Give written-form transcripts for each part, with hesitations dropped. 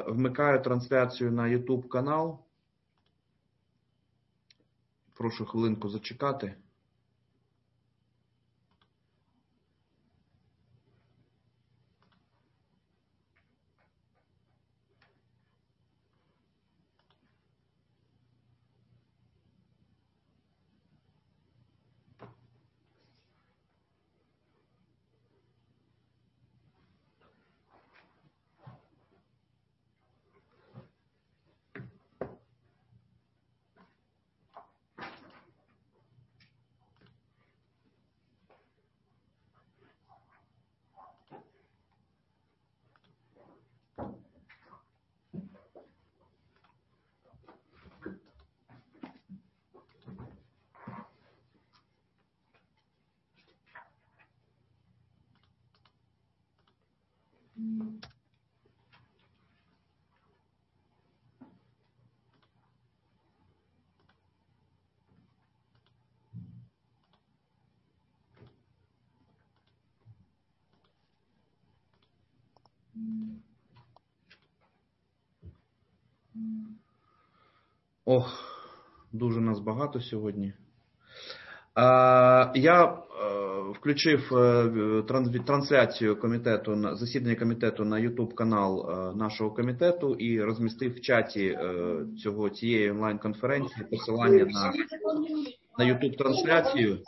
Вмикаю трансляцію на YouTube канал. Прошу хвилинку зачекати. Ох, дуже нас багато сьогодні. Я включив трансляцію комітету, засідання комітету на YouTube канал нашого комітету і розмістив в чаті цієї онлайн-конференції посилання на YouTube трансляцію.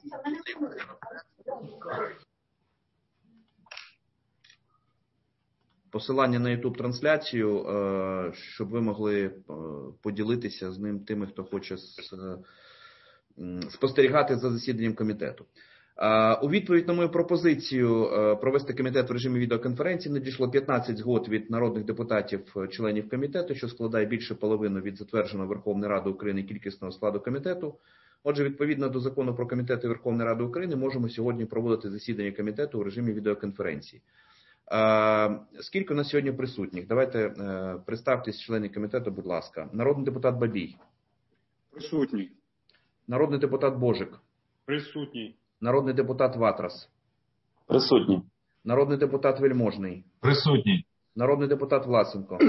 Посилання на YouTube трансляцію, щоб ви могли поділитися з ним тими, хто хоче спостерігати за засіданням комітету. У відповідь на мою пропозицію провести комітет в режимі відеоконференції надійшло 15 згод від народних депутатів, членів комітету, що складає більше половини від затвердженого Верховної Ради України кількісного складу комітету. Отже, відповідно до Закону про комітети Верховної Ради України, можемо сьогодні проводити засідання комітету в режимі відеоконференції. Скільки у нас сьогодні присутніх? Давайте представтесь, члени комітету, будь ласка. Народний депутат Бабій. Присутній. Народний депутат Божик. Присутній. Народний депутат Ватрас. Присутній. Народний депутат Вельможний. Присутній. Народний депутат Власенко.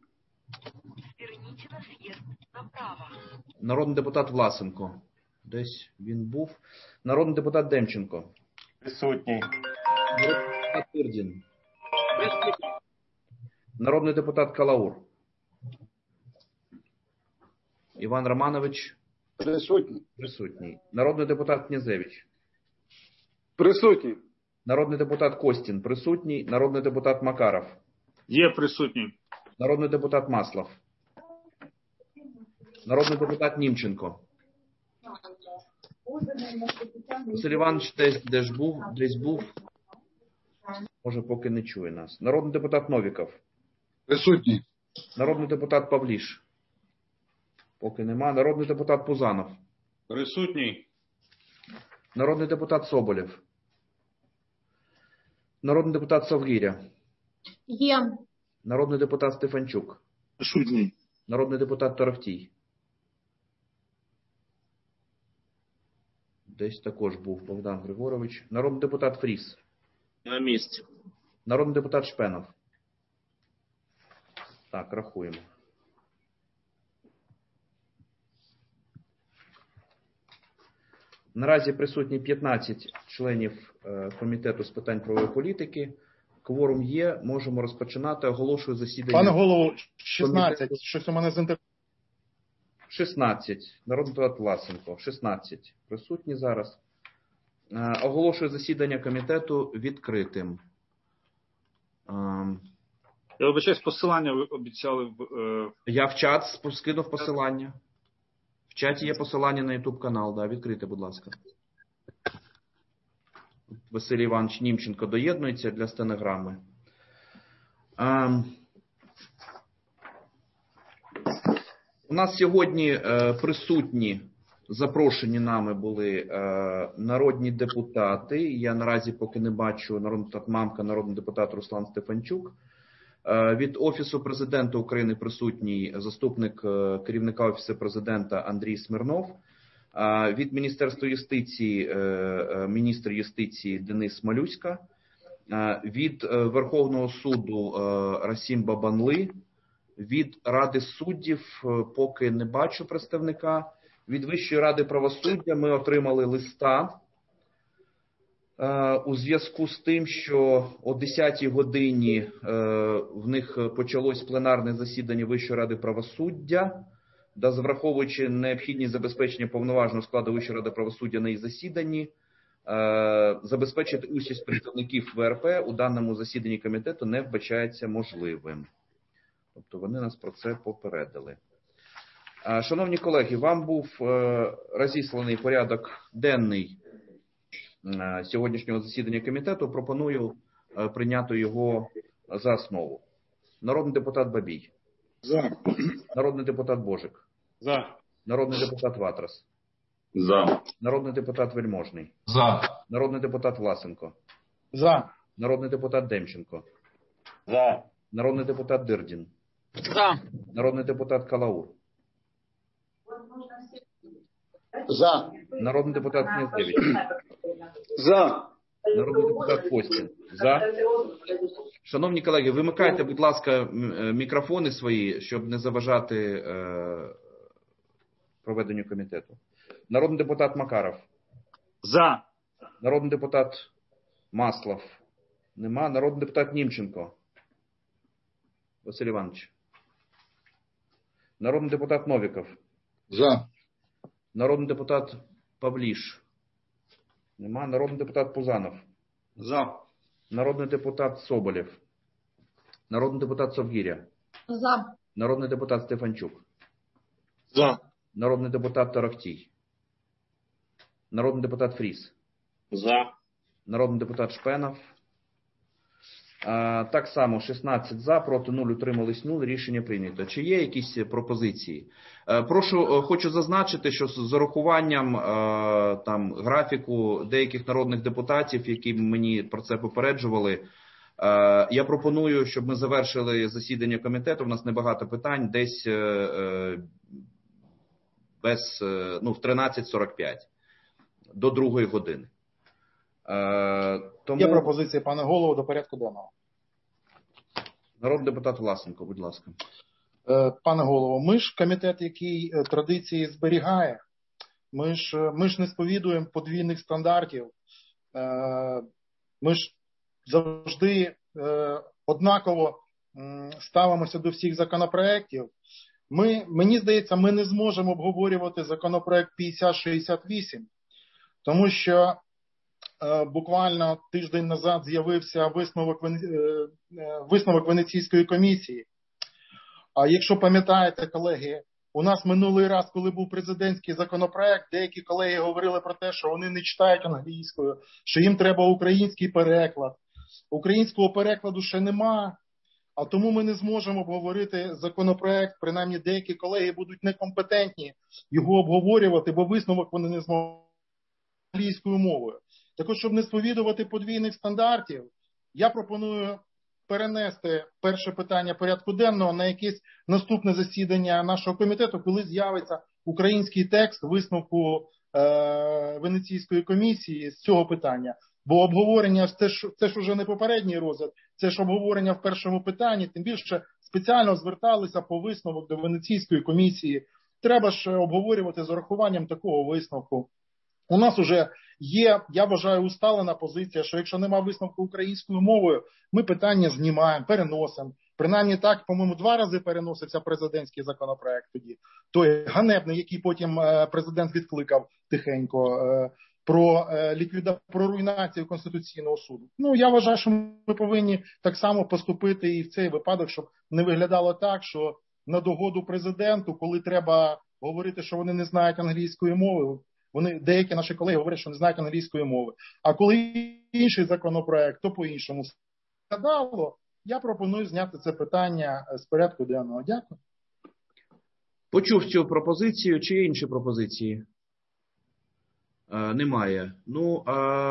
Народний депутат Власенко. Десь він був. Народний депутат Демченко. Присутній. Народний депутат Ірдін. Народний депутат Калаур. Іван Романович. Присутній. Присутній. Народний депутат Князевич. Присутній. Народний депутат Костін. Присутній. Народний депутат Макаров. Є присутній. Народний депутат Маслов. Народний депутат Німченко. Василь Іванович десь був. Може, поки не чує нас. Народний депутат Новіков. Присутній. Народний депутат Павліш. Поки нема. Народний депутат Пузанов. Присутній. Народний депутат Соболєв. Народний депутат Совгиря. Є. Народний депутат Стефанчук. Присутній. Народний депутат Торохтій. Десь також був Богдан Григорович. Народний депутат Фріс. На місці. Народний депутат Шпенов. Так, рахуємо. Наразі присутні 15 членів Комітету з питань правової політики. Кворум є, можемо розпочинати. Оголошую засідання. Пане голово, 16. Щось у мене з інтернетом. 16. Народний депутат Власенко. 16. Присутні зараз. Оголошую засідання комітету відкритим. Я вибачаюсь, посилання ви обіцяли в... Я в чат скинув посилання. В чаті є посилання на YouTube канал. Да, відкрите, будь ласка. Василь Іванович Німченко доєднується для стенограми. У нас сьогодні присутні, запрошені нами були народні депутати. Я наразі поки не бачу народний депутат Мамка, народний депутат Руслан Стефанчук. Від Офісу Президента України присутній заступник керівника Офісу Президента Андрій Смирнов. Від Міністерства юстиції міністр юстиції Денис Малюська. Від Верховного суду Расім Бабанли. Від Ради суддів поки не бачу представника. Від Вищої ради правосуддя ми отримали листа у зв'язку з тим, що о 10-й годині в них почалось пленарне засідання Вищої ради правосуддя, враховуючи необхідність забезпечення повноважного складу Вищої ради правосуддя на її засіданні, забезпечити участь представників ВРП у даному засіданні комітету не вбачається можливим. Тобто вони нас про це попередили. Шановні колеги, вам був розісланий порядок денний сьогоднішнього засідання комітету. Пропоную прийняти його за основу. Народний депутат Бабій. За. Народний депутат Божик. За. Народний депутат Ватрас. За. Народний депутат Вельможний. За. Народний депутат Власенко. За. Народний депутат Демченко. За. Народний депутат Дирдін. За. Народний депутат Калаур. За. Народний депутат Князевич. За. Народний депутат Костін. За. Шановні колеги, вимикайте, будь ласка, мікрофони свої, щоб не заважати проведенню комітету. Народний депутат Макаров. За. Народний депутат Маслов. Нема. Народний депутат Німченко. Василь Іванович. Народний депутат Новіков. За. Народний депутат Павліш. Нема. Народний депутат Пузанов. За. Народний депутат Соболєв. Народний депутат Совгіря. За. Народний депутат Стефанчук. За. Народний депутат Торохтій. Народний депутат Фріс. За. Народний депутат Шпенов. Так само 16 за, проти 0, утримались 0. Рішення прийнято. Чи є якісь пропозиції? Хочу зазначити, що з урахуванням графіку деяких народних депутатів, які мені про це попереджували, я пропоную, щоб ми завершили засідання комітету. У нас небагато питань, десь в 13:45 до 2 години. Є пропозиції, пане голово, до порядку денного. Народний депутат Власенко, будь ласка. Пане голово, ми ж комітет, який традиції зберігає. Ми ж не сповідуємо подвійних стандартів. Ми ж завжди однаково ставимося до всіх законопроєктів. Мені здається, ми не зможемо обговорювати законопроєкт 5068, тому що буквально тиждень назад з'явився висновок Венеційської комісії. А якщо пам'ятаєте, колеги, у нас минулий раз, коли був президентський законопроект, деякі колеги говорили про те, що вони не читають англійською, що їм треба український переклад. Українського перекладу ще нема, а тому ми не зможемо обговорити законопроект, принаймні деякі колеги будуть некомпетентні його обговорювати, бо висновок вони не зможуть англійською мовою. Також, щоб не сповідувати подвійних стандартів, я пропоную перенести перше питання порядку денного на якесь наступне засідання нашого комітету, коли з'явиться український текст висновку Венеційської комісії з цього питання. Бо обговорення, це ж уже не попередній розгляд, це ж обговорення в першому питанні, тим більше спеціально зверталися по висновок до Венеційської комісії. Треба ж обговорювати з урахуванням такого висновку. У нас уже є, я вважаю, усталена позиція, що якщо нема висновку українською мовою, ми питання знімаємо, переносимо. Принаймні так, по-моєму, 2 рази переносився президентський законопроект тоді. Той ганебний, який потім президент відкликав тихенько, про руйнацію Конституційного суду. Ну, я вважаю, що ми повинні так само поступити і в цей випадок, щоб не виглядало так, що на догоду президенту, коли треба говорити, що вони не знають англійської мови, деякі наші колеги говорять, що не знають англійської мови. А коли інший законопроект, то по-іншому сказало, я пропоную зняти це питання з порядку денного. Дякую. Почув цю пропозицію. Чи є інші пропозиції? Немає. Ну,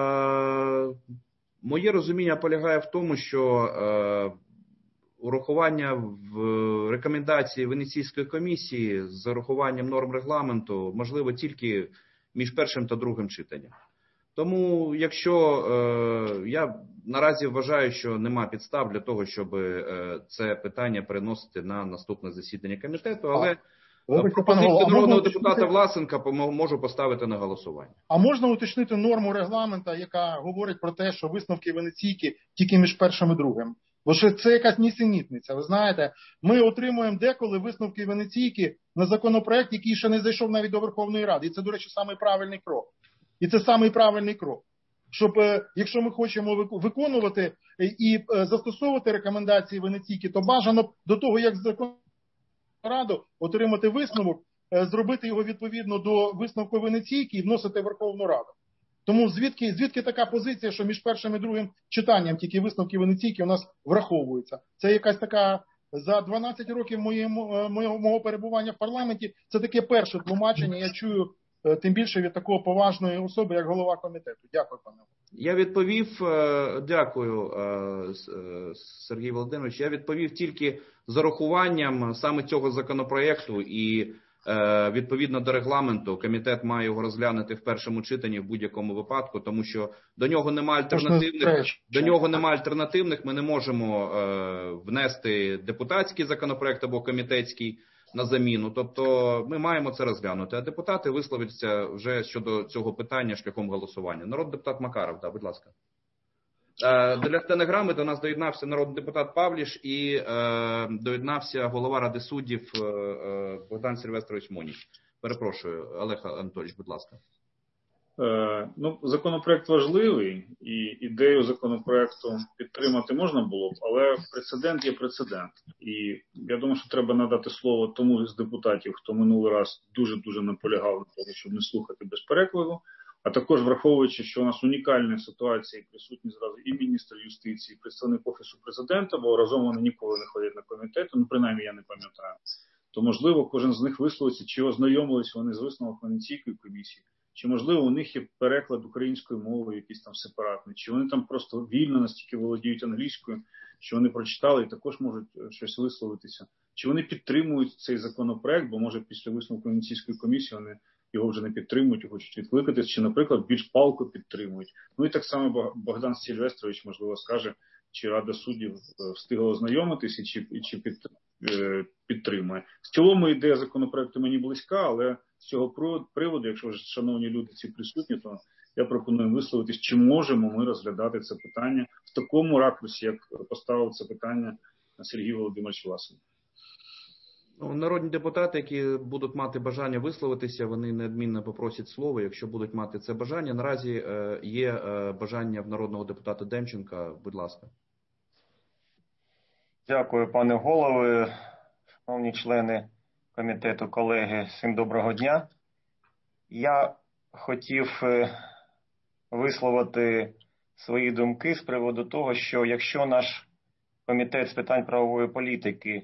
моє розуміння полягає в тому, що урахування в рекомендації Венеційської комісії з урахуванням норм регламенту можливо тільки між першим та другим читанням. Тому, якщо я наразі вважаю, що нема підстав для того, щоб це питання переносити на наступне засідання комітету, але пропозицію народного депутата Власенка можу поставити на голосування. А можна уточнити норму регламенту, яка говорить про те, що висновки Венеційки тільки між першим і другим? Бо що це якась нісенітниця. Ви знаєте, ми отримуємо деколи висновки Венеційки на законопроект, який ще не зайшов навіть до Верховної Ради. І це, до речі, самий правильний крок. І це самий правильний крок. Щоб, якщо ми хочемо виконувати і застосовувати рекомендації Венеційки, то бажано до того, як закон Раду отримати висновок, зробити його відповідно до висновку Венеційки і вносити в Верховну Раду. Тому звідки така позиція, що між першим і другим читанням тільки висновки Венеційки у нас враховуються? Це якась така, за 12 років мого перебування в парламенті, це таке перше тлумачення, я чую, тим більше від такої поважної особи, як голова комітету. Дякую, пане. Я відповів, дякую, Сергій Володимирович, я відповів тільки з урахуванням саме цього законопроекту і відповідно до регламенту комітет має його розглянути в першому читанні в будь-якому випадку, тому що до нього немає альтернативних, ми не можемо внести депутатський законопроект або комітетський на заміну, тобто ми маємо це розглянути, а депутати висловляться вже щодо цього питання шляхом голосування. Народний депутат Макаров, да, будь ласка. Для стенограми до нас доєднався народний депутат Павліш і доєднався голова Ради суддів Богдан Сильвестрович Моніч. Перепрошую, Олег Анатолійович, будь ласка. Законопроект важливий, і ідею законопроекту підтримати можна було б, але прецедент є прецедент. І я думаю, що треба надати слово тому з депутатів, хто минулий раз дуже-дуже наполягав на тому, щоб не слухати без перекладу, а також враховуючи, що у нас унікальна ситуація, присутні зразу і міністр юстиції, і представник Офісу Президента, бо разом вони ніколи не ходять на комітети, принаймні я не пам'ятаю, то можливо кожен з них висловиться, чи ознайомились вони з висновком Венеційської комісії, чи, можливо, у них є переклад української мови, якийсь там сепаратний, чи вони там просто вільно настільки володіють англійською, що вони прочитали і також можуть щось висловитися. Чи вони підтримують цей законопроект, бо, може, після висновку Венеційської комісії вони його вже не підтримують і хочуть відкликатись, чи, наприклад, більш палко підтримують. І так само Богдан Сильвестрович, можливо, скаже, чи Рада суддів встигла ознайомитися, чи підтримує. В цілому ідея законопроекту мені близька, але з цього приводу, якщо вже, шановні люди, ці присутні, то я пропоную висловитись, чи можемо ми розглядати це питання в такому ракурсі, як поставив це питання Сергій Володимирович Власенко. Народні депутати, які будуть мати бажання висловитися, вони неодмінно попросять слово, якщо будуть мати це бажання. Наразі є бажання в народного депутата Демченка. Будь ласка. Дякую, пане голове, шановні члени комітету, колеги, всім доброго дня. Я хотів висловити свої думки з приводу того, що якщо наш комітет з питань правової політики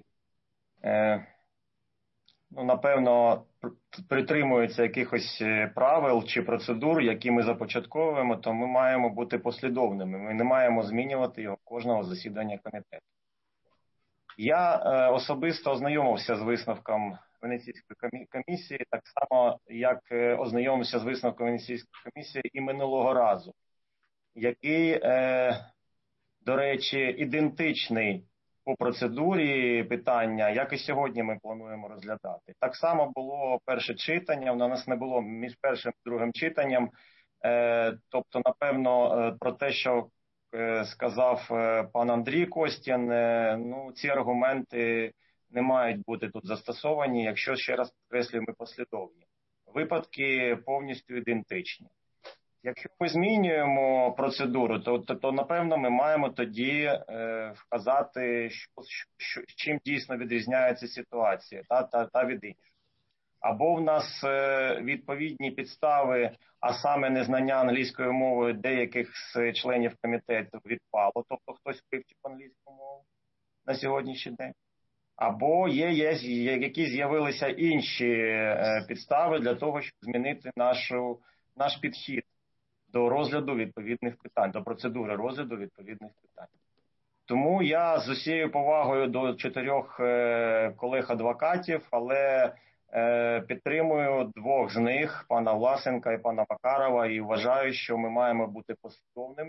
напевно, притримується якихось правил чи процедур, які ми започатковуємо, то ми маємо бути послідовними. Ми не маємо змінювати його кожного засідання комітету. Я особисто ознайомився з висновком Венеційської комісії, так само, як ознайомився з висновком Венеційської комісії і минулого разу, який, до речі, ідентичний по процедурі питання, як і сьогодні ми плануємо розглядати. Так само було перше читання, у нас не було між першим і другим читанням, тобто, напевно, про те, що сказав пан Андрій Костін, ці аргументи не мають бути тут застосовані, якщо, ще раз підкреслюю, ми послідовні. Випадки повністю ідентичні. Якщо ми змінюємо процедуру, то напевно, ми маємо тоді вказати, чим дійсно відрізняється ситуація та від інших. Або в нас відповідні підстави, а саме незнання англійської мови деяких з членів комітету відпало, тобто хтось вивчив англійську мову на сьогоднішній день. Або є які з'явилися інші підстави для того, щоб змінити наш підхід до розгляду відповідних питань, до процедури розгляду відповідних питань. Тому я з усією повагою до 4 колег-адвокатів, але підтримую 2 з них, пана Власенка і пана Макарова, і вважаю, що ми маємо бути послідовними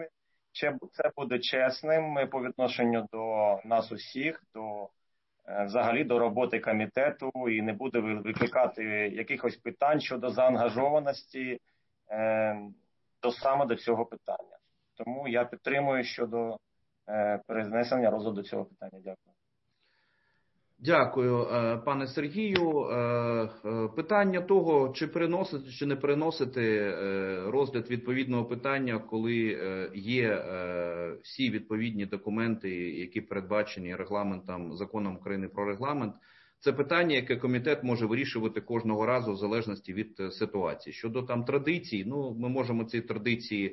це буде чесним по відношенню до нас усіх, взагалі до роботи комітету, і не буде викликати якихось питань щодо заангажованості саме до цього питання. Тому я підтримую щодо перенесення розгляду цього питання. Дякую. Дякую, пане Сергію. Питання того, чи переносити, чи не переносити розгляд відповідного питання, коли є всі відповідні документи, які передбачені регламентом, законом України про регламент, це питання, яке комітет може вирішувати кожного разу в залежності від ситуації. Щодо там традицій, ми можемо ці традиції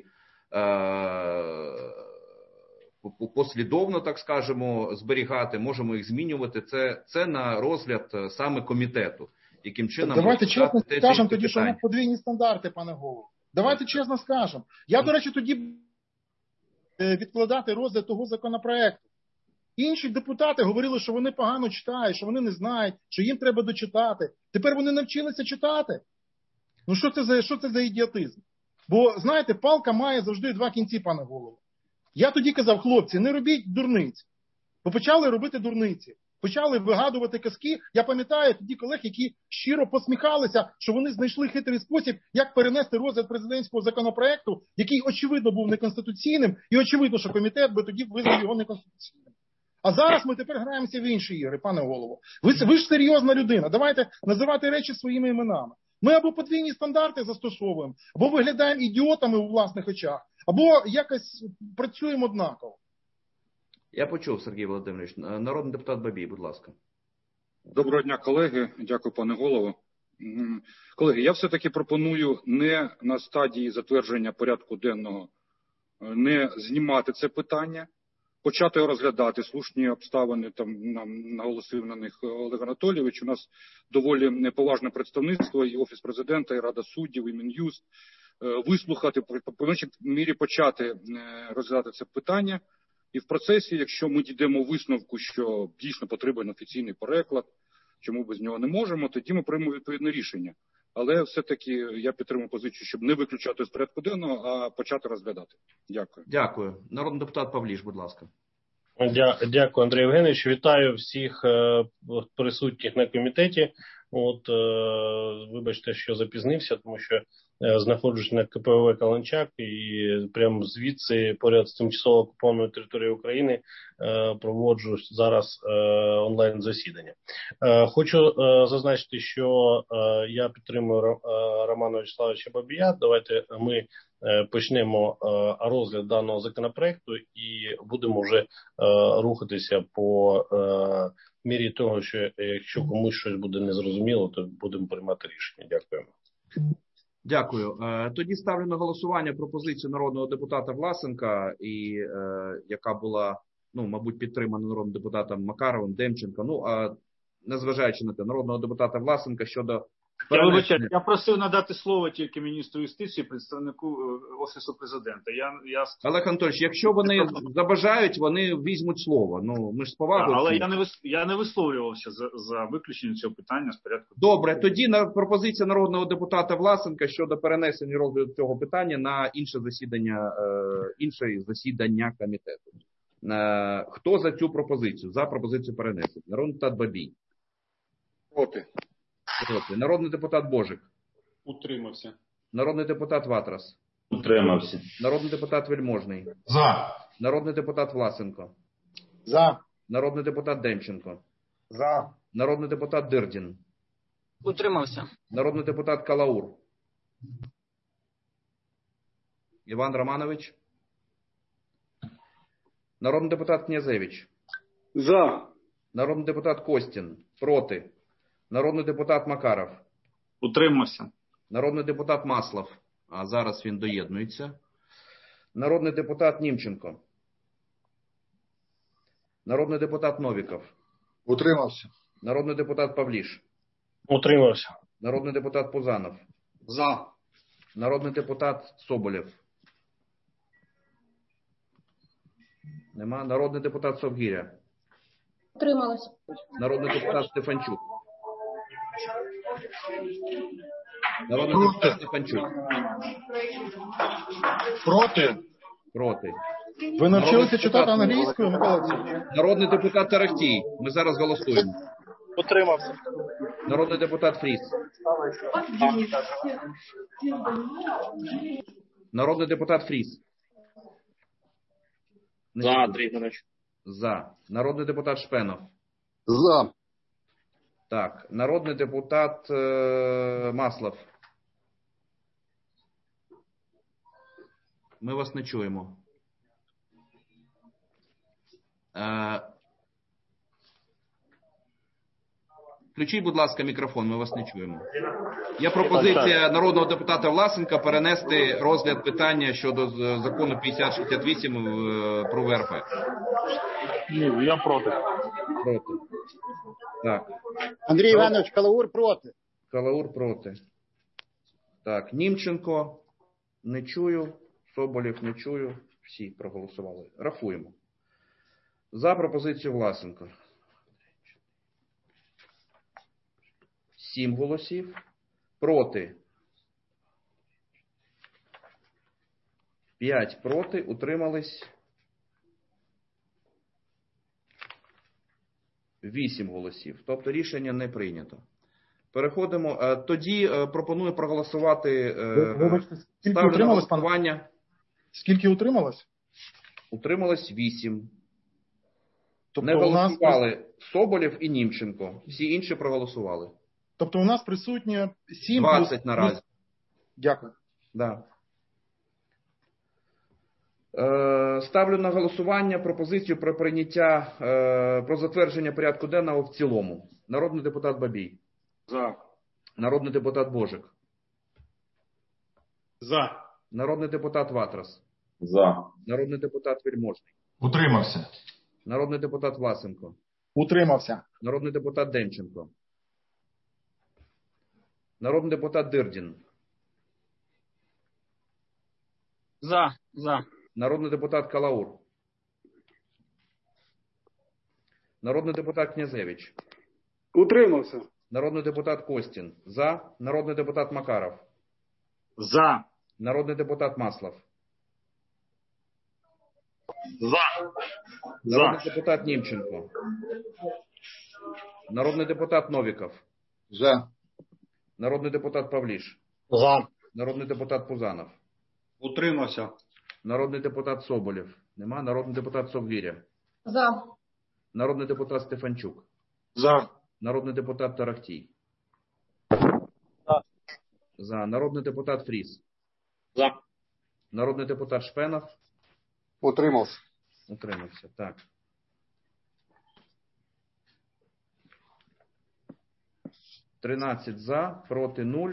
послідовно, так скажемо, зберігати, можемо їх змінювати. Це на розгляд саме комітету. Яким чином давайте чесно скажемо тоді, що у нас подвійні стандарти, пане голово. Давайте чесно скажемо. Я, до речі, тоді відкладати розгляд того законопроекту. Інші депутати говорили, що вони погано читають, що вони не знають, що їм треба дочитати. Тепер вони навчилися читати. Що це за ідіотизм? Бо, знаєте, палка має завжди два кінці, пане голово. Я тоді казав, хлопці, не робіть дурниць. Бо почали робити дурниці. Почали вигадувати казки. Я пам'ятаю тоді колег, які щиро посміхалися, що вони знайшли хитрий спосіб, як перенести розгляд президентського законопроекту, який, очевидно, був неконституційним, і очевидно, що комітет би тоді визнав його неконституційним. А зараз ми тепер граємося в інші ігри, пане голово. Ви ж серйозна людина. Давайте називати речі своїми іменами. Ми або подвійні стандарти застосовуємо, або виглядаємо ідіотами у власних очах, або якось працюємо однаково. Я почув, Сергій Володимирович. Народний депутат Бабій, будь ласка. Доброго дня, колеги. Дякую, пане голово. Колеги, я все-таки пропоную не на стадії затвердження порядку денного не знімати це питання, почати його розглядати. Слушні обставини, там нам наголосив на них Олег Анатолійович. У нас доволі неповажне представництво, і Офіс Президента, і Рада суддів, і Мін'юст. Вислухати, по меншій мірі почати розглядати це питання. І в процесі, якщо ми дійдемо висновку, що дійсно потрібен офіційний переклад, чому без нього не можемо, тоді ми приймемо відповідне рішення. Але все-таки я підтримую позицію, щоб не виключати з порядку денного, а почати розглядати. Дякую. Дякую. Народний депутат Павліш, будь ласка. Дякую, Андрій Євгенович. Вітаю всіх присутніх на комітеті. Вибачте, що запізнився, тому що знаходжусь на КПВВ Каланчак і прямо звідси, поряд з тимчасово окупованою територією України, проводжу зараз онлайн-засідання. Хочу зазначити, що я підтримую Романа Вячеславовича Бабія. Давайте ми почнемо розгляд даного законопроекту і будемо вже рухатися по мірі того, що якщо комусь щось буде незрозуміло, то будемо приймати рішення. Дякуємо. Дякую. Тоді ставлю на голосування пропозицію народного депутата Власенка, яка була, мабуть, підтримана народним депутатом Макаровим, Демченко. Незважаючи на те, народного депутата Власенка щодо... Я просив надати слово тільки міністру юстиції, представнику Офісу Президента. Олег Анатольович, якщо вони забажають, вони візьмуть слово. Ми ж з повагою. Але я не висловлювався за виключення цього питання з порядку. Добре, тоді пропозиція народного депутата Власенка щодо перенесення розгляду цього питання на інше засідання комітету. Хто за цю пропозицію? За пропозицію перенесення. Народний депутат Бабій. Проти. Народний депутат Божик. Утримався. Народний депутат Ватрас. Утримався. Народний депутат Вельможний. За. Народний депутат Власенко. За. Народний депутат Демченко. За. Народний депутат Дирдін. Утримався. Народний депутат Калаур. Іван Романович. Народний депутат Князевич. За. Народний депутат Костін. Проти. Народний депутат Макаров. Утримався. Народний депутат Маслов. А зараз він доєднується. Народний депутат Німченко. Народний депутат Новіков. Утримався. Народний депутат Павліш. Утримався. Народний депутат Пузанов. За. Народний депутат Соболєв. Нема. Народний депутат Совгіря. Утрималась. Народний депутат Стефанчук. Народний депутат Стефанчук. Проти. Проти. Ви навчилися читати англійською, Микола Олексійович? Народний депутат Тарахтій. Ми зараз голосуємо. Утримався. Народний депутат Фріс. Народний депутат Фріс. За, Андрій Іванович. За. Народний депутат Шпенов. За. Так. Народний депутат Маслов. Ми вас не чуємо. Включіть, будь ласка, мікрофон, ми вас не чуємо. Є пропозиція народного депутата Власенка перенести розгляд питання щодо закону 5068 про ВРП. Ні, я проти. Проти. Так. Андрій Іванович, Калаур проти. Калаур проти. Так, Німченко не чую, Соболєв не чую. Всі проголосували. Рахуємо. За пропозицію Власенка. 7 голосів. Проти. 5 проти. Утримались 8 голосів. Тобто рішення не прийнято. Переходимо. Тоді пропоную проголосувати. Вибачте, скільки ставлю на утрималось, пан? голосування. Скільки утрималось? Утрималось 8. Тобто Не у нас голосували Соболєв і Німченко. Всі інші проголосували. Тобто у нас присутні 7 20 наразі. Дякую. Да. Ставлю на голосування пропозицію про прийняття, про затвердження порядку денного в цілому. Народний депутат Бабій. За. Народний депутат Божик. За. Народний депутат Ватрас. За. Народний депутат Вельможний. Утримався. Народний депутат Власенко. Утримався. Народний депутат Демченко. Народний депутат Дирдін. За. Народний депутат Калаур. Народний депутат Князевич. Утримався. Народний депутат Костін. За. Народний депутат Макаров. За. Народний депутат Маслов. За. Народний депутат Німченко. Народний депутат Новіков. За. Народний депутат Павліш. За. Народний депутат Пузанов. Утримався. Народний депутат Соболєв. Нема. Народний депутат Совгиря. За. Народний депутат Стефанчук. За. Народний депутат Тарахтій. За. Народний депутат Фріс. За. Народний депутат Шпенов. Утримався. Утримався. Так. – 13 за, проти 0.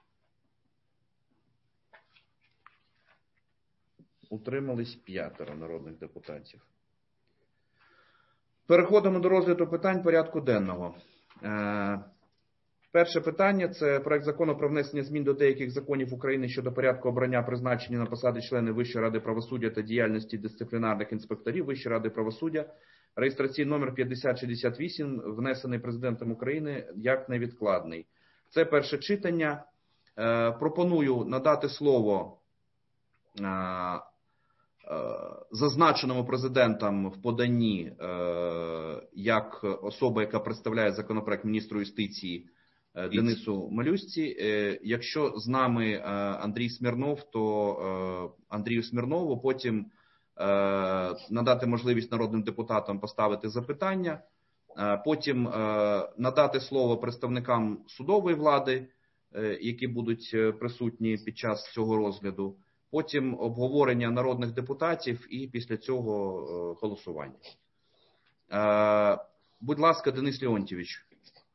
Утримались 5 народних депутатів. Переходимо до розгляду питань порядку денного. Перше питання – це проект закону про внесення змін до деяких законів України щодо порядку обрання призначення на посади членів Вищої ради правосуддя та діяльності дисциплінарних інспекторів Вищої ради правосуддя, реєстраційний номер 5068, внесений Президентом України як невідкладний. Це перше читання. Пропоную надати слово зазначеному Президентом в поданні як особа, яка представляє законопроект, міністру юстиції Денису Малюсці. Якщо з нами Андрій Смірнов, то Андрію Смірнову, потім надати можливість народним депутатам поставити запитання, потім надати слово представникам судової влади, які будуть присутні під час цього розгляду, потім обговорення народних депутатів і після цього голосування. Будь ласка, Денис Леонтійович.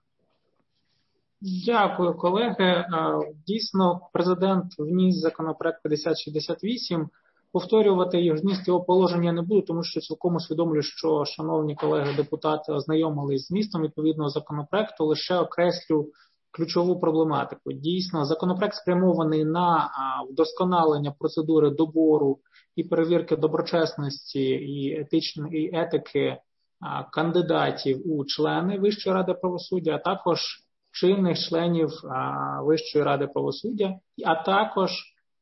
Дякую, колеги. Дійсно, президент вніс законопроект 5068. Повторювати його зміст його положення не буду, тому що цілком усвідомлюю, що шановні колеги-депутати ознайомились з змістом відповідного законопроекту, лише окреслю ключову проблематику. Дійсно, законопроект спрямований на вдосконалення процедури добору і перевірки доброчесності і етики кандидатів у члени Вищої ради правосуддя, а також чинних членів Вищої ради правосуддя, а також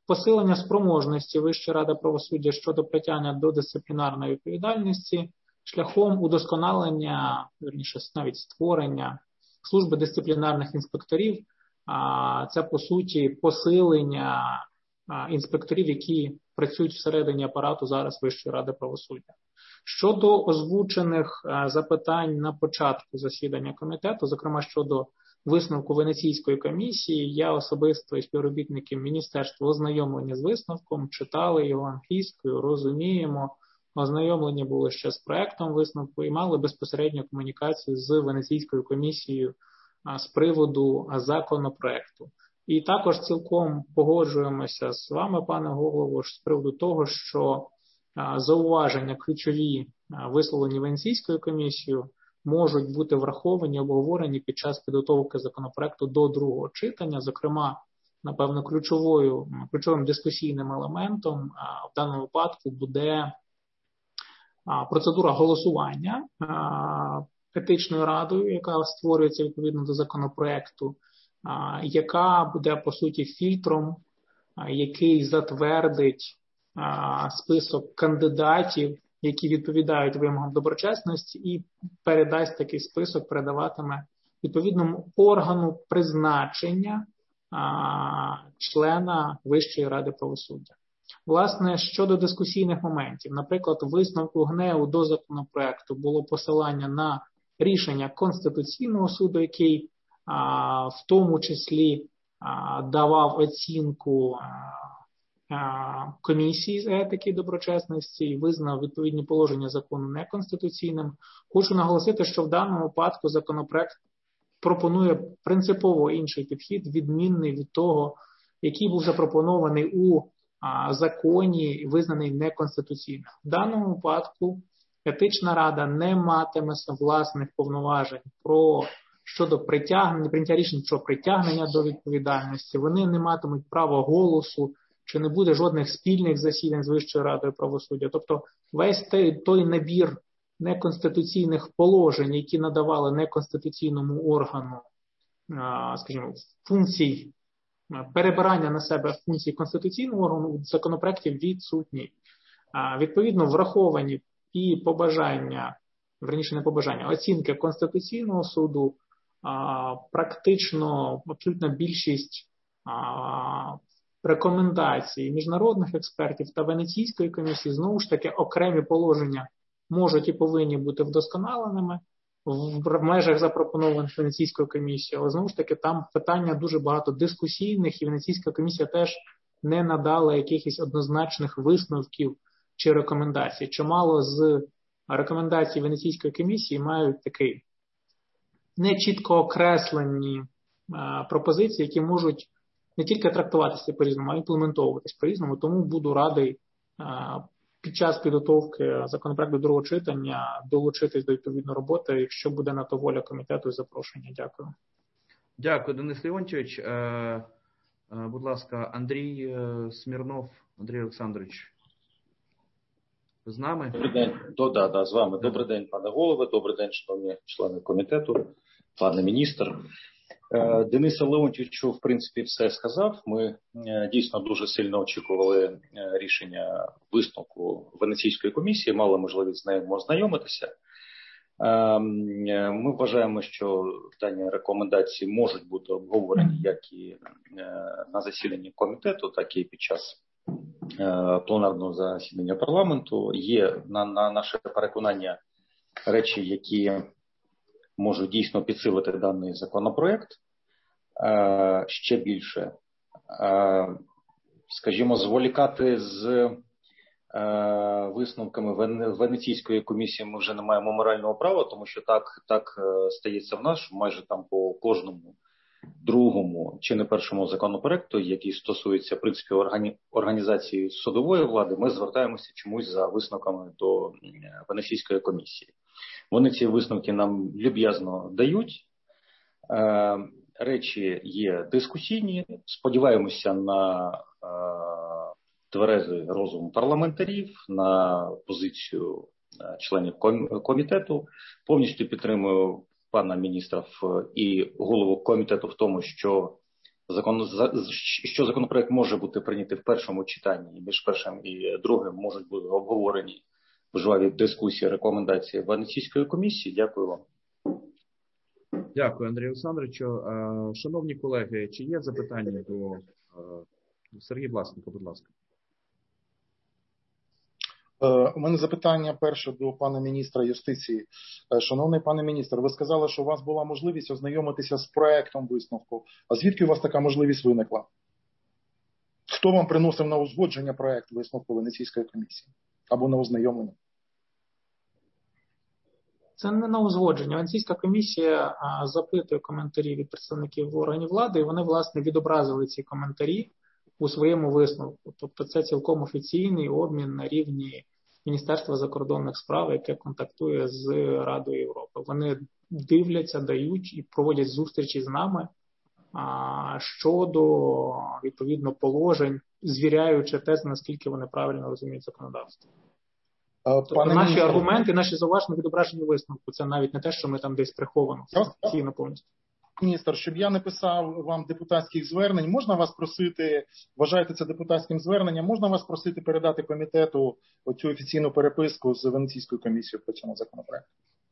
посилення спроможності Вищої ради правосуддя щодо притягнення до дисциплінарної відповідальності шляхом удосконалення, вірніше, навіть створення служби дисциплінарних інспекторів. Це, по суті, посилення інспекторів, які працюють всередині апарату зараз Вищої ради правосуддя. Щодо озвучених запитань на початку засідання комітету, зокрема щодо висновку Венеційської комісії, я особисто і співробітники міністерства ознайомлені з висновком, читали його англійською, розуміємо, ознайомлені були ще з проектом висновку і мали безпосередню комунікацію з Венеційською комісією з приводу законопроекту. І також цілком погоджуємося з вами, пане голово, з приводу того, що зауваження ключові, висловлені Венеційською комісією, можуть бути враховані, обговорені під час підготовки законопроекту до другого читання. Зокрема, напевно, ключовим дискусійним елементом в даному випадку буде процедура голосування етичною радою, яка створюється відповідно до законопроекту, яка буде, по суті, фільтром, який затвердить список кандидатів, які відповідають вимогам доброчесності, і передасть такий список, передаватиме відповідному органу призначення члена Вищої ради правосуддя. Власне, щодо дискусійних моментів, наприклад, у висновку ГНЕУ до законопроекту було посилання на рішення Конституційного суду, який в тому числі давав оцінку комісії з етики і доброчесності і визнав відповідні положення закону неконституційним. Хочу наголосити, що в даному випадку законопроект пропонує принципово інший підхід, відмінний від того, який був запропонований у законі, визнаний неконституційним. В даному випадку етична рада не матиме власних повноважень щодо прийняття рішень про притягнення до відповідальності. Вони не матимуть права голосу, чи не буде жодних спільних засідань з Вищою радою правосуддя. Тобто весь той набір неконституційних положень, які надавали неконституційному органу, скажімо, функцій, перебирання на себе функцій конституційного органу, в законопроекті відсутні. Відповідно, враховані і оцінки Конституційного суду, практично абсолютна більшість рекомендацій міжнародних експертів та Венеційської комісії, знову ж таки, окремі положення можуть і повинні бути вдосконаленими в межах запропонованих Венеційською комісією, але знову ж таки там питання дуже багато дискусійних, і Венеційська комісія теж не надала якихось однозначних висновків чи рекомендацій. Чимало з рекомендацій Венеційської комісії мають такий нечітко окреслені пропозиції, які можуть не тільки трактуватися по-різному, а й імплементовуватись по-різному. Тому буду радий під час підготовки законопроекту до другого читання долучитись до відповідної роботи, якщо буде на то воля комітету і запрошення. Дякую. Дякую, Денис Леонтьович. Будь ласка, Андрій Смірнов. Андрій Олександрович. З нами? Добрий день. З вами. Добрий день, пане голове. Добрий день, шановні члени комітету, пане міністр. Денис Леонтьович, в принципі, все сказав. Ми дійсно дуже сильно очікували рішення висновку Венеційської комісії, мали можливість з нею ознайомитися. Ми вважаємо, що дані рекомендації можуть бути обговорені як і на засіданні комітету, так і під час пленарного засідання парламенту. Є, на наше переконання, речі, які можуть дійсно підсилити даний законопроект ще більше. Скажімо, зволікати з висновками Венеційської комісії ми вже не маємо морального права, тому що так стається в нас, майже там по кожному другому чи не першому законопроекту, який стосується, в принципі, організації судової влади, ми звертаємося чомусь за висновками до Венеційської комісії. Вони ці висновки нам люб'язно дають. Речі є дискусійні. Сподіваємося на тверезий розум парламентарів, на позицію членів комітету. Повністю підтримую пана міністра і голову комітету в тому, що що законопроект може бути прийнятий в першому читанні, і між першим і другим можуть бути обговорені в жвавій дискусії рекомендації Венеційської комісії. Дякую вам. Дякую, Андрію Олександровичу. Шановні колеги, чи є запитання до Сергія Власенка, будь ласка. У мене запитання перше до пана міністра юстиції. Шановний пане міністр, ви сказали, що у вас була можливість ознайомитися з проектом висновку. А звідки у вас така можливість виникла? Хто вам приносив на узгодження проект висновку Венеційської комісії? Або на ознайомлення? Це не на узгодження. Венеційська комісія запитує коментарі від представників органів влади, і вони, власне, відобразили ці коментарі у своєму висновку. Тобто це цілком офіційний обмін на рівні Міністерства закордонних справ, яке контактує з Радою Європи. Вони дивляться, дають і проводять зустрічі з нами щодо, відповідно, положень, звіряючи те, наскільки вони правильно розуміють законодавство. Тобто наші аргументи, наші зауваження відображені в висновку. Це навіть не те, що ми там десь приховано. Офіційно повністю. Міністр, щоб я не писав вам депутатських звернень, можна вас просити, вважаєте це депутатським зверненням, можна вас просити передати комітету оцю офіційну переписку з Венеційською комісією по цьому законопроекту?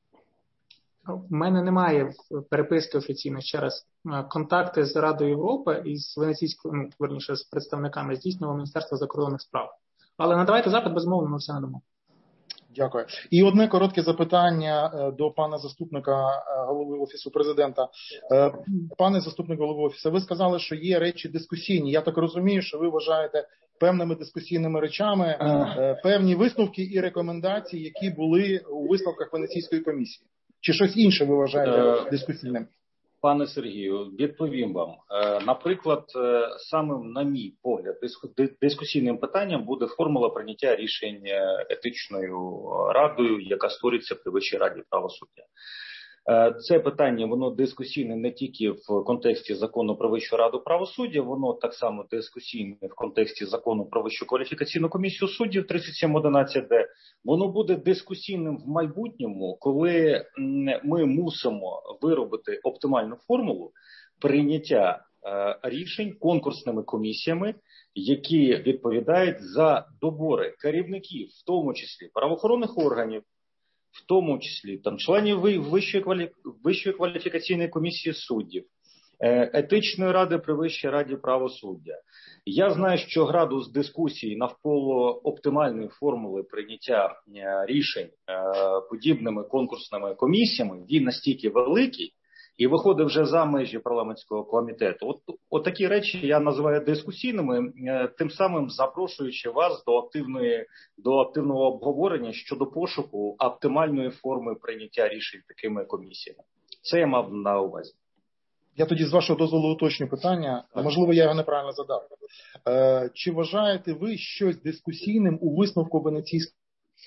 У мене немає переписки офіційної. Ще раз, контакти з Радою Європи і з Венеційською, верніше, з представниками здійснювало Міністерство закордонних справ. Але надавайте запит, безумовно, ми все надамо. Дякую. І одне коротке запитання до пана заступника голови Офісу Президента. Пане заступник голови Офісу, ви сказали, що є речі дискусійні. Я так розумію, що ви вважаєте певними дискусійними речами певні висновки і рекомендації, які були у висновках Венеційської комісії. Чи щось інше ви вважаєте дискусійним? Пане Сергію, відповім вам. Наприклад, самим, на мій погляд, дискусійним питанням буде формула прийняття рішень етичною радою, яка створюється при Вищій раді правосуддя. Це питання, воно дискусійне не тільки в контексті закону про Вищу раду правосуддя, воно так само дискусійне в контексті закону про Вищу кваліфікаційну комісію суддів 3711-д. Воно буде дискусійним в майбутньому, коли ми мусимо виробити оптимальну формулу прийняття рішень конкурсними комісіями, які відповідають за добори керівників, в тому числі правоохоронних органів, в тому числі там членів Вищої кваліфікаційної комісії суддів, етичної ради при Вищій раді правосуддя. Я знаю, що градус дискусії навколо оптимальної формули прийняття рішень подібними конкурсними комісіями, він настільки великий і виходить вже за межі парламентського комітету. От такі речі я називаю дискусійними, тим самим запрошуючи вас до активного обговорення щодо пошуку оптимальної форми прийняття рішень такими комісіями. Це я мав на увазі. Я тоді, з вашого дозволу, уточню питання. Можливо, я його неправильно задав. Чи вважаєте ви щось дискусійним у висновку Венеційської?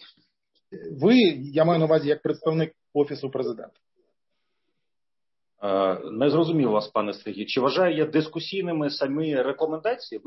Ви, я маю на увазі, як представник Офісу Президента. Не зрозумів вас, пане Сергій. Чи вважаю я дискусійними самі рекомендації?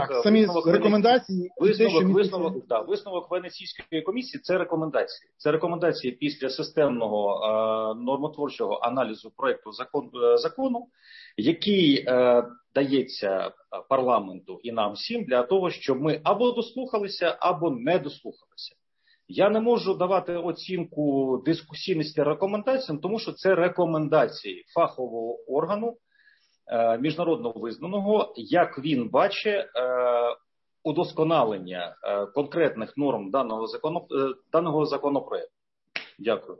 Висновок Венеційської комісії – це рекомендації. Це рекомендації після системного нормотворчого аналізу проєкту закону, який дається парламенту і нам всім для того, щоб ми або дослухалися, або не дослухалися. Я не можу давати оцінку дискусійності рекомендаціям, тому що це рекомендації фахового органу, міжнародно визнаного, як він бачить удосконалення конкретних норм даного законопроекту. Дякую.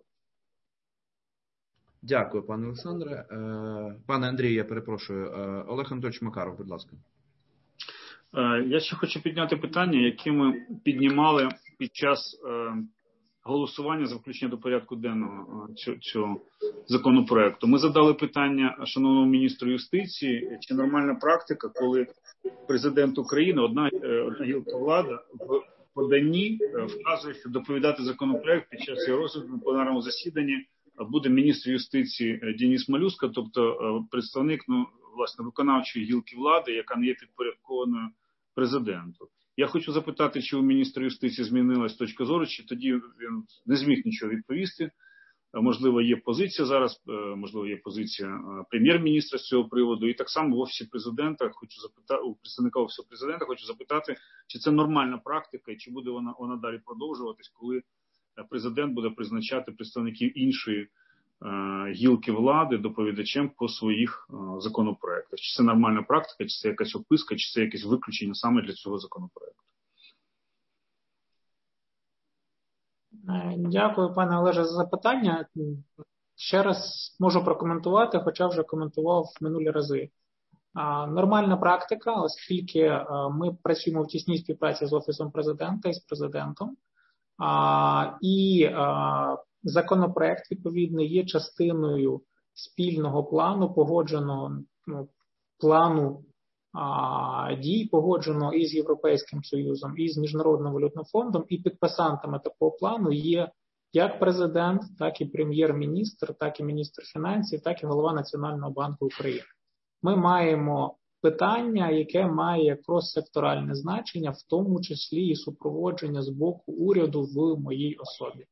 Дякую, пане Олександре. Пане Андрію, я перепрошую. Олег Анатольович Макаров, будь ласка. Я ще хочу підняти питання, які ми піднімали під час голосування за включення до порядку денного цього законопроекту. Ми задали питання шановному міністру юстиції, чи нормальна практика, коли президент України, одна гілка влади, в поданні вказує, що доповідати законопроект під час його розгляду на пленарному засіданні буде міністр юстиції Денис Малюска, тобто представник, власне, виконавчої гілки влади, яка не є підпорядкованою президенту. Я хочу запитати, чи у міністра юстиції змінилась точка зору, чи тоді він не зміг нічого відповісти Можливо, є позиція зараз, можливо, є позиція прем'єр-міністра з цього приводу. І так само в Офісі Президента, у представника Офісу Президента хочу запитати, чи це нормальна практика, і чи буде вона далі продовжуватись, коли президент буде призначати представників іншої гілки влади доповідачем по своїх законопроектах. Чи це нормальна практика, чи це якась описка, чи це якесь виключення саме для цього законопроекту? Дякую, пане Олеже, за запитання. Ще раз можу прокоментувати, хоча вже коментував в минулі рази. Нормальна практика, оскільки ми працюємо в тісній співпраці з Офісом Президента і з Президентом. І законопроект, відповідно, є частиною спільного плану, погодженого плану дій, погоджено і з Європейським Союзом, і з Міжнародним валютним фондом, і підписантами такого плану є як президент, так і прем'єр-міністр, так і міністр фінансів, так і голова Національного банку України. Ми маємо питання, яке має крос-секторальне значення, в тому числі і супроводження з боку уряду в моїй особі.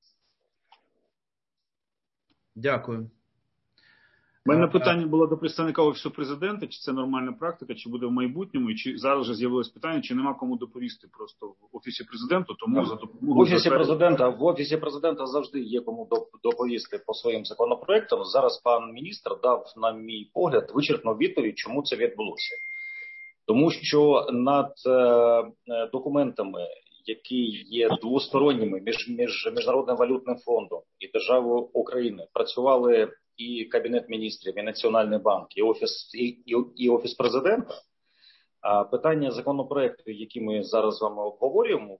Дякую. У мене питання було до представника Офісу Президента, чи це нормальна практика, чи буде в майбутньому, і чи зараз вже з'явилось питання, чи нема кому доповісти просто в Офісі Президента, тому за допомогою... В Офісі Президента завжди є кому доповісти по своїм законопроектам. Зараз пан міністр дав, на мій погляд, вичерпну відповідь, чому це відбулося. Тому що над документами, які є двосторонніми між Міжнародним валютним фондом і державою України, працювали і Кабінет міністрів, і Національний банк, і Офіс Президента. А питання законопроекту, які ми зараз з вами обговорюємо,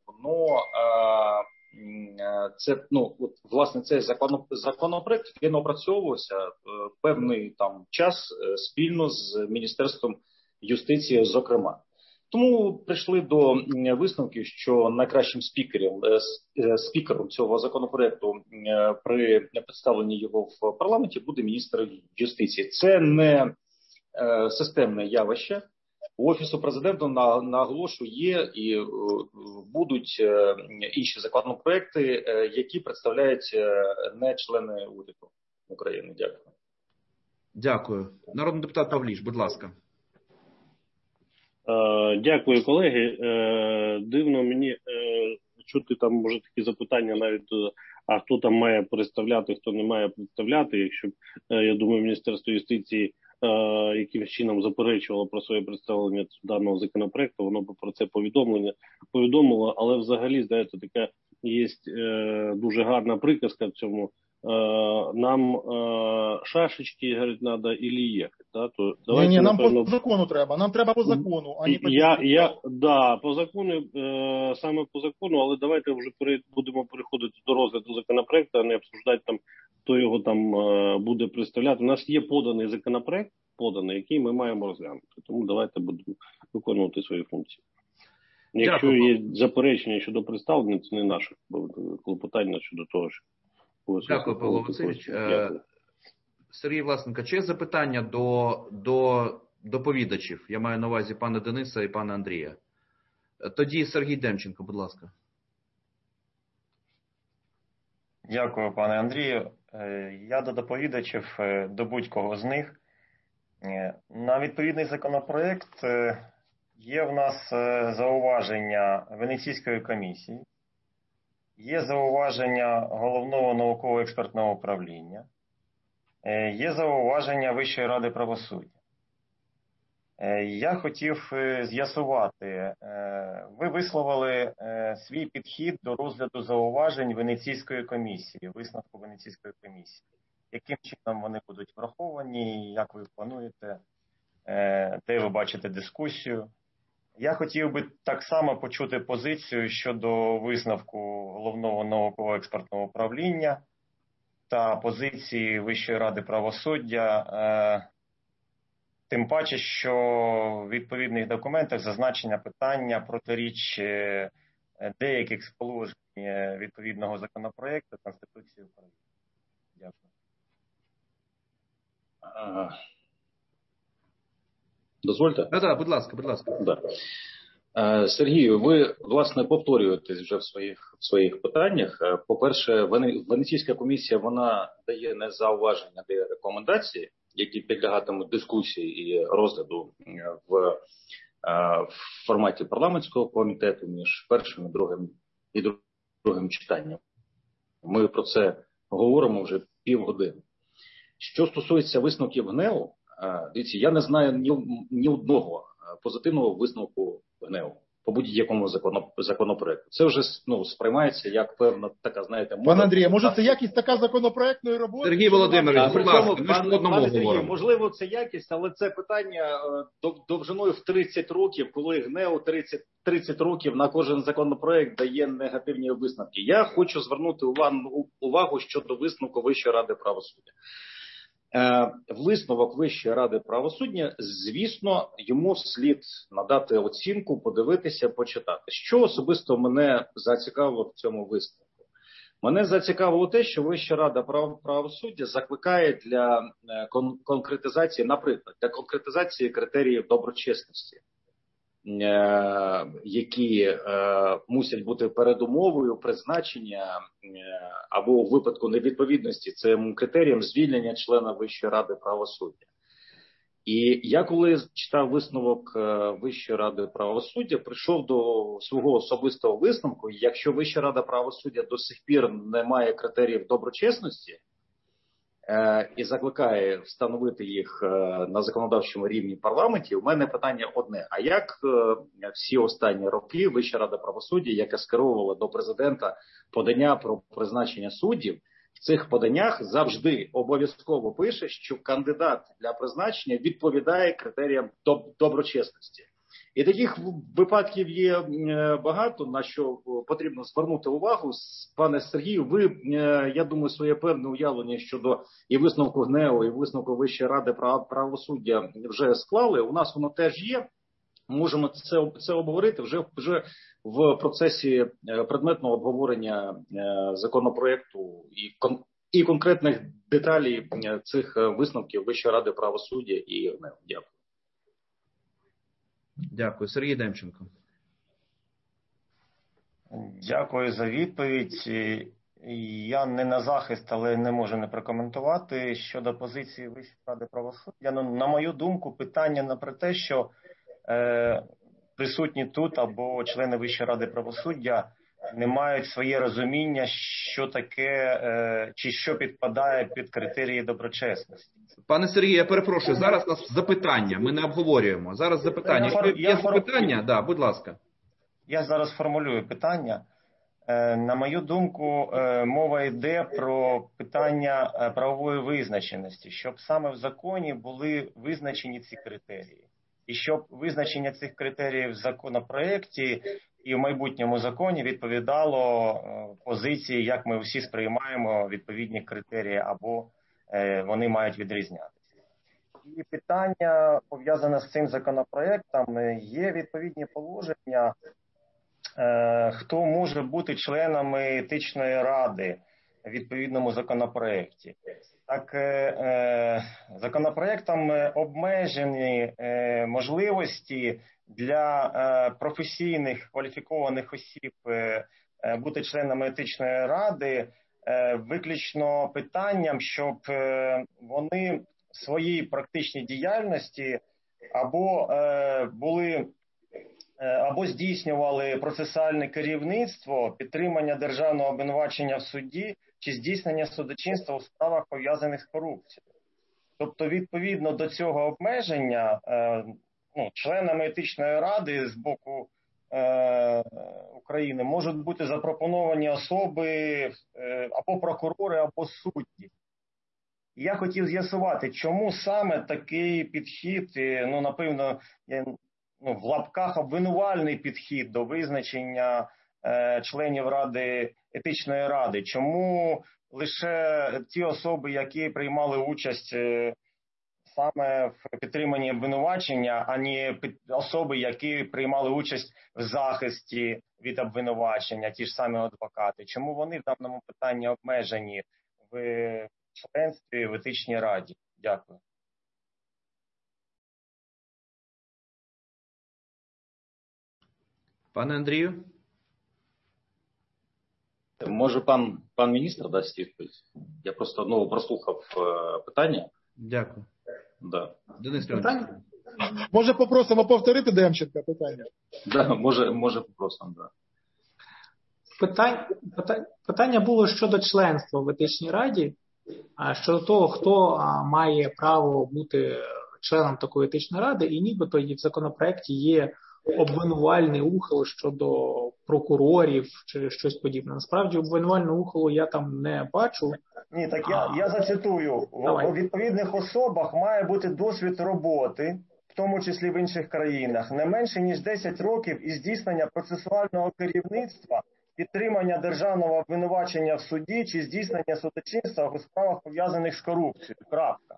власне, цей законопроект, він опрацьовувався певний там час спільно з Міністерством юстиції, зокрема. Тому прийшли до висновків, що найкращим спікером цього законопроекту при представленні його в парламенті буде міністр юстиції. Це не системне явище. У Офісу Президента, наголошую, є і будуть інші законопроекти, які представляють не члени уряду України. Дякую. Дякую. Народний депутат Павліш, будь ласка. Дякую, колеги. Дивно мені чути там, може, такі запитання навіть, а хто там має представляти, хто не має представляти. Якщо, я думаю, Міністерство юстиції якимось чином заперечувало про своє представлення даного законопроекту, воно б про це повідомило, але взагалі, знаєте, така є дуже гарна приказка в цьому. Нам шашечки, говорить, треба і їхати. Да? То ні, нам по закону треба. Нам треба по закону, а не по по закону, саме по закону, але давайте вже будемо переходити до розгляду законопроекту, а не обсуждати там, хто його там буде представляти. У нас є поданий законопроект, який ми маємо розглянути. Тому давайте будемо виконувати свої функції. Якщо є заперечення щодо представлення, це не наше клопотання щодо того, що... Дякую, Павло Васильович. Сергій Власенко, чи є запитання до доповідачів? Я маю на увазі пана Дениса і пана Андрія. Тоді Сергій Демченко, будь ласка. Дякую, пане Андрію. Я до доповідачів, до будь-кого з них. На відповідний законопроект є в нас зауваження Венеційської комісії. Є зауваження Головного науково-експертного управління, є зауваження Вищої ради правосуддя. Я хотів з'ясувати, ви висловили свій підхід до розгляду зауважень Венеційської комісії, висновку Венеційської комісії. Яким чином вони будуть враховані, як ви плануєте, де ви бачите дискусію? Я хотів би так само почути позицію щодо висновку Головного науково-експертного управління та позиції Вищої ради правосуддя, тим паче, що в відповідних документах зазначення питання протиріч деяких з положень відповідного законопроекту Конституції України. Дякую. Дозвольте? Так, будь ласка. Да. Сергію, ви, власне, повторюєтесь вже в своїх питаннях. По-перше, Венеційська комісія, вона дає не зауваження, дає рекомендації, які підлягатимуть дискусії і розгляду в форматі парламентського комітету між першим і другим читанням. Ми про це говоримо вже півгодини. Що стосується висновків ГНЕУ, дивіться, я не знаю ні одного позитивного висновку ГНЕУ по будь-якому законопроекту. Це вже сприймається як певна така, знаєте, мода. Пане Андрію, може це якість така законопроектної роботи? Сергій Володимирович, будь ласка, ми ж по одному говоримо. Можливо, це якість, але це питання довжиною в 30 років, коли ГНЕУ 30 років на кожен законопроект дає негативні висновки. Я хочу звернути увагу щодо висновку Вищої ради правосуддя. Висновок Вищої ради правосуддя, звісно, йому слід надати оцінку, подивитися, почитати. Що особисто мене зацікавило в цьому висновку? Мене зацікавило те, що Вища рада правосуддя закликає для конкретизації, наприклад, для конкретизації критеріїв доброчесності, які мусять бути передумовою призначення або у випадку невідповідності цим критеріям звільнення члена Вищої ради правосуддя. І я коли читав висновок Вищої ради правосуддя, прийшов до свого особистого висновку, якщо Вища рада правосуддя до сих пір не має критеріїв доброчесності, і закликає встановити їх на законодавчому рівні парламенті, у мене питання одне. А як всі останні роки Вища рада правосуддя, яка скеровувала до президента подання про призначення суддів, в цих поданнях завжди обов'язково пише, що кандидат для призначення відповідає критеріям доброчесності. І таких випадків є багато, на що потрібно звернути увагу. Пане Сергію, ви, я думаю, своє певне уявлення щодо і висновку ГНЕУ, і висновку Вищої ради правосуддя вже склали. У нас воно теж є. Можемо це обговорити вже в процесі предметного обговорення законопроекту і конкретних деталей цих висновків Вищої ради правосуддя і ГНЕУ. Дякую. Дякую. Сергій Демченко. Дякую за відповідь. Я не на захист, але не можу не прокоментувати щодо позиції Вищої ради правосуддя. На мою думку, питання не про те, що присутні тут або члени Вищої ради правосуддя не мають своє розуміння, що таке чи що підпадає під критерії доброчесності. Пане Сергію, я перепрошую, зараз у нас запитання, ми не обговорюємо. Зараз запитання. Якщо є запитання, да, будь ласка. Я зараз формулюю питання. На мою думку, мова йде про питання правової визначеності, щоб саме в законі були визначені ці критерії. І щоб визначення цих критеріїв в законопроекті і в майбутньому законі відповідало позиції, як ми всі сприймаємо відповідні критерії, або вони мають відрізнятися. І питання, пов'язане з цим законопроектом, є відповідні положення, хто може бути членами етичної ради в відповідному законопроекті. Так, законопроектом обмежені можливості для професійних кваліфікованих осіб бути членами етичної ради виключно питанням, щоб вони в своїй практичній діяльності або здійснювали процесуальне керівництво, підтримання державного обвинувачення в суді чи здійснення судочинства у справах, пов'язаних з корупцією. Тобто, відповідно до цього обмеження, членами етичної ради з боку України можуть бути запропоновані особи або прокурори, або судді. І я хотів з'ясувати, чому саме такий підхід, напевно, в лапках обвинувальний підхід до визначення членів Ради, етичної ради. Чому лише ті особи, які приймали участь саме в підтриманні обвинувачення, а не особи, які приймали участь в захисті від обвинувачення, ті ж самі адвокати. Чому вони в даному питанні обмежені в членстві в етичній раді? Дякую. Пане Андрію? Може пан міністр дасть відповідь? Я просто прослухав питання. Дякую. Да. Денис Леонтьович. Може попросимо повторити Демченка питання? Да, може попросимо, да. Питання було щодо членства в етичній раді, щодо того, хто має право бути членом такої етичної ради, і нібито в законопроекті є обвинувальний ухил щодо прокурорів чи щось подібне. Насправді обвинувального ухилу я там не бачу. Ні, так я зацитую. У відповідних особах має бути досвід роботи, в тому числі в інших країнах, не менше, ніж 10 років із здійснення процесуального керівництва, підтримання державного обвинувачення в суді чи здійснення судочинства у справах, пов'язаних з корупцією. Крапка.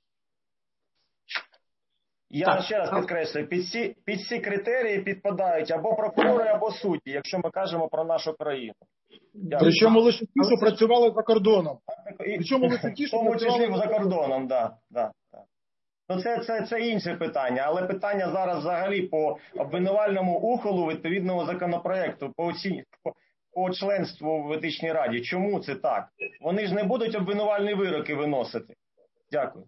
Я ще раз підкреслюю, під ці критерії підпадають або прокурори, або судді, якщо ми кажемо про нашу країну. Причому лише ті, що працювали за кордоном. Причому лише ті, що працювали за кордоном, да. Ну, це інше питання, але питання зараз взагалі по обвинувальному ухилу відповідного законопроекту, по членству в етичній раді. Чому це так? Вони ж не будуть обвинувальні вироки виносити. Дякую.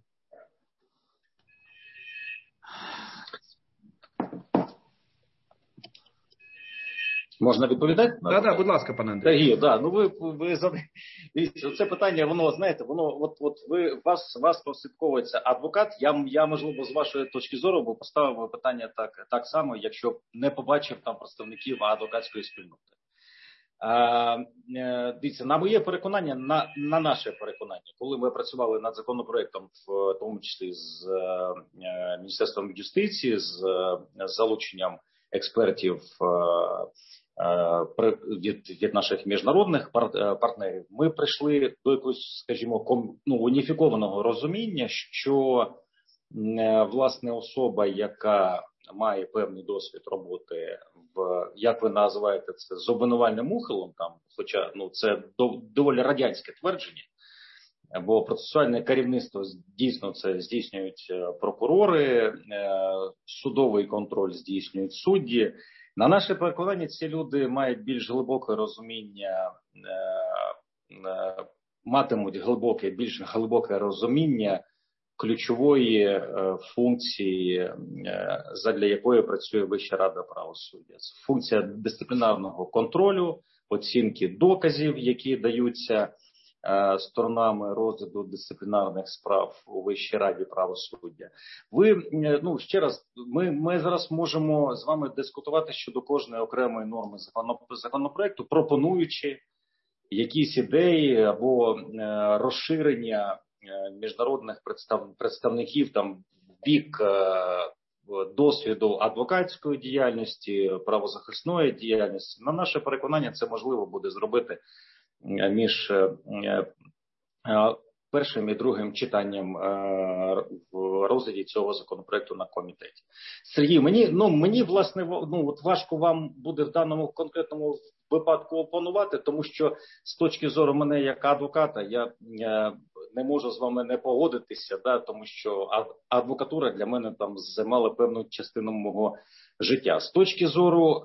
Можна відповідати? Так, будь ласка, пане Андрій. Сергію, да. Ну ви це питання, воно, знаєте, воно вас прослідковується адвокат. Я можливо, з вашої точки зору, бо поставив питання так само, якщо б не побачив там представників адвокатської спільноти. Дивіться, на моє переконання, на наше переконання, коли ми працювали над законопроектом, в тому числі з Міністерством юстиції, з залученням експертів від наших міжнародних партнерів, ми прийшли до якогось, скажімо, уніфікованого розуміння, що власне особа, яка має певний досвід роботи як ви називаєте це, з обвинувальним ухилом, там, хоча це доволі радянське твердження, бо процесуальне керівництво дійсно це здійснюють прокурори, судовий контроль здійснюють судді. На наше переконання, ці люди мають більш глибоке розуміння, матимуть більш глибоке розуміння ключової функції, задля якої працює Вища рада правосуддя. Це функція дисциплінарного контролю, оцінки доказів, які даються сторонами розгляду дисциплінарних справ у Вищій раді правосуддя. Ще раз, ми зараз можемо з вами дискутувати щодо кожної окремої норми законопроекту, пропонуючи якісь ідеї або розширення міжнародних представників там в бік досвіду адвокатської діяльності, правозахисної діяльності. На наше переконання, це можливо буде зробити між першим і другим читанням в розгляді цього законопроекту на комітеті. Сергій, мені власне важко вам буде в даному конкретному випадку опонувати, тому що з точки зору мене як адвоката, я не можу з вами не погодитися, тому що адвокатура для мене там займала певну частину мого життя. З точки зору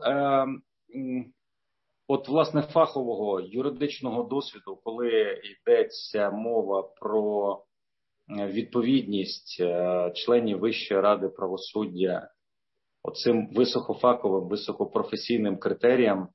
власне фахового юридичного досвіду, коли йдеться мова про відповідність членів Вищої ради правосуддя оцим високофаховим, високопрофесійним критеріям,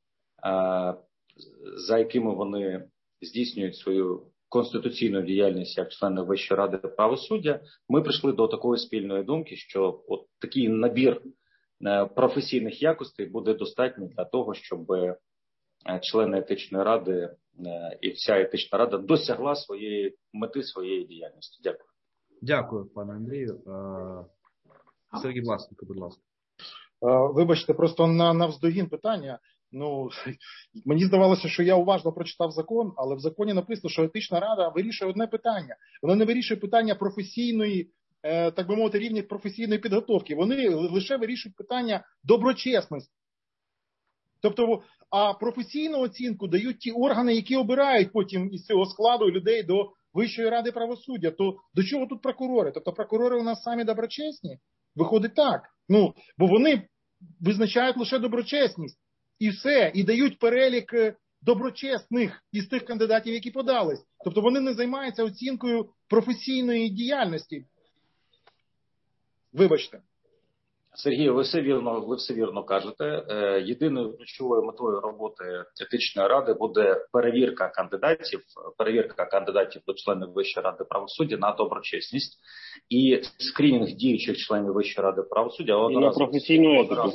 за якими вони здійснюють свою конституційну діяльність як члени Вищої ради правосуддя, ми прийшли до такої спільної думки, що такий набір професійних якостей буде достатньо для того, щоб члени етичної ради і вся етична рада досягла своєї мети, своєї діяльності. Дякую. Дякую, пане Андрію. Сергій Власенко, будь ласка. Вибачте, просто навздогін питання. Мені здавалося, що я уважно прочитав закон, але в законі написано, що етична рада вирішує одне питання. Вона не вирішує питання професійної, так би мовити, рівня професійної підготовки. Вони лише вирішують питання доброчесності. Тобто, а професійну оцінку дають ті органи, які обирають потім із цього складу людей до Вищої ради правосуддя. То до чого тут прокурори? Тобто прокурори у нас самі доброчесні? Виходить так. Бо вони визначають лише доброчесність. І все. І дають перелік доброчесних із тих кандидатів, які подались. Тобто вони не займаються оцінкою професійної діяльності. Вибачте. Сергій, ви все вірно кажете. Єдиною ключовою метою роботи етичної ради буде перевірка кандидатів до членів Вищої ради правосуддя на доброчесність і скринінг діючих членів Вищої ради правосуддя на професійну етику.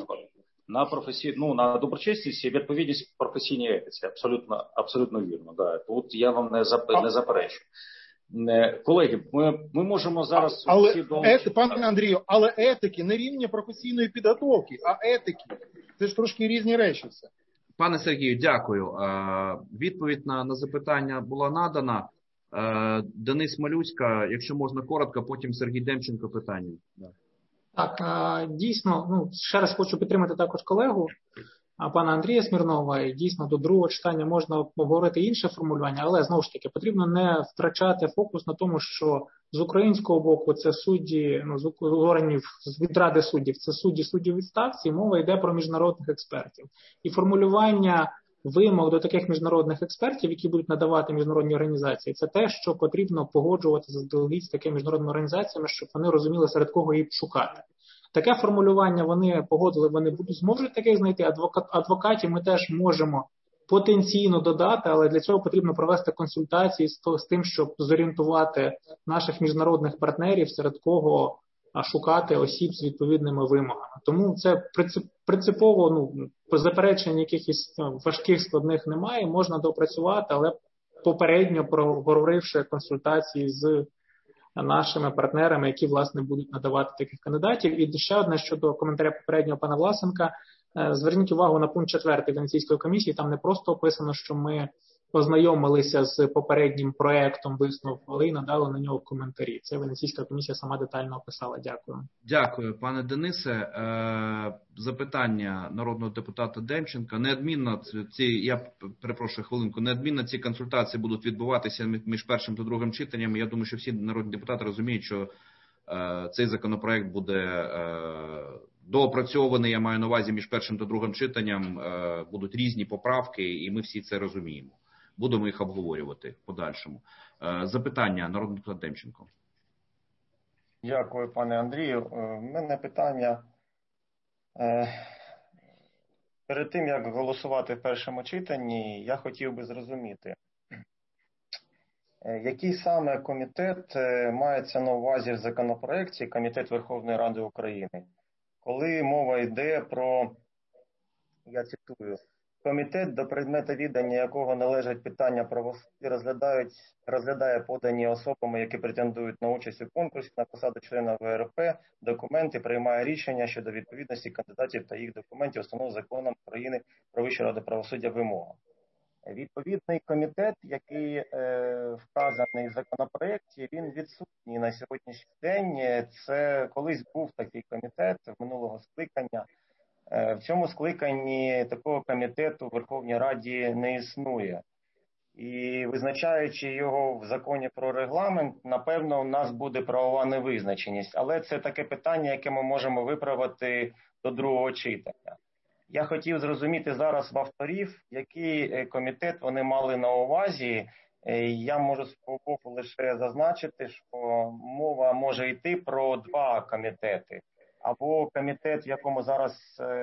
На доброчесність і відповідність професійній етиці. Абсолютно вірно. Да. Тут я вам не заперечую. Колеги, ми можемо зараз... Пане Андрію, але етики не рівня професійної підготовки, а етики. Це ж трошки різні речі все. Пане Сергію, дякую. Відповідь на запитання була надана. Денис Малюська, якщо можна коротко, потім Сергій Демченко питання. Так, дійсно, ще раз хочу підтримати також колегу, пана Андрія Смірнова. І дійсно до другого читання можна обговорити інше формулювання, але знову ж таки потрібно не втрачати фокус на тому, що з українського боку це судді, з органів від Ради суддів, це судді відставці, і мова йде про міжнародних експертів. І формулювання вимог до таких міжнародних експертів, які будуть надавати міжнародні організації, це те, що потрібно погоджувати заздалегідь з такими міжнародними організаціями, щоб вони розуміли, серед кого їх шукати. Таке формулювання вони погодили, вони зможуть таких знайти. Адвокатів ми теж можемо потенційно додати, але для цього потрібно провести консультації з тим, щоб зорієнтувати наших міжнародних партнерів, серед кого шукати осіб з відповідними вимогами. Тому це принципово, заперечень якихось важких, складних немає, можна допрацювати, але попередньо проговоривши консультації з нашими партнерами, які, власне, будуть надавати таких кандидатів. І ще одне щодо коментаря попереднього пана Власенка. Зверніть увагу на пункт 4 Венеційської комісії. Там не просто описано, що ми ознайомилися з попереднім проектом висновку, але й надали на нього коментарі. Це Венеційська комісія сама детально описала. Дякую. Дякую, пане Денисе. Запитання народного депутата Демченка. Неодмінно неодмінно ці консультації будуть відбуватися між першим та другим читанням. Я думаю, що всі народні депутати розуміють, що цей законопроект буде доопрацьований, я маю на увазі, між першим та другим читанням будуть різні поправки, і ми всі це розуміємо. Будемо їх обговорювати в подальшому. Запитання, народний депутат Демченко. Дякую, пане Андрію. У мене питання. Перед тим, як голосувати в першому читанні, я хотів би зрозуміти, який саме комітет мається на увазі в законопроекті, Комітет Верховної Ради України, коли мова йде про, я цитую, комітет, до предмета відання якого належать питання правосуддя, розглядає подані особами, які претендують на участь у конкурсі на посаду члена ВРП, документи, приймає рішення щодо відповідності кандидатів та їх документів, встановлених законом України про Вищу раду правосуддя вимогам. Відповідний комітет, який вказаний в законопроекті, він відсутній на сьогоднішній день. Це колись був такий комітет минулого скликання. В цьому скликанні такого комітету в Верховній Раді не існує. І визначаючи його в законі про регламент, напевно, у нас буде правова невизначеність. Але це таке питання, яке ми можемо виправити до другого читання. Я хотів зрозуміти зараз в авторів, який комітет вони мали на увазі. Я можу з свого боку лише зазначити, що мова може йти про два комітети. Або комітет, в якому зараз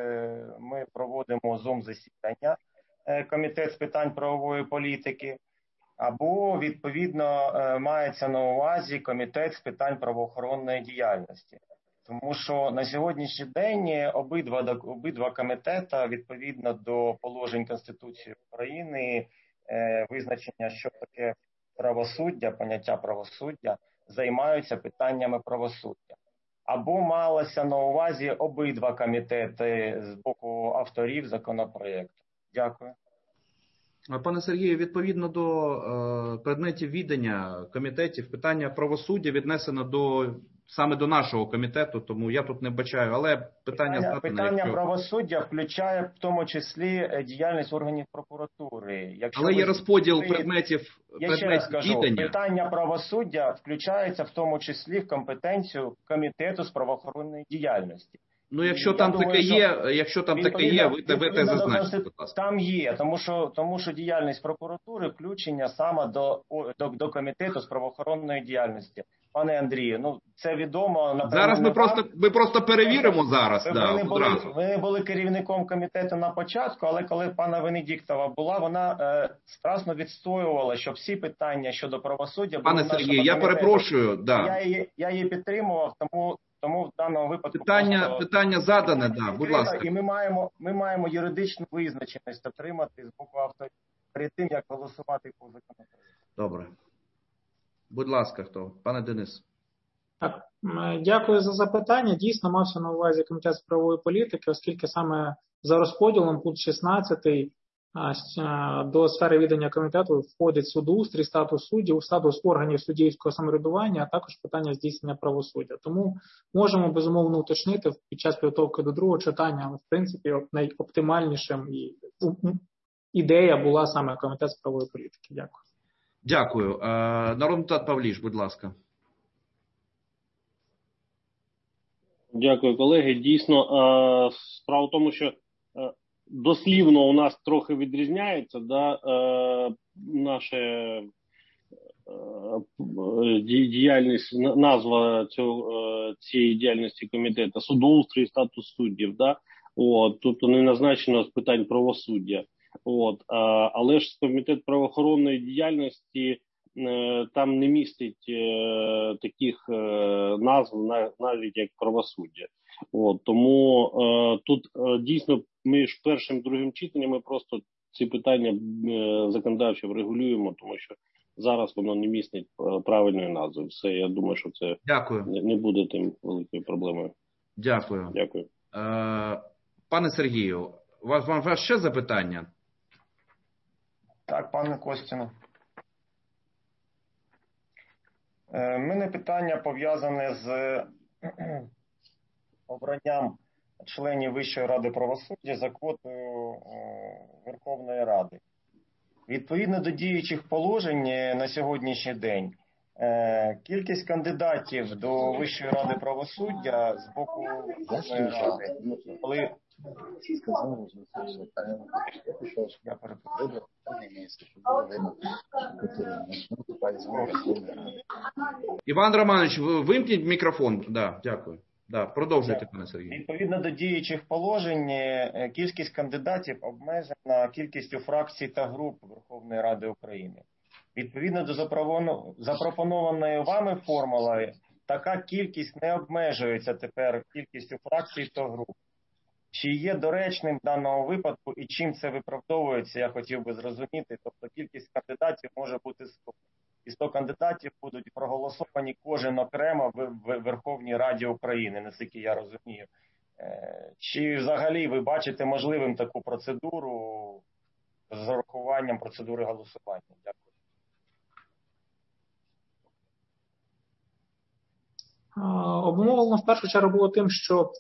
ми проводимо Zoom-засідання, комітет з питань правової політики, або, відповідно, мається на увазі комітет з питань правоохоронної діяльності. Тому що на сьогоднішній день обидва комітети, відповідно до положень Конституції України, визначення, що таке правосуддя, поняття правосуддя, займаються питаннями правосуддя. Або малося на увазі обидва комітети з боку авторів законопроекту. Дякую. Пане Сергію, відповідно до предметів відання комітетів, питання правосуддя віднесено саме до нашого комітету, тому я тут не бачаю, але питання правосуддя включає в тому числі діяльність органів прокуратури. Але є розподіл предметів відання. Питання правосуддя включається в тому числі в компетенцію Комітету з правоохоронної діяльності. Ну, якщо там таке є, ви те зазначите, будь ласка. Там є, тому що діяльність прокуратури включення саме до комітету з правоохоронної діяльності. Пане Андрію, ну це відомо. Напевно, зараз ми просто перевіримо зараз. Ви не були керівником комітету на початку, але коли пана Венедіктова була, вона страшно відстоювала, що всі питання щодо правосуддя були в нашому комітеті. Пане Сергію, я перепрошую. Да. Я її підтримував, тому в даному випадку питання задане, да, будь ласка. І ми маємо юридичну визначеність отримати з боку авторів перед тим, як голосувати по законопроекту. Добре. Будь ласка, хто? Пане Денис. Так, дякую за запитання. Дійсно, мався на увазі Комітет з правової політики, оскільки саме за розподілом пункт 16 до сфери відання комітету входить судоустрій, статус суддів, статус органів суддівського самоврядування, а також питання здійснення правосуддя. Тому можемо, безумовно, уточнити під час підготовки до другого читання, але, в принципі, найоптимальнішим і ідея була саме Комітет з правової політики. Дякую. Дякую. Народний депутат Павліш, будь ласка. Дякую, колеги. Дійсно, справа в тому, що дослівно у нас трохи відрізняється наша діяльність, назва цієї діяльності комітету, судоустрій, статус суддів. Тут не назначено з питань правосуддя. Але ж комітет правоохоронної діяльності там не містить таких назв, навіть як правосуддя. Тому тут дійсно між першим і другим читанням ми просто ці питання законодавчо врегулюємо, тому що зараз воно не містить правильної назви. Все, я думаю, що це не буде тим великою проблемою. Дякую. Дякую. Пане Сергію, вам ще запитання? Так, пане Костіну. У мене питання пов'язане з обранням членів Вищої ради правосуддя за квотою Верховної Ради. Відповідно до діючих положень на сьогоднішній день, кількість кандидатів до Вищої ради правосуддя з боку Верховної Ради, коли Іван Романович, вимкніть мікрофон. Да, дякую. Да, продовжуйте, пане Сергію. Відповідно до діючих положень, кількість кандидатів обмежена кількістю фракцій та груп Верховної Ради України. Відповідно до запропонованої вами формули, така кількість не обмежується тепер кількістю фракцій та груп. Чи є доречним в даному випадку і чим це виправдовується, я хотів би зрозуміти. Тобто кількість кандидатів може бути 100. І 100 кандидатів будуть проголосовані кожен окремо в Верховній Раді України, наскільки я розумію. Чи взагалі ви бачите можливим таку процедуру з урахуванням процедури голосування? Дякую. Обумовлено в першу чергу було тим, що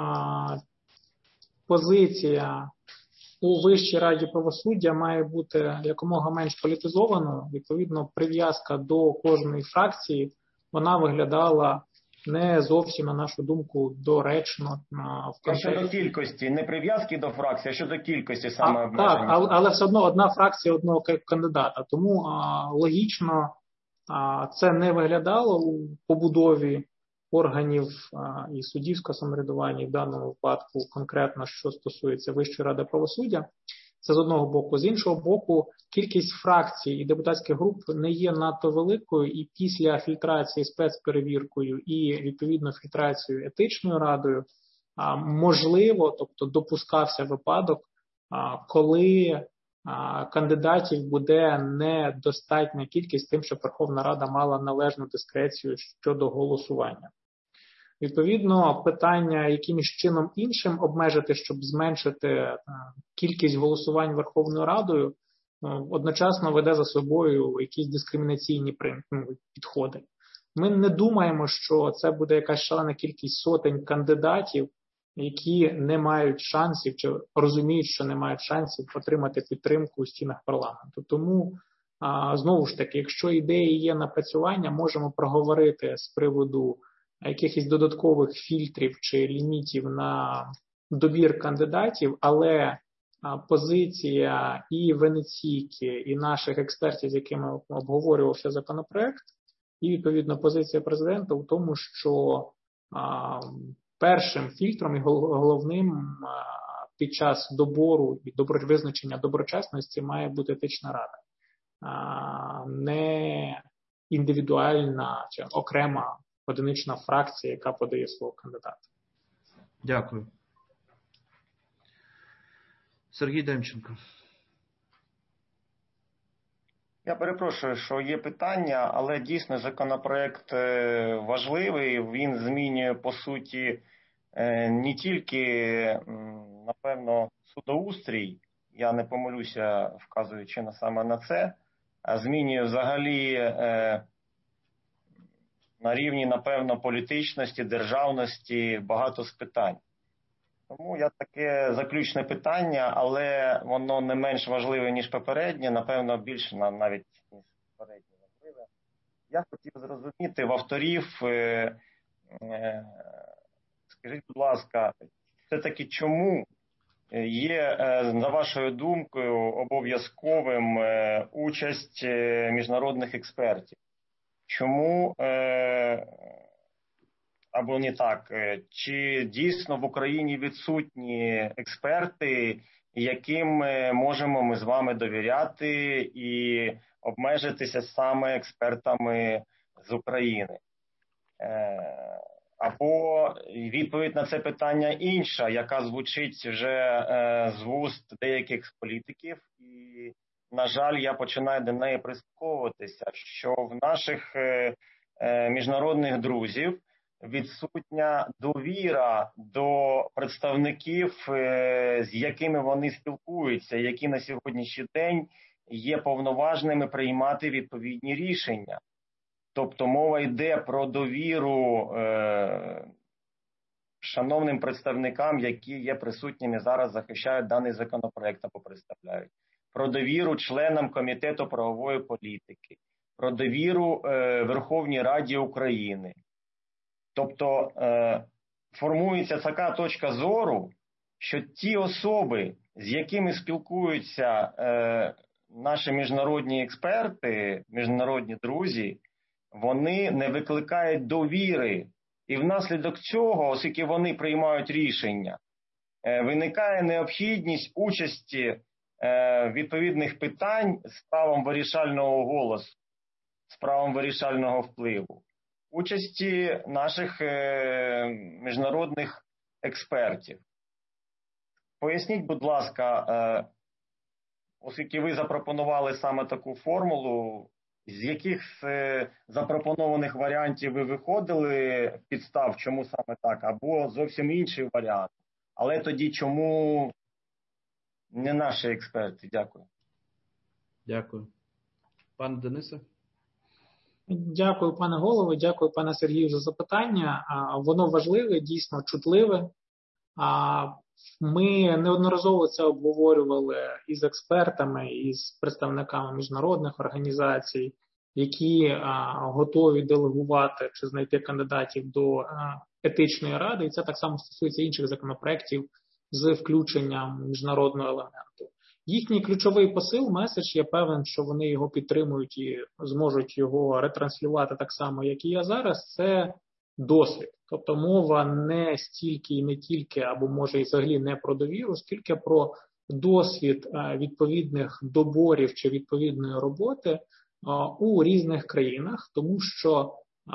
позиція у Вищій раді правосуддя має бути якомога менш політизованою. Відповідно, прив'язка до кожної фракції, вона виглядала не зовсім, на нашу думку, доречно. Щодо кількості, не прив'язки до фракції, а щодо кількості саме обмеження. Так, але все одно одна фракція одного кандидата. Тому логічно це не виглядало у побудові органів і суддівського самоврядування, і в даному випадку конкретно, що стосується Вищої ради правосуддя. Це з одного боку. З іншого боку, кількість фракцій і депутатських груп не є надто великою, і після фільтрації спецперевіркою і, відповідно, фільтрацією етичною радою, можливо, тобто допускався випадок, коли кандидатів буде недостатня кількість тим, щоб Верховна Рада мала належну дискрецію щодо голосування. Відповідно, питання, якимось чином іншим обмежити, щоб зменшити кількість голосувань Верховною Радою, одночасно веде за собою якісь дискримінаційні підходи. Ми не думаємо, що це буде якась шалена кількість сотень кандидатів, які не мають шансів, чи розуміють, що не мають шансів отримати підтримку у стінах парламенту. Тому, знову ж таки, якщо ідеї є напрацювання, можемо проговорити з приводу якихось додаткових фільтрів чи лімітів на добір кандидатів, але позиція і Венеційки, і наших експертів, з якими обговорювався законопроект, і, відповідно, позиція президента у тому, що першим фільтром і головним під час добору і визначення доброчесності має бути етична рада, не індивідуальна чи окрема одинична фракція, яка подає свого кандидата. Дякую. Сергій Демченко. Я перепрошую, що є питання, але дійсно законопроект важливий. Він змінює, по суті, не тільки, напевно, судоустрій, я не помилюся, вказуючи саме на це, а змінює взагалі на рівні, напевно, політичності, державності багато з питань. Тому я таке заключне питання, але воно не менш важливе, ніж попереднє, напевно, більше навіть, ніж попереднє важливе. Я хотів зрозуміти в авторів, скажіть, будь ласка, все-таки чому є, за вашою думкою, обов'язковим участь міжнародних експертів? Чому, або не так, чи дійсно в Україні відсутні експерти, яким можемо ми з вами довіряти і обмежитися саме експертами з України? Або відповідь на це питання інша, яка звучить вже з вуст деяких політиків, і, на жаль, я починаю до неї прислуховуватися, що в наших міжнародних друзів відсутня довіра до представників, з якими вони спілкуються, які на сьогоднішній день є повноважними приймати відповідні рішення. Тобто мова йде про довіру шановним представникам, які є присутніми зараз, захищають даний законопроект або представляють. Про довіру членам Комітету правової політики. Про довіру Верховній Раді України. Тобто формується така точка зору, що ті особи, з якими спілкуються наші міжнародні експерти, міжнародні друзі, вони не викликають довіри. І внаслідок цього, оскільки вони приймають рішення, виникає необхідність участі відповідних питань з правом вирішального голосу, з правом вирішального впливу. Участі наших міжнародних експертів. Поясніть, будь ласка, оскільки ви запропонували саме таку формулу, з яких запропонованих варіантів ви виходили підстав, чому саме так, або зовсім інший варіант. Але тоді чому не наші експерти? Дякую. Дякую. Пане Денисе? Дякую, пане голово, дякую, пане Сергію, за запитання. Воно важливе, дійсно чутливе. Ми неодноразово це обговорювали із експертами, із представниками міжнародних організацій, які готові делегувати чи знайти кандидатів до етичної ради. І це так само стосується інших законопроєктів з включенням міжнародного елементу. Їхній ключовий посил, меседж, я певен, що вони його підтримують і зможуть його ретранслювати так само, як і я зараз, це досвід. Тобто мова не стільки і не тільки, або може і взагалі не про довіру, скільки про досвід відповідних доборів чи відповідної роботи у різних країнах, тому що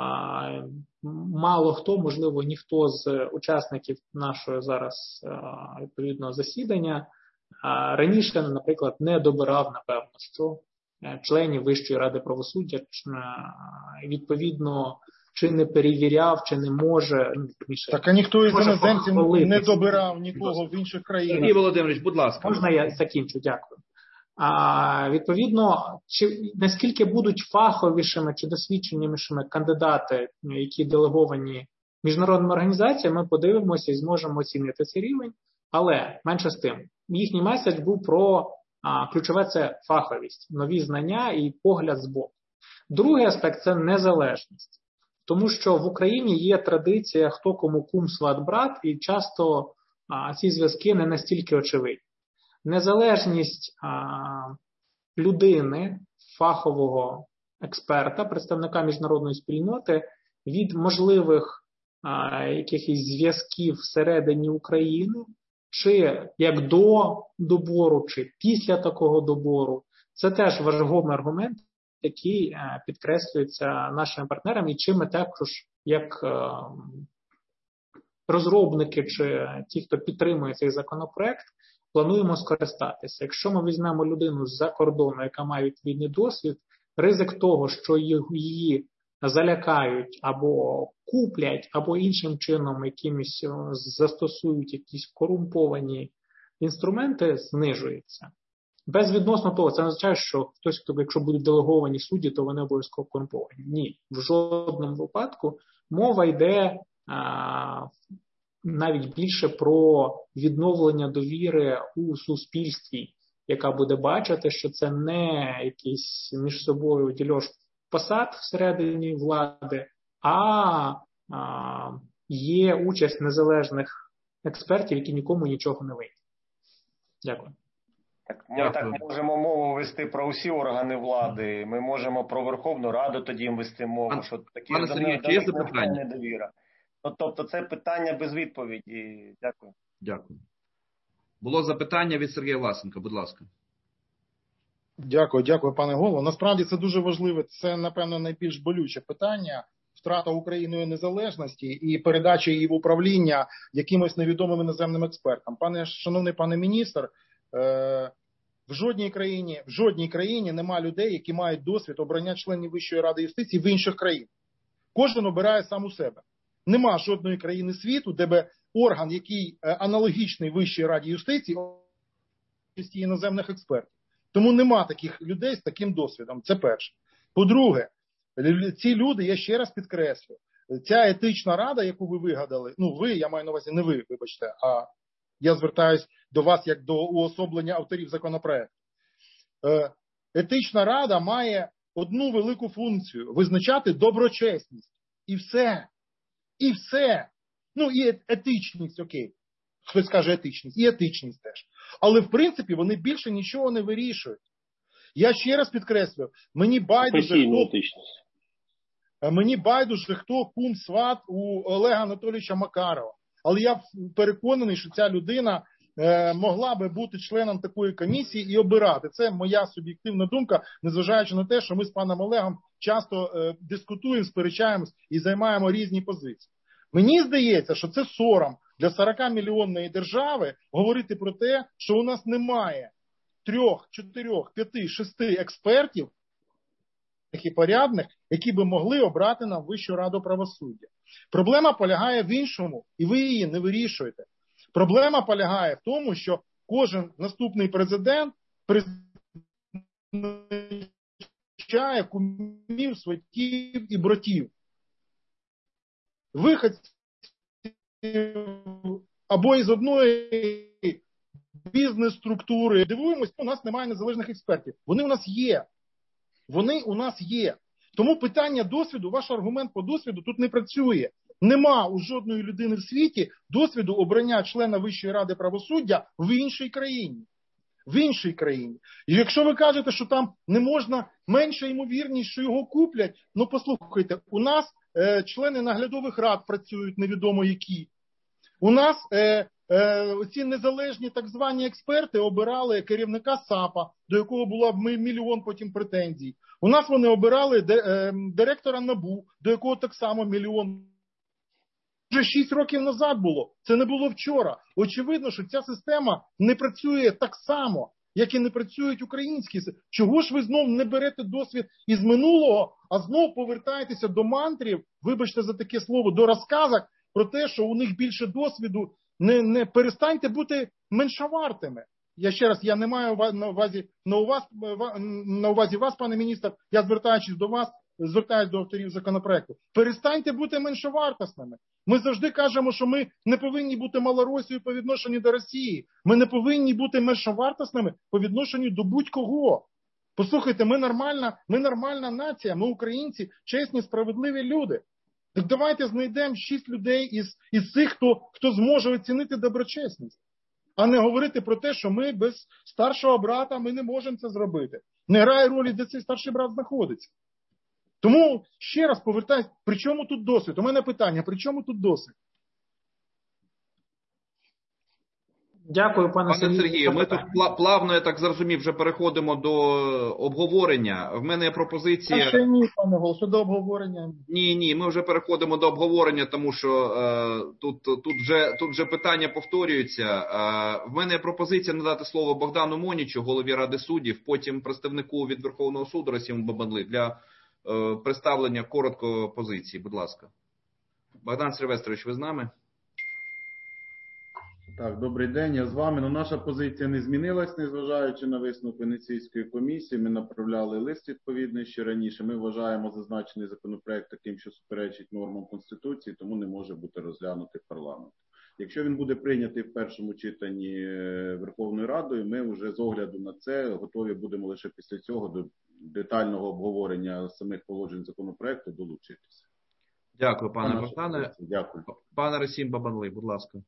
мало хто, можливо, ніхто з учасників нашого зараз відповідного засідання раніше, наприклад, не добирав, напевно, що членів Вищої ради правосуддя, відповідно, чи не перевіряв, чи не може. Так, а ніхто із іноземців не добирав нікого в інших країнах. Сергій Володимирович, будь ласка. Можна я закінчу? Дякую. Відповідно, наскільки будуть фаховішими чи досвідченішими кандидати, які делеговані міжнародними організаціями, ми подивимося і зможемо оцінити цей рівень. Але, менше з тим, їхній меседж був про ключове – це фаховість, нові знання і погляд збоку. Другий аспект – це незалежність. Тому що в Україні є традиція хто кому кум, сват, брат, і часто ці зв'язки не настільки очевидні. Незалежність людини, фахового експерта, представника міжнародної спільноти від можливих якихось зв'язків всередині України, чи як до добору, чи після такого добору, це теж важливий аргумент, який підкреслюється нашими партнерами, і чим ми також, як розробники чи ті, хто підтримує цей законопроект, плануємо скористатися. Якщо ми візьмемо людину з-за кордону, яка має відповідний досвід, ризик того, що її залякають або куплять, або іншим чином якимось застосують якісь корумповані інструменти, знижується. Безвідносно того, це не означає, що хтось, якщо будуть делеговані судді, то вони обов'язково корумповані. Ні, в жодному випадку мова йде навіть більше про відновлення довіри у суспільстві, яка буде бачити, що це не якийсь між собою дільош посад всередині влади, а є участь незалежних експертів, які нікому нічого не винні. Дякую. Ми так можемо мову вести про усі органи влади. Ми можемо про Верховну Раду тоді вести мову, що такі недовіра. Тобто це питання без відповіді. Дякую. Дякую. Було запитання від Сергія Власенка, будь ласка. Дякую, пане голово. Насправді це дуже важливе, це, напевно, найбільш болюче питання. Втрата Україною незалежності і передача її в управління якимось невідомим іноземним експертам. Шановний пане міністр, в жодній країні нема людей, які мають досвід обрання членів Вищої ради юстиції в інших країнах. Кожен обирає сам у себе. Нема жодної країни світу, де би орган, який аналогічний Вищій раді юстиції, іноземних експертів. Тому нема таких людей з таким досвідом. Це перше. По-друге, ці люди, я ще раз підкреслю, ця етична рада, яку ви вигадали, я маю на увазі не ви, вибачте, а я звертаюсь до вас як до уособлення авторів законопроекту. Етична рада має одну велику функцію – визначати доброчесність. І все. І все. І етичність, окей. Хтось каже етичність. І етичність теж. Але, в принципі, вони більше нічого не вирішують. Я ще раз підкреслю, мені байдуже, хто кум сват у Олега Анатолійовича Макарова. Але я переконаний, що ця людина могла би бути членом такої комісії і обирати. Це моя суб'єктивна думка, незважаючи на те, що ми з паном Олегом часто дискутуємо, сперечаємось і займаємо різні позиції. Мені здається, що це сором для 40-мільйонної держави говорити про те, що у нас немає 3, 4, 5, 6 експертів і порядних, які би могли обрати нам Вищу раду правосуддя. Проблема полягає в іншому, і ви її не вирішуєте. Проблема полягає в тому, що кожен наступний президент призначає кумів, сватів і братів. Виходці або із одної бізнес-структури. Дивуємось, у нас немає незалежних експертів. Вони у нас є. Тому питання досвіду, ваш аргумент по досвіду тут не працює. Нема у жодної людини в світі досвіду обрання члена Вищої ради правосуддя в іншій країні. В іншій країні. І якщо ви кажете, що там не можна, менша ймовірність, що його куплять, послухайте, у нас члени наглядових рад працюють невідомо які. У нас ці незалежні так звані експерти обирали керівника САПа, до якого було мільйон потім претензій. У нас вони обирали директора НАБУ, до якого так само мільйон. Вже 6 років назад було. Це не було вчора. Очевидно, що ця система не працює так само, як і не працюють українські. Чого ж ви знов не берете досвід із минулого, а знов повертаєтеся до мантрів, вибачте за таке слово, до розказок про те, що у них більше досвіду. Не перестаньте бути меншовартими. Я ще раз, я не маю на увазі вас, пане міністр, я звертаюсь до авторів законопроекту. Перестаньте бути меншовартісними. Ми завжди кажемо, що ми не повинні бути Малоросією по відношенню до Росії. Ми не повинні бути меншовартісними по відношенню до будь-кого. Послухайте, ми нормальна нація, ми українці, чесні, справедливі люди. Так давайте знайдемо 6 людей із цих, хто зможе оцінити доброчесність. А не говорити про те, що ми без старшого брата ми не можемо це зробити. Не грає ролі, де цей старший брат знаходиться. Тому ще раз повертаюсь, при чому тут досвід? У мене питання, при чому тут досвід? Дякую, пане Сергію. Ми тут плавно, я так зрозумів, вже переходимо до обговорення. В мене є пропозиція... А ще ні, пане Голос, до обговорення. Ні, ми вже переходимо до обговорення, тому що тут вже питання повторюються. В мене є пропозиція надати слово Богдану Монічу, голові Ради суддів, потім представнику від Верховного суду Расиму Бабанли для представлення коротко позиції. Будь ласка. Богдан Сильвестрович, ви з нами? Так, добрий день, я з вами. Наша позиція не змінилась, незважаючи на висновок Венеційської комісії. Ми направляли лист відповідний ще раніше. Ми вважаємо зазначений законопроект таким, що суперечить нормам Конституції, тому не може бути розглянутий парламентом. Якщо він буде прийнятий в першому читанні Верховною Радою, ми вже з огляду на це готові будемо лише після цього до детального обговорення самих положень законопроекту долучитися. Дякую, пане Богдане. Дякую. Пане Расим Бабанли, будь ласка.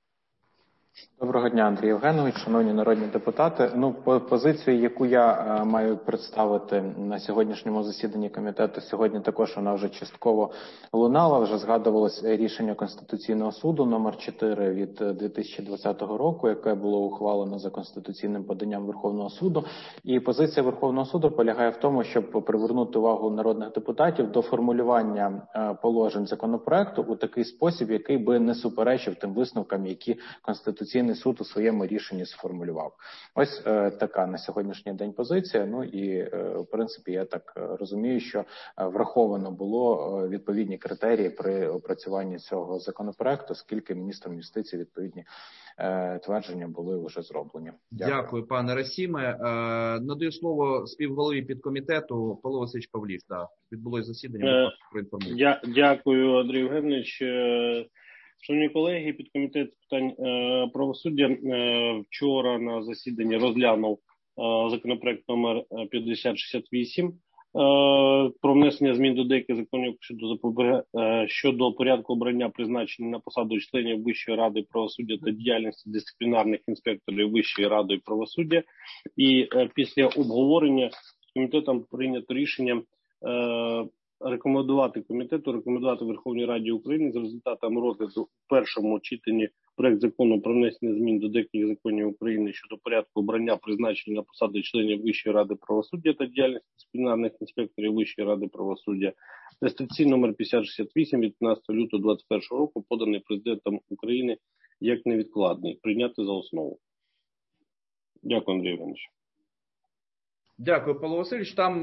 Доброго дня, Андрій Євгенович, шановні народні депутати. Позицію, яку я маю представити на сьогоднішньому засіданні комітету, сьогодні також вона вже частково лунала, вже згадувалось рішення Конституційного суду номер 4 від 2020 року, яке було ухвалено за конституційним поданням Верховного суду. І позиція Верховного суду полягає в тому, щоб привернути увагу народних депутатів до формулювання положень законопроекту у такий спосіб, який би не суперечив тим висновкам, які Конституційний суд у своєму рішенні сформулював. Ось така на сьогоднішній день позиція. І, в принципі, я так розумію, що враховано було відповідні критерії при опрацюванні цього законопроекту, оскільки міністром юстиції відповідні твердження були вже зроблені. Дякую, пане Расіме. Надаю слово співголові підкомітету Павло Васильович Павлів. Відбулось засідання. Дякую, Андрій Євгенович. Шановні колеги, підкомітет з питань правосуддя вчора на засіданні розглянув законопроект номер 5068 про внесення змін до деяких законів щодо порядку обрання призначення на посаду членів Вищої ради правосуддя та діяльності дисциплінарних інспекторів Вищої ради правосуддя. І після обговорення комітетом прийнято рішення рекомендувати Верховній Раді України з результатами розгляду в першому читанні проект закону про внесення змін до деяких законів України щодо порядку обрання призначення на посади членів Вищої ради правосуддя та діяльності дисциплінарних інспекторів Вищої ради правосуддя, реєстраційний номер 5068 від 15 лютого 2021 року, поданий Президентом України як невідкладний, прийняти за основу. Дякую, Андрій Іванович. Дякую, Павло Васильович. Там,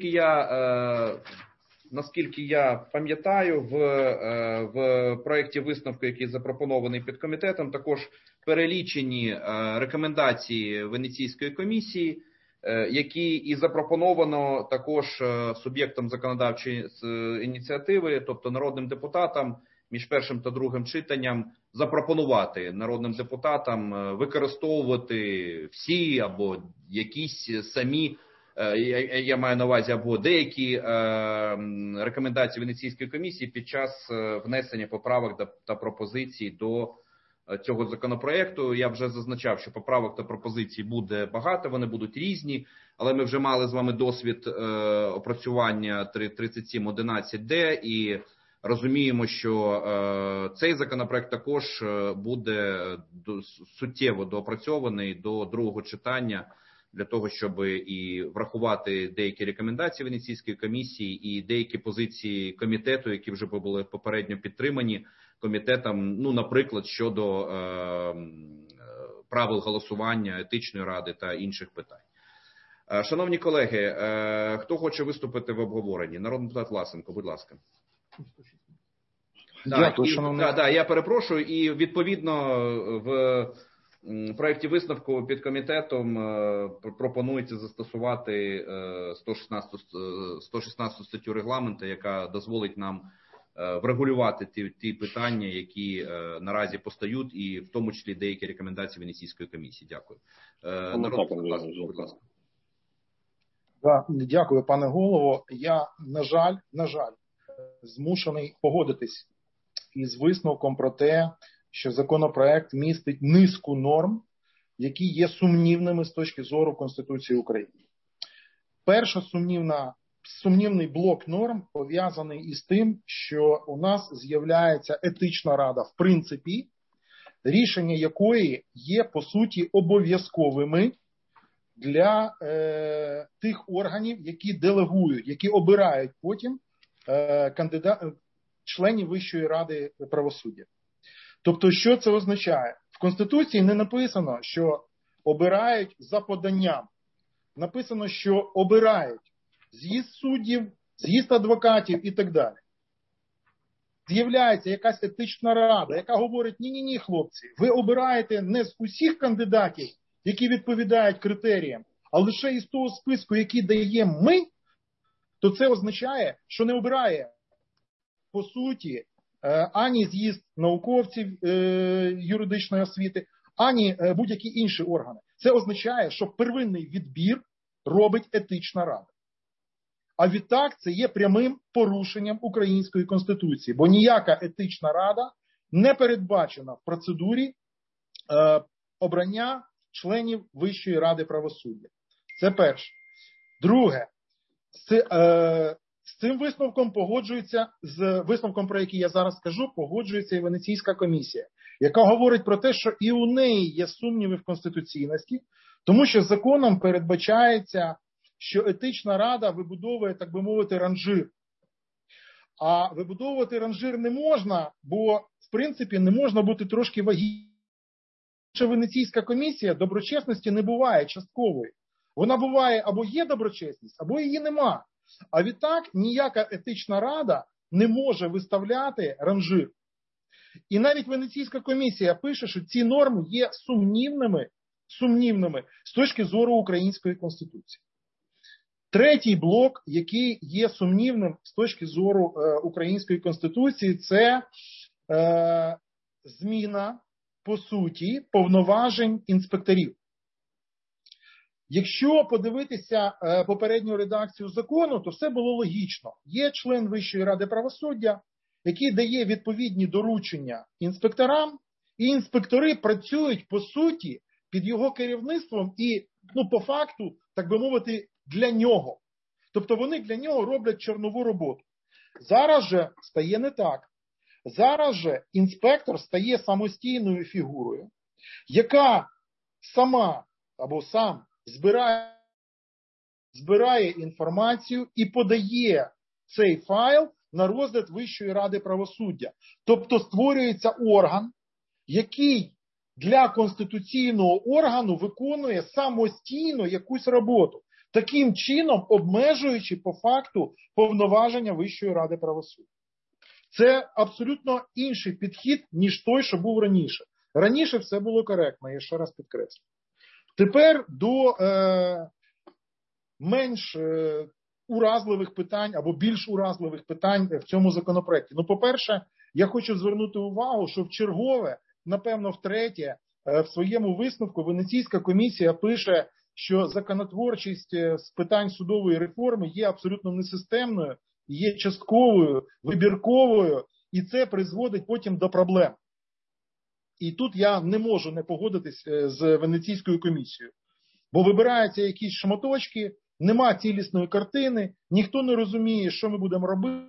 наскільки я пам'ятаю, в проєкті висновку, який запропонований підкомітетом, також перелічені рекомендації Венеційської комісії, які і запропоновано також суб'єктам законодавчої ініціативи, тобто народним депутатам, між першим та другим читанням запропонувати народним депутатам використовувати всі або якісь самі, я маю на увазі, або деякі рекомендації Венеційської комісії під час внесення поправок та пропозицій до цього законопроекту. Я вже зазначав, що поправок та пропозицій буде багато, вони будуть різні, але ми вже мали з вами досвід опрацювання 3711Д і розуміємо, що цей законопроект також буде суттєво доопрацьований до другого читання, для того, щоб і врахувати деякі рекомендації Венеційської комісії і деякі позиції комітету, які вже були попередньо підтримані комітетом, наприклад, щодо правил голосування, етичної ради та інших питань. Шановні колеги, хто хоче виступити в обговоренні? Народний депутат Власенко, будь ласка. Я перепрошую, і відповідно в проєкті висновку під комітетом пропонується застосувати 116 статтю регламенту, яка дозволить нам врегулювати ті питання, які наразі постають, і в тому числі деякі рекомендації Венеційської комісії. Дякую. Будь ласка. Дякую, пане голово. Я, на жаль, змушений погодитись із висновком про те, що законопроект містить низку норм, які є сумнівними з точки зору Конституції України. Перша сумнівний блок норм пов'язаний із тим, що у нас з'являється етична рада в принципі, рішення якої є по суті обов'язковими для тих органів, які делегують, які обирають потім членів Вищої ради правосуддя. Тобто, що це означає? В Конституції не написано, що обирають за поданням. Написано, що обирають з'їзд суддів, з'їзд адвокатів і так далі. З'являється якась етична рада, яка говорить, ні, хлопці, ви обираєте не з усіх кандидатів, які відповідають критеріям, а лише із того списку, який даємо ми, то це означає, що не обирає, по суті, ані з'їзд науковців юридичної освіти, ані будь-які інші органи. Це означає, що первинний відбір робить етична рада. А відтак це є прямим порушенням Української Конституції, бо ніяка етична рада не передбачена в процедурі обрання членів Вищої ради правосуддя. Це перше. Друге, з цим висновком погоджується, з висновком, про який я зараз скажу, погоджується і Венеційська комісія, яка говорить про те, що і у неї є сумніви в конституційності, тому що законом передбачається, що етична рада вибудовує, так би мовити, ранжир. А вибудовувати ранжир не можна, бо, в принципі, не можна бути трошки вагітним. Венеційська комісія доброчесності не буває часткової. Вона буває або є доброчесність, або її нема. А відтак ніяка етична рада не може виставляти ранжир. І навіть Венеційська комісія пише, що ці норми є сумнівними з точки зору Української Конституції. Третій блок, який є сумнівним з точки зору Української Конституції, це зміна, по суті, повноважень інспекторів. Якщо подивитися попередню редакцію закону, то все було логічно. Є член Вищої ради правосуддя, який дає відповідні доручення інспекторам, і інспектори працюють, по суті, під його керівництвом і, по факту, так би мовити, для нього. Тобто вони для нього роблять чорнову роботу. Зараз же стає не так. Зараз же інспектор стає самостійною фігурою, яка сама або сам збирає інформацію і подає цей файл на розгляд Вищої ради правосуддя. Тобто створюється орган, який для конституційного органу виконує самостійно якусь роботу, таким чином обмежуючи по факту повноваження Вищої ради правосуддя. Це абсолютно інший підхід, ніж той, що був раніше. Раніше все було коректно, я ще раз підкреслю. Тепер до менш уразливих питань або більш уразливих питань в цьому законопроекті. По-перше, я хочу звернути увагу, що вчергове, напевно, втретє, в своєму висновку Венеційська комісія пише, що законотворчість з питань судової реформи є абсолютно несистемною, є частковою, вибірковою, і це призводить потім до проблем. І тут я не можу не погодитись з Венеційською комісією. Бо вибираються якісь шматочки, нема цілісної картини, ніхто не розуміє, що ми будемо робити.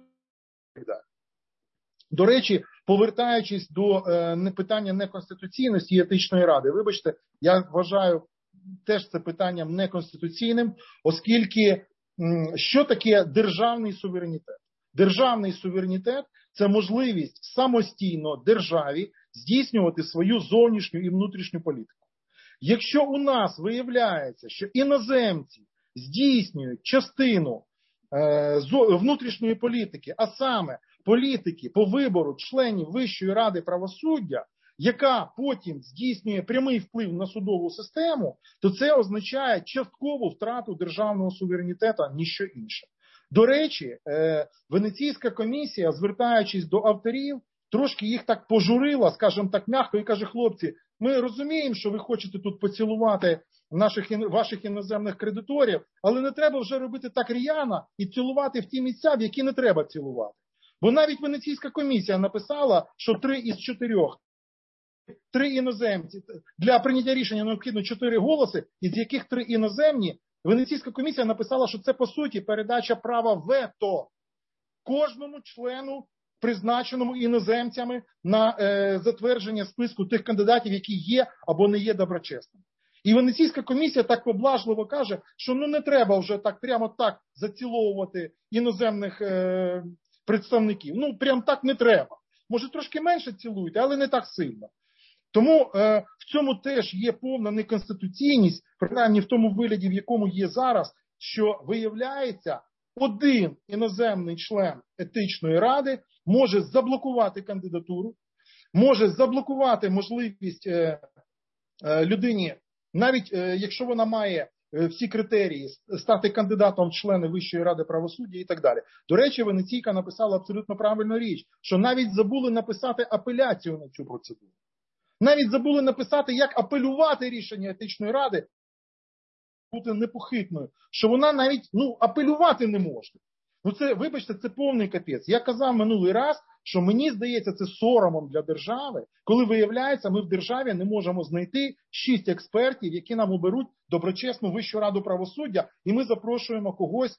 До речі, повертаючись до питання неконституційності і етичної ради, вибачте, я вважаю теж це питанням неконституційним, оскільки що таке державний суверенітет? Державний суверенітет – це можливість самостійно державі здійснювати свою зовнішню і внутрішню політику. Якщо у нас виявляється, що іноземці здійснюють частину внутрішньої політики, а саме політики по вибору членів Вищої ради правосуддя, яка потім здійснює прямий вплив на судову систему, то це означає часткову втрату державного суверенітету, ніщо інше. До речі, Венеційська комісія, звертаючись до авторів, трошки їх так пожурила, скажімо так м'яко, і каже: хлопці, ми розуміємо, що ви хочете тут поцілувати ваших іноземних кредиторів, але не треба вже робити так р'яно і цілувати в ті місця, в які не треба цілувати. Бо навіть Венеційська комісія написала, що 3 із 4, 3 іноземці, для прийняття рішення необхідно 4 голоси, із яких 3 іноземні. Венеційська комісія написала, що це по суті передача права вето кожному члену, призначеному іноземцями на затвердження списку тих кандидатів, які є або не є доброчесними. І Венеційська комісія так поблажливо каже, що не треба вже так прямо так заціловувати іноземних представників. Прям так не треба. Може трошки менше цілуйте, але не так сильно. Тому в цьому теж є повна неконституційність, принаймні в тому вигляді, в якому є зараз, що виявляється, один іноземний член етичної ради може заблокувати кандидатуру, може заблокувати можливість людині, навіть якщо вона має всі критерії, стати кандидатом в члени Вищої ради правосуддя і так далі. До речі, Венеційка написала абсолютно правильну річ, що навіть забули написати апеляцію на цю процедуру. Навіть забули написати, як апелювати рішення етичної ради, бути непохитною, що вона навіть апелювати не може. Це, вибачте, це повний капець. Я казав минулий раз, що мені здається це соромом для держави, коли виявляється, ми в державі не можемо знайти 6 експертів, які нам оберуть доброчесну Вищу раду правосуддя, і ми запрошуємо когось,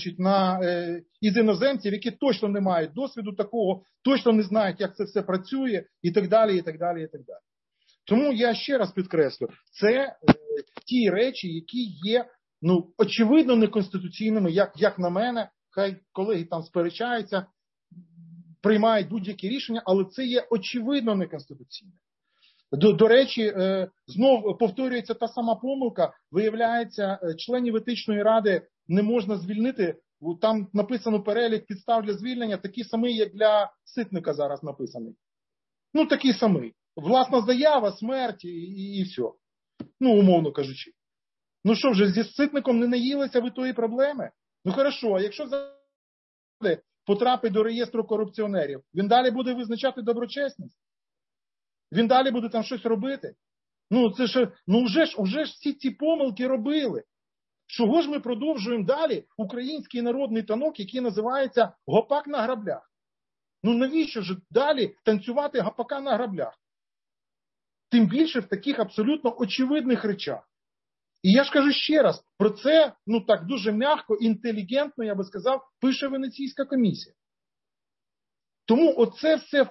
із іноземців, які точно не мають досвіду такого, точно не знають, як це все працює, і так далі, і так далі, і так далі. Тому я ще раз підкреслю, це ті речі, які є, очевидно, неконституційними, як на мене, хай колеги там сперечаються, приймають будь-які рішення, але це є очевидно неконституційне. До речі, знов повторюється та сама помилка, виявляється, членів етичної ради не можна звільнити, там написано перелік підстав для звільнення, такий самий, як для Ситника зараз написаний. Такий самий. Власна заява, смерть і все. Умовно кажучи. Що вже, зі Ситником не наїлися ви тої проблеми? Хорошо, а якщо потрапить до реєстру корупціонерів, він далі буде визначати доброчесність? Він далі буде там щось робити? Це ж, вже ж всі ці помилки робили. Чого ж ми продовжуємо далі український народний танок, який називається «Гопак на граблях»? Навіщо ж далі танцювати гопака на граблях? Тим більше в таких абсолютно очевидних речах. І я ж кажу ще раз, про це, так дуже м'яко, інтелігентно, я би сказав, пише Венеційська комісія. Тому оце все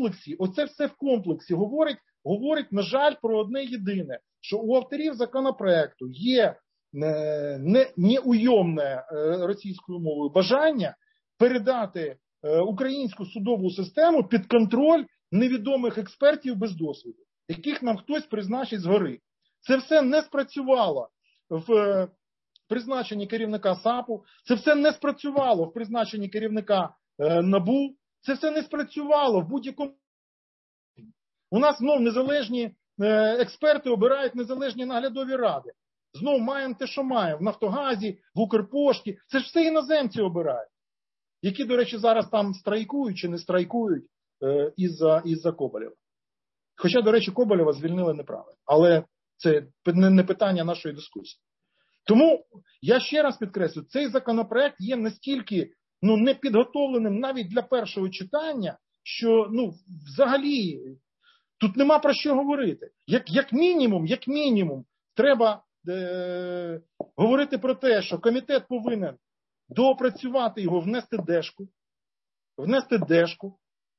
в комплексі говорить, на жаль, про одне єдине, що у авторів законопроекту є неуйомне російською мовою бажання передати українську судову систему під контроль невідомих експертів без досвіду, яких нам хтось призначить згори. Це все не спрацювало в призначенні керівника САПу, це все не спрацювало в призначенні керівника НАБУ, це все не спрацювало в будь-якому. У нас знов незалежні експерти обирають незалежні наглядові ради. Знов маємо те, що маємо в Нафтогазі, в Укрпошті. Це ж все іноземці обирають, які, до речі, зараз там страйкують чи не страйкують із-за Коболєва. Хоча, до речі, Коболєва звільнили неправильно. Але це не питання нашої дискусії. Тому я ще раз підкреслю, цей законопроект є настільки непідготовленим навіть для першого читання, що взагалі тут нема про що говорити. Як мінімум, треба говорити про те, що комітет повинен доопрацювати його, внести дешку,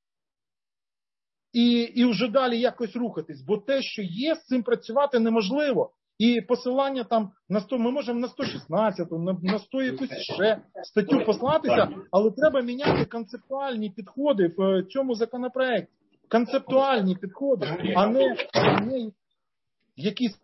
і вже далі якось рухатись, бо те, що є, з цим працювати неможливо. І посилання там на 100, ми можемо на 116, на 100 якусь ще статтю послатися, але треба міняти концептуальні підходи в цьому законопроекті. Концептуальні підходи, а не якісь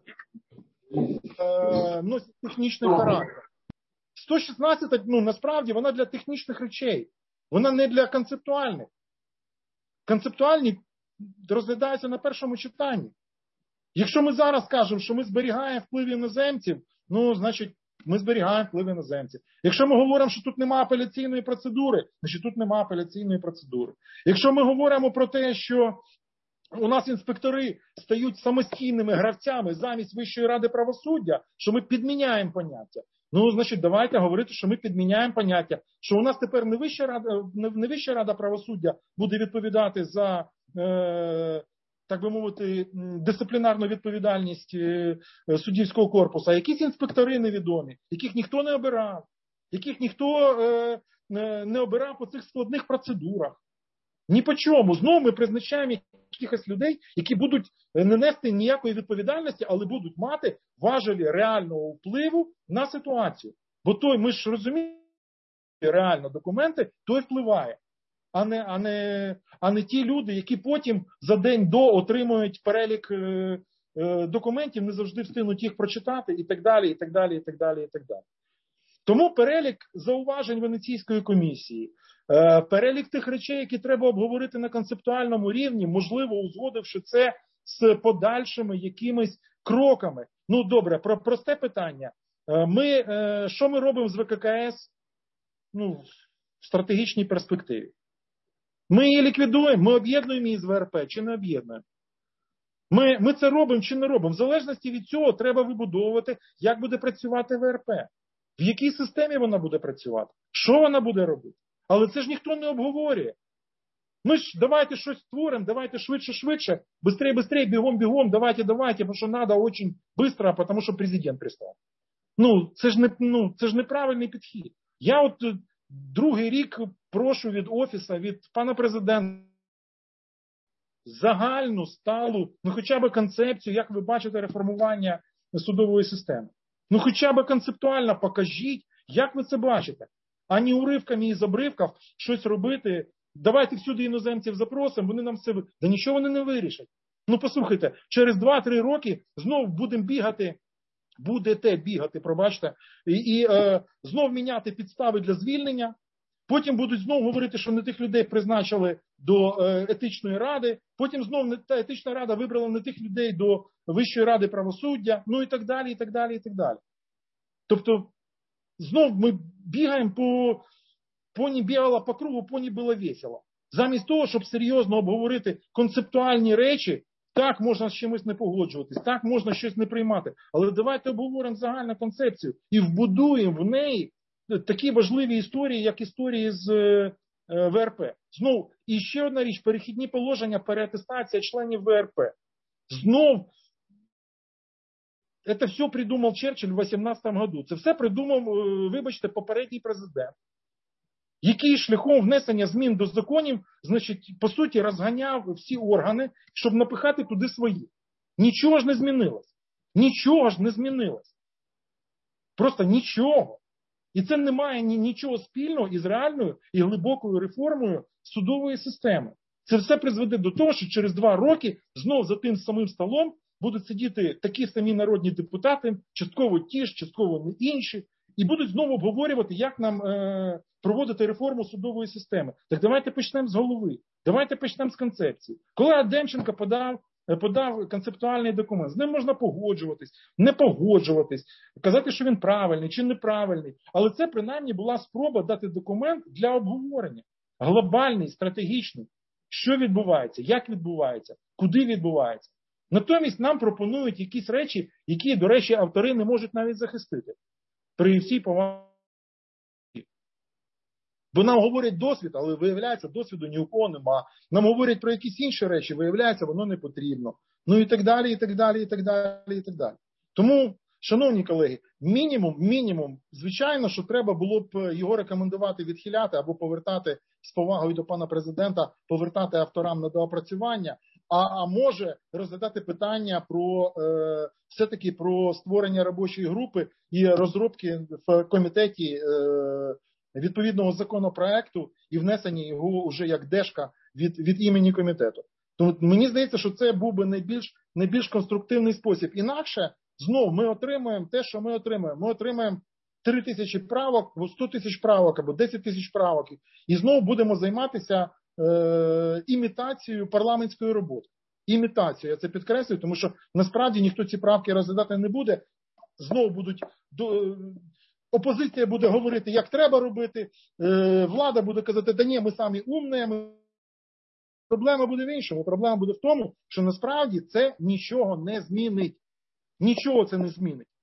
носять технічний характер. 116, насправді, вона для технічних речей. Вона не для концептуальних. Концептуальні розглядаються на першому читанні. Якщо ми зараз кажемо, що ми зберігаємо вплив іноземців, значить, ми зберігаємо вплив іноземців. Якщо ми говоримо, що тут немає апеляційної процедури, значить, тут немає апеляційної процедури. Якщо ми говоримо про те, що у нас інспектори стають самостійними гравцями замість Вищої ради правосуддя, що ми підміняємо поняття, Ну, значить, давайте говорити, що ми підміняємо поняття, що у нас тепер не Вища рада правосуддя буде відповідати за, так би мовити, дисциплінарну відповідальність суддівського корпусу, а якісь інспектори невідомі, яких ніхто не обирав, яких ніхто не обирав по цих складних процедурах. Ні по чому. Знову ми призначаємо якихось людей, які будуть не нести ніякої відповідальності, але будуть мати важелі реального впливу на ситуацію. Бо той, ми ж розуміємо, реально документи, той впливає. А не ті люди, які потім за день до отримують перелік документів, не завжди встигнуть їх прочитати і так далі, і так далі, і так далі, і так далі. Тому перелік зауважень Венеційської комісії, перелік тих речей, які треба обговорити на концептуальному рівні, можливо, узгодивши це з подальшими якимись кроками. Ну, добре, просте питання. Що ми робимо з ВККС в стратегічній перспективі? Ми її ліквідуємо, ми об'єднуємо її з ВРП чи не об'єднуємо? Ми це робимо чи не робимо? В залежності від цього треба вибудовувати, як буде працювати ВРП. В якій системі вона буде працювати? Що вона буде робити? Але це ж ніхто не обговорює. Ми ж давайте щось створимо, давайте швидше, быстрее, бігом, давайте, тому що треба дуже швидко, тому що президент пристав. Це ж неправильний підхід. Я от другий рік прошу від Офісу, від пана президента загальну, сталу, хоча б концепцію, як ви бачите реформування судової системи. Хоча б концептуально покажіть, як ви це бачите. А не уривками із обривків щось робити. Давайте всюди іноземців запросимо, вони нам все... Да нічого вони не вирішать. Послухайте, через 2-3 роки знову будемо будете бігати, пробачте, і знов міняти підстави для звільнення. Потім будуть знову говорити, що не тих людей призначили до етичної ради. Потім знову та етична рада вибрала не тих людей до Вищої ради правосуддя. І так далі, і так далі, і так далі. Тобто, знов ми бігаємо поні бігала по кругу, поні було весело. Замість того, щоб серйозно обговорити концептуальні речі, так можна з чимось не погоджуватись, так можна щось не приймати. Але давайте обговоримо загальну концепцію і вбудуємо в неї такі важливі історії, як історії з ВРП. Знову, і ще одна річ, перехідні положення, переатестація членів ВРП. Знов, це все придумав Черчилль в 18-му году. Це все придумав, вибачте, попередній президент, який шляхом внесення змін до законів, значить, по суті, розганяв всі органи, щоб напихати туди свої. Нічого ж не змінилось. Нічого ж не змінилось. Просто нічого. І це не має нічого спільного із реальною і глибокою реформою судової системи. Це все призведе до того, що через 2 роки знов за тим самим столом будуть сидіти такі самі народні депутати, частково ті ж, частково не інші, і будуть знову обговорювати, як нам проводити реформу судової системи. Так давайте почнемо з голови, давайте почнемо з концепції. Колега Демченко подав концептуальний документ. З ним можна погоджуватись, не погоджуватись, казати, що він правильний чи неправильний. Але це принаймні була спроба дати документ для обговорення. Глобальний, стратегічний. Що відбувається, як відбувається, куди відбувається. Натомість нам пропонують якісь речі, які, до речі, автори не можуть навіть захистити. При всій повазі. Бо нам говорять досвід, але виявляється, досвіду ні у кого нема. Нам говорять про якісь інші речі, виявляється, воно не потрібно. І так далі, і так далі, і так далі, і так далі. Тому, шановні колеги, мінімум, звичайно, що треба було б його рекомендувати відхиляти або повертати з повагою до пана президента, повертати авторам на доопрацювання, а може розглядати питання про все-таки про створення робочої групи і розробки в комітеті відповідного законопроекту і внесення його вже як дешка від імені комітету. Тому мені здається, що це був би найбільш конструктивний спосіб. Інакше, знов, ми отримаємо те, що ми отримаємо. Ми отримаємо 3 тисячі правок, 100 тисяч правок або 10 тисяч правок. І знову будемо займатися імітацією парламентської роботи. Імітацією, я це підкреслюю, тому що насправді ніхто ці правки розглядати не буде. Знову будуть... Опозиція буде говорити, як треба робити, влада буде казати, да ні, ми самі умні. Проблема буде в іншому. Проблема буде в тому, що насправді це нічого не змінить. Нічого це не змінить.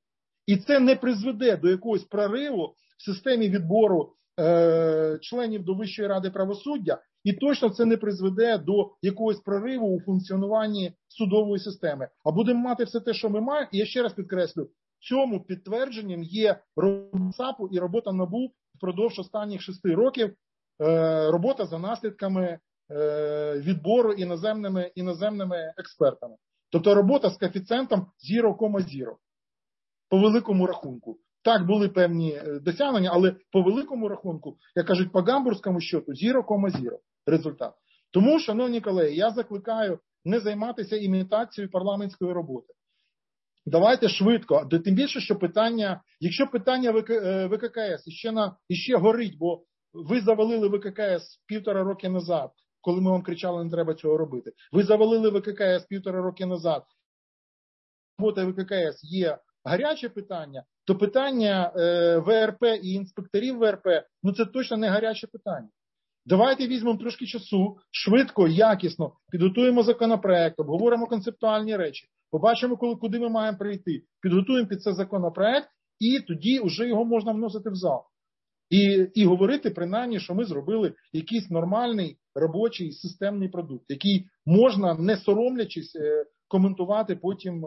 І це не призведе до якогось прориву в системі відбору членів до Вищої ради правосуддя, і точно це не призведе до якогось прориву у функціонуванні судової системи. А будемо мати все те, що ми маємо. І я ще раз підкреслю, цьому підтвердженням є робота САПу і робота НАБУ впродовж останніх 6 років, робота за наслідками відбору іноземними експертами. Тобто робота з коефіцієнтом 0,0 по великому рахунку. Так, були певні досягнення, але по великому рахунку, як кажуть, по гамбурзькому щоту 0,0 результат. Тому, шановні колеги, я закликаю не займатися імітацією парламентської роботи. Давайте швидко, тим більше, що питання, якщо питання ВККС іще горить, бо ви завалили ВККС 1,5 роки назад, коли ми вам кричали, не треба цього робити. Ви завалили ВККС 1,5 роки назад. Робота ВККС є гаряче питання, то питання ВРП і інспекторів ВРП, ну це точно не гаряче питання. Давайте візьмемо трошки часу, швидко, якісно, підготуємо законопроект, обговоримо концептуальні речі, побачимо, куди ми маємо прийти, підготуємо під це законопроект, і тоді вже його можна вносити в зал. І говорити, принаймні, що ми зробили якийсь нормальний, робочий, системний продукт, який можна, не соромлячись, коментувати потім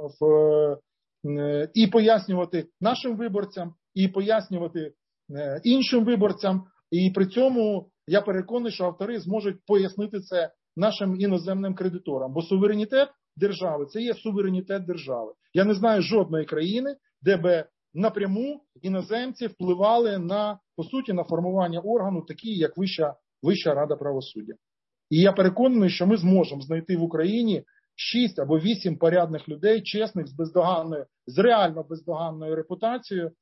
і пояснювати нашим виборцям, і пояснювати іншим виборцям. І при цьому я переконаний, що автори зможуть пояснити це нашим іноземним кредиторам. Бо суверенітет держави – це є суверенітет держави. Я не знаю жодної країни, де би напряму іноземці впливали на, по суті, на формування органу, такі як Вища Рада правосуддя. І я переконаний, що ми зможемо знайти в Україні 6 або 8 порядних людей, чесних, з реально бездоганною репутацією,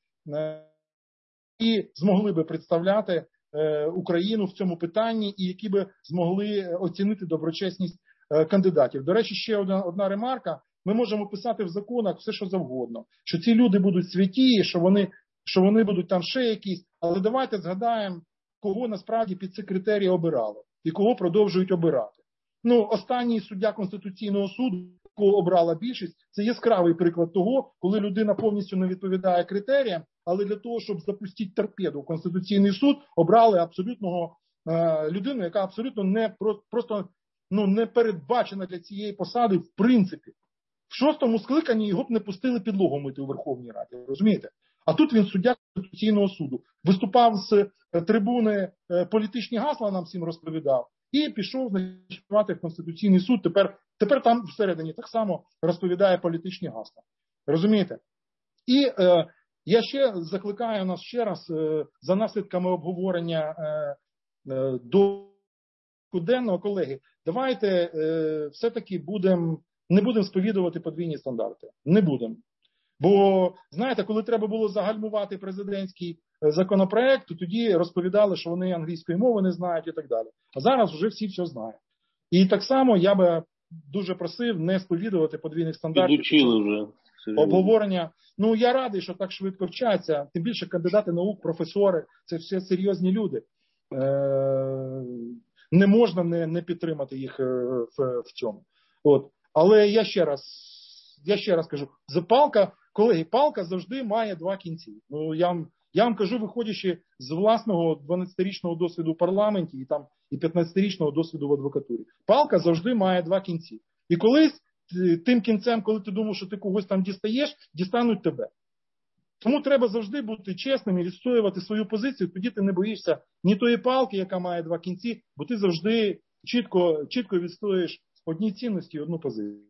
і змогли би представляти Україну в цьому питанні, і які би змогли оцінити доброчесність кандидатів. До речі, ще одна ремарка. Ми можемо писати в законах все, що завгодно. Що ці люди будуть святі, що вони будуть там ще якісь. Але давайте згадаємо, кого насправді під ці критерії обирали. І кого продовжують обирати. Ну, останній суддя Конституційного суду, кого обрала більшість, це яскравий приклад того, коли людина повністю не відповідає критеріям, але для того, щоб запустити торпеду в Конституційний суд, обрали абсолютного людину, яка абсолютно не передбачена для цієї посади в принципі. В 6-му скликанні його б не пустили підлогу мити у Верховній Раді, розумієте? А тут він суддя Конституційного суду. Виступав з трибуни, політичні гасла нам всім розповідав, і пішов в Конституційний суд. Тепер там всередині так само розповідає політичні гасла. Розумієте? І я ще закликаю нас ще раз за наслідками обговорення до денного, колеги, давайте все-таки не будемо сповідувати подвійні стандарти. Не будемо. Бо, знаєте, коли треба було загальмувати президентський законопроект, то тоді розповідали, що вони англійської мови не знають і так далі. А зараз вже всі все знають. І так само я би дуже просив не сповідувати подвійних стандартів. Підучили вже. Обговорення. Ну, я радий, що так швидко вчаться. Тим більше кандидати наук, професори, це все серйозні люди. Не можна не підтримати їх в цьому. От. Але я ще раз кажу, колеги, палка завжди має 2 кінці. Ну, я вам кажу, виходячи з власного 12-річного досвіду в парламенті і 15-річного досвіду в адвокатурі. Палка завжди має 2 кінці. І колись тим кінцем, коли ти думав, що ти когось там дістаєш, дістануть тебе. Тому треба завжди бути чесним і відстоювати свою позицію, тоді ти не боїшся ні тої палки, яка має 2 кінці, бо ти завжди чітко відстоюєш одні цінності і одну позицію.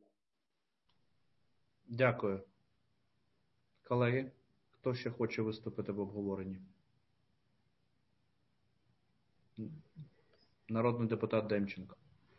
Дякую. Колеги, хто ще хоче виступити в обговоренні? Народний депутат Демченко.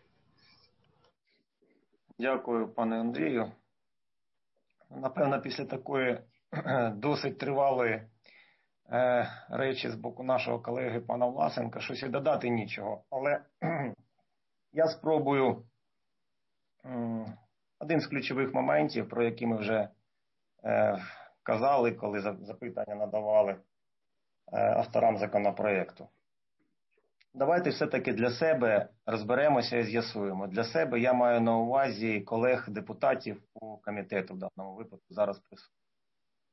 Дякую, пане Андрію. Напевно, після такої досить тривалої речі з боку нашого колеги пана Власенка, щось і додати нічого. Але я спробую один з ключових моментів, про які ми вже казали, коли запитання надавали авторам законопроекту. Давайте все-таки для себе розберемося і з'ясуємо. Для себе я маю на увазі колег-депутатів по комітету в даному випадку зараз присутні.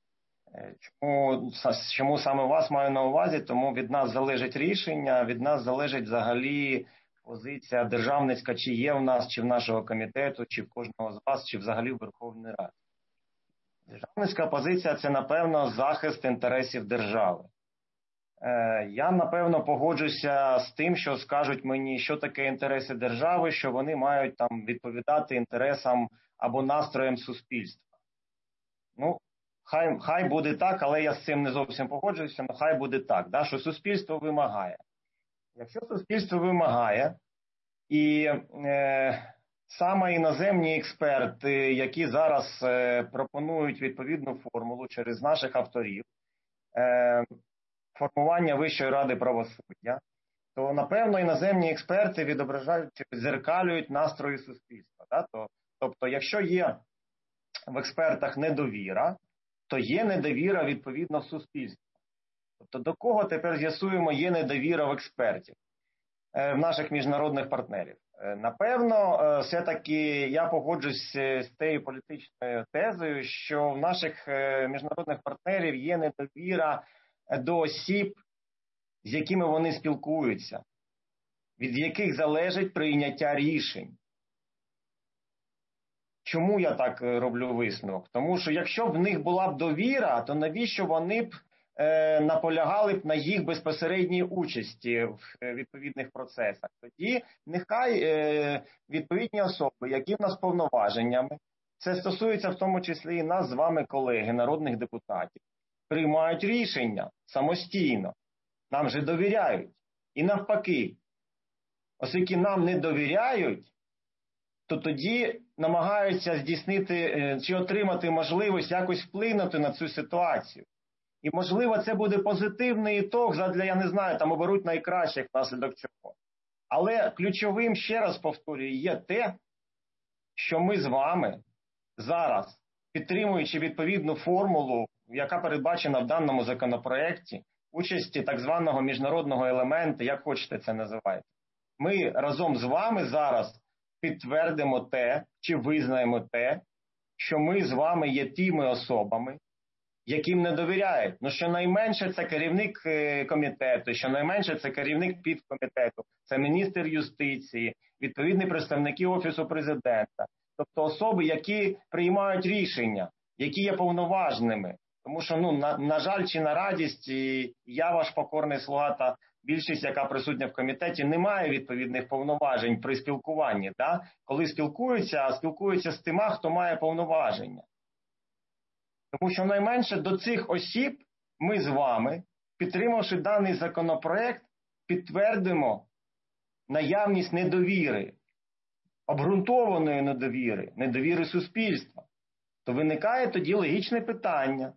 Чому саме вас маю на увазі? Тому від нас залежить рішення, від нас залежить взагалі позиція державницька, чи є в нас, чи в нашого комітету, чи в кожного з вас, чи взагалі в Верховній Раді. Державницька позиція – це, напевно, захист інтересів держави. Я, напевно, погоджуся з тим, що скажуть мені, що таке інтереси держави, що вони мають там відповідати інтересам або настроям суспільства. Ну, хай буде так, але я з цим не зовсім погоджуюся, але хай буде так, да, що суспільство вимагає. Якщо суспільство вимагає, і саме іноземні експерти, які зараз пропонують відповідну формулу через наших авторів, формування Вищої ради правосуддя, то, напевно, іноземні експерти відображають, чи відзеркалюють настрої суспільства. Да? Тобто, якщо є в експертах недовіра, то є недовіра, відповідно, в суспільстві. Тобто, до кого тепер з'ясуємо, є недовіра в експертів, в наших міжнародних партнерів? Напевно, все-таки я погоджусь з тією політичною тезою, що в наших міжнародних партнерів є недовіра до осіб, з якими вони спілкуються, від яких залежить прийняття рішень. Чому я так роблю висновок? Тому що якщо б в них була б довіра, то навіщо вони б наполягали б на їх безпосередній участі в відповідних процесах? Тоді нехай відповідні особи, які в нас з повноваженнями, це стосується в тому числі і нас з вами, колеги, народних депутатів, приймають рішення самостійно. Нам же довіряють. І навпаки, оскільки нам не довіряють, то тоді намагаються здійснити чи отримати можливість якось вплинути на цю ситуацію. І, можливо, це буде позитивний ітог задля, я не знаю, там оберуть найкращих внаслідок чого. Але ключовим, ще раз повторюю, є те, що ми з вами зараз, підтримуючи відповідну формулу, яка передбачена в даному законопроекті, участі так званого міжнародного елементу, як хочете це називайте, ми разом з вами зараз підтвердимо те, чи визнаємо те, що ми з вами є тими особами, яким не довіряють. Ну, щонайменше це керівник комітету, щонайменше це керівник підкомітету, це міністр юстиції, відповідні представники Офісу президента. Тобто особи, які приймають рішення, які є повноважними. Тому що, на жаль, чи на радість, і я, ваш покорний слуга, та більшість, яка присутня в комітеті, не має відповідних повноважень при спілкуванні. Да? Коли спілкуються з тима, хто має повноваження. Тому що найменше до цих осіб ми з вами, підтримавши даний законопроект, підтвердимо наявність недовіри, обґрунтованої недовіри, недовіри суспільства. То виникає тоді логічне питання.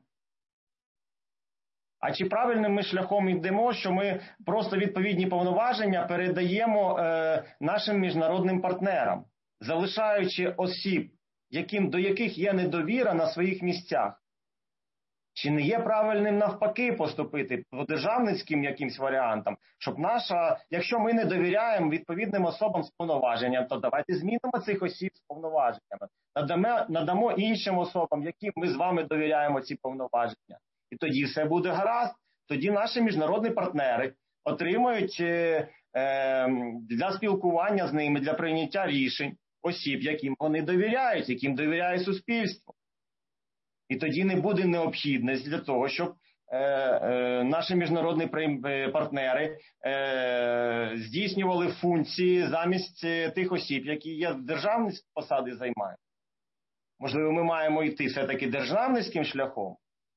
А чи правильним ми шляхом йдемо, що ми просто відповідні повноваження передаємо нашим міжнародним партнерам, залишаючи осіб, до яких є недовіра на своїх місцях? Чи не є правильним навпаки поступити по державницьким якимсь варіантам, щоб якщо ми не довіряємо відповідним особам з повноваженням, то давайте змінимо цих осіб з повноваженнями, надамо іншим особам, яким ми з вами довіряємо ці повноваження. І тоді все буде гаразд. Тоді наші міжнародні партнери отримують для спілкування з ними, для прийняття рішень осіб, яким вони довіряють, яким довіряє суспільство. І тоді не буде необхідність для того, щоб наші міжнародні партнери здійснювали функції замість тих осіб, які є державні посади займають. Можливо, ми маємо йти все-таки державницьким шляхом.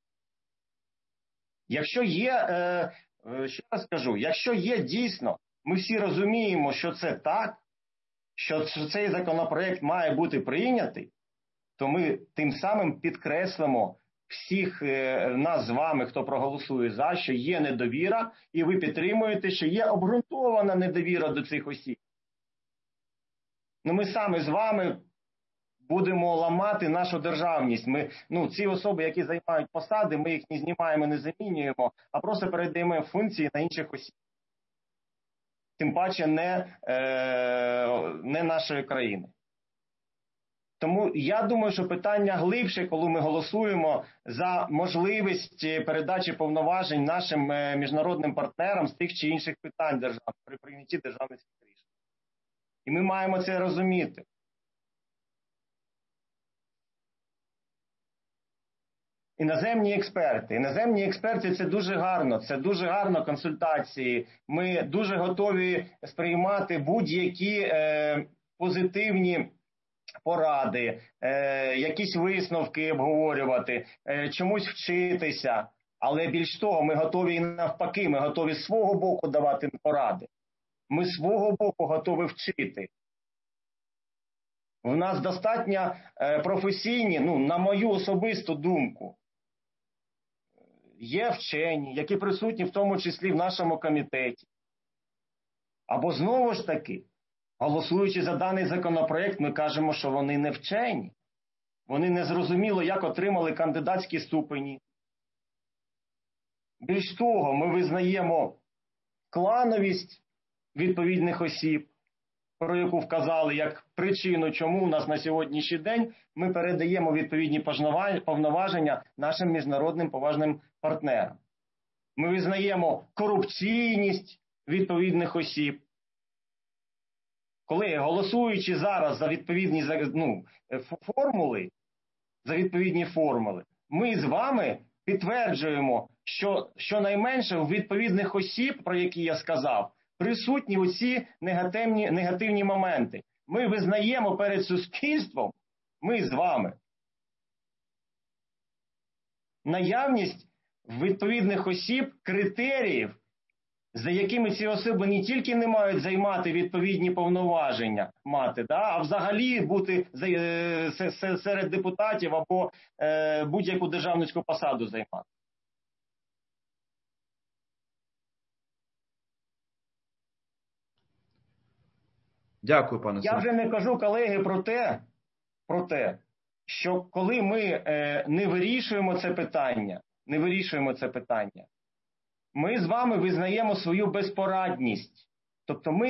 Якщо є, ще раз кажу, якщо є дійсно, ми всі розуміємо, що це так, що цей законопроект має бути прийнятий, то ми тим самим підкреслимо всіх нас з вами, хто проголосує за, що є недовіра, і ви підтримуєте, що є обґрунтована недовіра до цих осіб. Ми саме з вами будемо ламати нашу державність. Ці особи, які займають посади, ми їх не знімаємо, не замінюємо, а просто передаємо функції на інших осіб. Тим паче не нашої країни. Тому я думаю, що питання глибше, коли ми голосуємо за можливість передачі повноважень нашим міжнародним партнерам з тих чи інших питань держав при прийнятті державних рішень. І ми маємо це розуміти. Іноземні експерти – це дуже гарно консультації. Ми дуже готові сприймати будь-які позитивні поради, якісь висновки обговорювати, чомусь вчитися. Але більш того, ми готові і навпаки, ми готові з свого боку давати поради. Ми з свого боку готові вчити. У нас достатньо професійні, на мою особисту думку, є вчені, які присутні в тому числі в нашому комітеті. Або знову ж таки, голосуючи за даний законопроект, ми кажемо, що вони не вчені. Вони не зрозуміло, як отримали кандидатські ступені. Більш того, ми визнаємо клановість відповідних осіб, про яку вказали як причину, чому у нас на сьогоднішній день ми передаємо відповідні повноваження нашим міжнародним поважним партнерам. Ми визнаємо корупційність відповідних осіб. Колеги, голосуючи зараз за відповідні формули, ми з вами підтверджуємо, що щонайменше у відповідних осіб, про які я сказав, присутні оці негативні моменти. Ми визнаємо перед суспільством, ми з вами, наявність відповідних осіб критеріїв, за якими ці особи не тільки не мають займати відповідні повноваження, а взагалі бути серед депутатів або будь-яку державницьку посаду займати. Дякую, пане Сергій. Я вже не кажу, колеги, про те, що коли ми не вирішуємо це питання, ми з вами визнаємо свою безпорадність. Тобто ми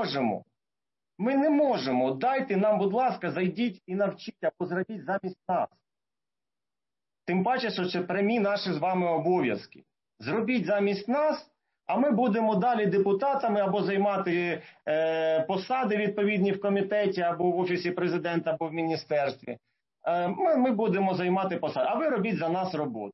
не можемо, дайте нам, будь ласка, зайдіть і навчіть, або зробіть замість нас. Тим паче, що це прямі наші з вами обов'язки. Зробіть замість нас, а ми будемо далі депутатами або займати посади відповідні в комітеті, або в Офісі Президента, або в міністерстві. Ми будемо займати посади, а ви робіть за нас роботу.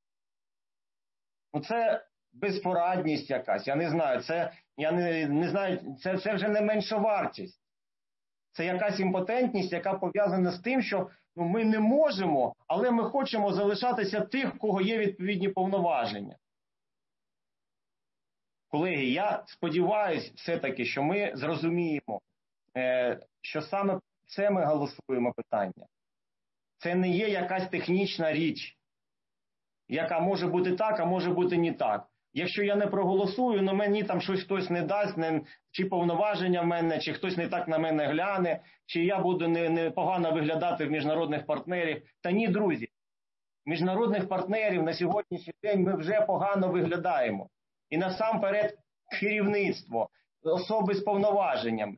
Це безпорадність якась, я не знаю, це вже не меншовартість. Це якась імпотентність, яка пов'язана з тим, що ми не можемо, але ми хочемо залишатися тих, у кого є відповідні повноваження. Колеги, я сподіваюся все-таки, що ми зрозуміємо, що саме це ми голосуємо питання. Це не є якась технічна річ, яка може бути так, а може бути не так. Якщо я не проголосую, мені там щось хтось не дасть, чи повноваження в мене, чи хтось не так на мене гляне, чи я буду непогано виглядати в міжнародних партнерів. Та ні, друзі, міжнародних партнерів на сьогоднішній день ми вже погано виглядаємо. І насамперед керівництво, особи з повноваженнями.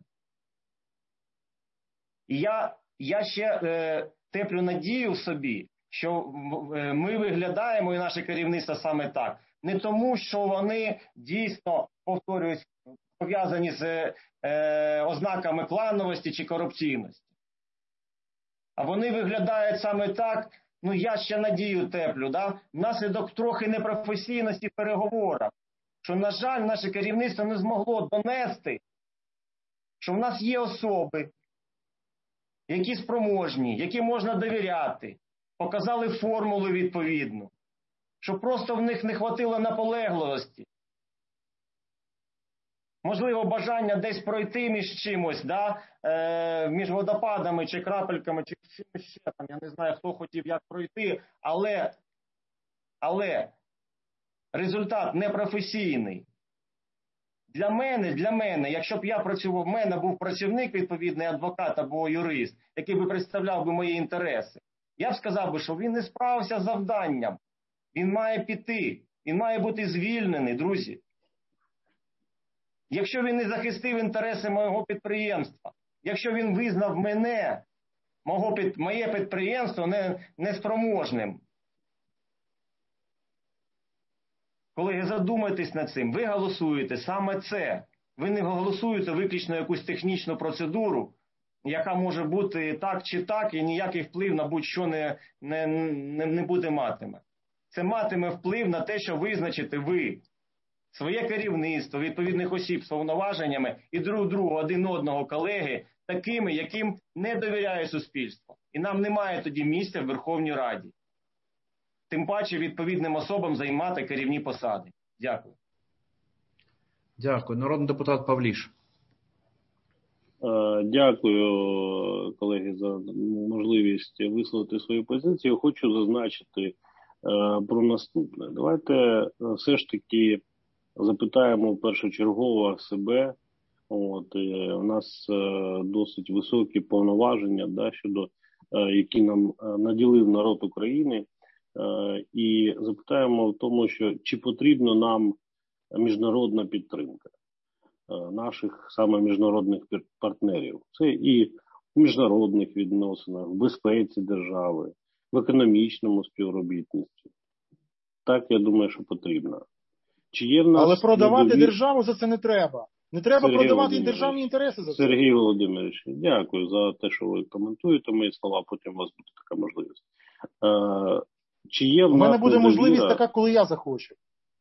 І я ще теплю надію в собі, що ми виглядаємо, і наше керівництво саме так, не тому, що вони дійсно, повторююсь, пов'язані з ознаками клановості чи корупційності. А вони виглядають саме так, я ще надію теплю, внаслідок трохи непрофесійності в переговорах, що, на жаль, наше керівництво не змогло донести, що в нас є особи, які спроможні, які можна довіряти, показали формулу відповідну, що просто в них не хватило наполегливості. Можливо, бажання десь пройти між чимось, між водопадами чи крапельками, чи чимось ще там, я не знаю, хто хотів як пройти, але результат непрофесійний. Для мене, якщо б я працював, в мене був працівник, відповідний адвокат або юрист, який би представляв би мої інтереси, я б сказав, що він не справився з завданням. Він має піти, він має бути звільнений, друзі. Якщо він не захистив інтереси мого підприємства, якщо він визнав мене моє підприємство неспроможним. Колеги, задумайтесь над цим. Ви голосуєте саме це. Ви не голосуєте виключно якусь технічну процедуру, яка може бути так чи так, і ніякий вплив на будь-що не буде матиме. Це матиме вплив на те, що визначите ви своє керівництво, відповідних осіб з повноваженнями і друг другу, один одного, колеги, такими, яким не довіряє суспільство. І нам немає тоді місця в Верховній Раді. Тим паче відповідним особам займати керівні посади. Дякую. Дякую. Народний депутат Павліш. Дякую, колеги, за можливість висловити свою позицію. Хочу зазначити про наступне. Давайте все ж таки запитаємо першочергово себе. У нас досить високі повноваження, щодо які нам наділив народ України. І запитаємо в тому, що чи потрібна нам міжнародна підтримка наших саме міжнародних партнерів. Це і в міжнародних відносинах, в безпеці держави, в економічному співробітництві. Так, я думаю, що потрібно. Чи є в нас але продавати державу за це не треба. Не треба Сергій продавати державні інтереси за це. Сергій Володимирович, дякую за те, що ви коментуєте мої слова, потім у вас буде така можливість. Чи є в мене буде недовіра... можливість така, коли я захочу.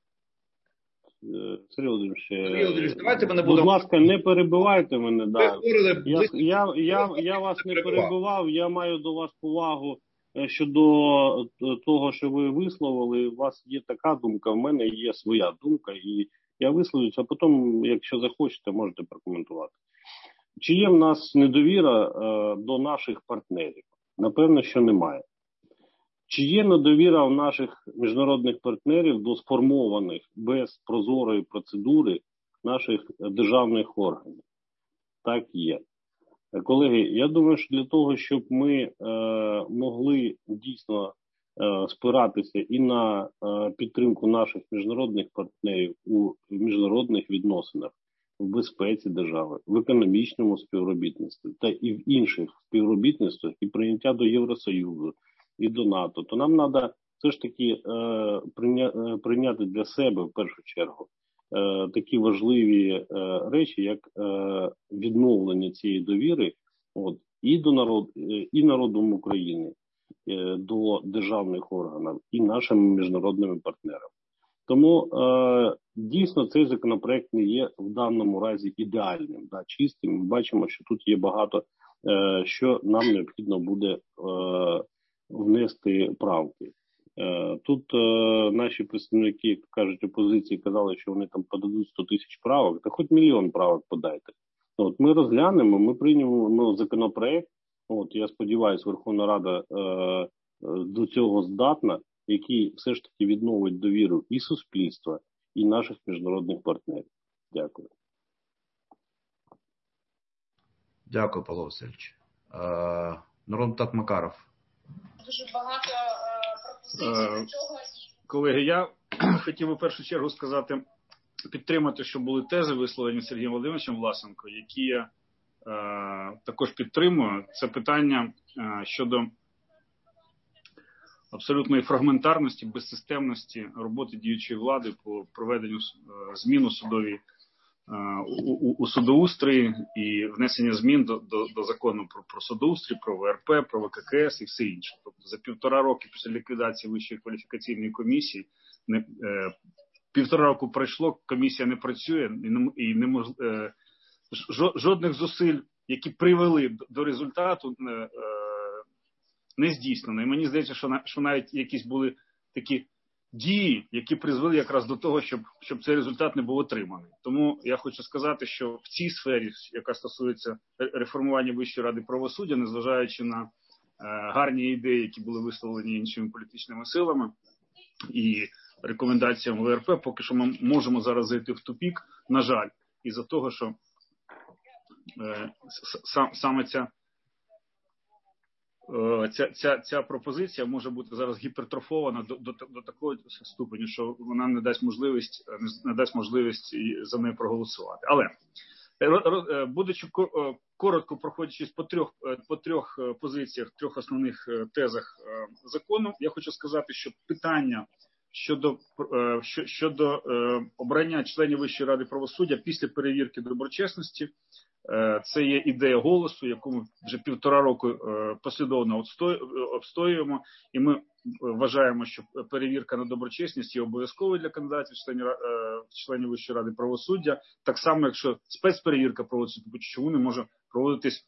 Сергій Володимирович, давайте ми не будемо... будь ласка, не перебивайте мене. Да. говорили... Я вас не перебивав, я маю до вас повагу щодо того, що ви висловили. У вас є така думка, в мене є своя думка, і я висловлюся, а потім, якщо захочете, можете прокоментувати. Чи є в нас недовіра до наших партнерів? Напевно, що немає. Чи є недовіра в наших міжнародних партнерів до сформованих без прозорої процедури наших державних органів? Так є. Колеги, я думаю, що для того, щоб ми могли дійсно спиратися і на підтримку наших міжнародних партнерів у міжнародних відносинах, в безпеці держави, в економічному співробітництві та і в інших співробітництвах і прийняття до Євросоюзу і до НАТО, то нам треба все ж таки прийняти для себе в першу чергу такі важливі речі, як відновлення цієї довіри і народом України до державних органів і нашими міжнародними партнерами. Тому дійсно цей законопроект не є в даному разі ідеальним, чистим. Ми бачимо, що тут є багато, що нам необхідно буде внести правки. Тут наші представники, як кажуть, опозиції казали, що вони там подадуть 100 тисяч правок, та хоч мільйон правок подайте. Ми розглянемо, ми приймемо законопроект. Я сподіваюся, Верховна Рада до цього здатна, який все ж таки відновить довіру і суспільства, і наших міжнародних партнерів. Дякую. Дякую, Павло Васильович. Народний депутат Макаров. Дуже багато пропозицій до цього. Колеги, я хотів би в першу чергу сказати, підтримати, що були тези висловлені Сергієм Володимировичем Власенко, які я також підтримую. Це питання щодо абсолютної фрагментарності, безсистемності роботи діючої влади по проведенню змін у судоустрій і внесення змін до закону про судоустрій, про ВРП, про ВККС і все інше. Тобто за 1,5 роки після ліквідації Вищої кваліфікаційної комісії, 1,5 року пройшло, комісія не працює і жодних зусиль, які привели до результату, не здійснено. І мені здається, що навіть якісь були такі дії, які призвели якраз до того, щоб цей результат не був отриманий. Тому я хочу сказати, що в цій сфері, яка стосується реформування Вищої ради правосуддя, незважаючи на гарні ідеї, які були висловлені іншими політичними силами і рекомендаціям ВРП, поки що ми можемо зараз зайти в тупік, на жаль, із-за того, що саме ця пропозиція може бути зараз гіпертрофована до такого ступеню, що вона не дасть можливість за нею проголосувати. Але Будучи коротко проходячись по трьох позиціях, трьох основних тезах закону, я хочу сказати, що питання щодо обрання членів Вищої ради правосуддя після перевірки доброчесності, це є ідея «Голосу», яку ми вже 1,5 року послідовно обстоюємо, і ми вважаємо, що перевірка на доброчесність є обов'язковою для кандидатів членів Вищої ради правосуддя, так само, якщо спецперевірка проводиться, чому не може проводитись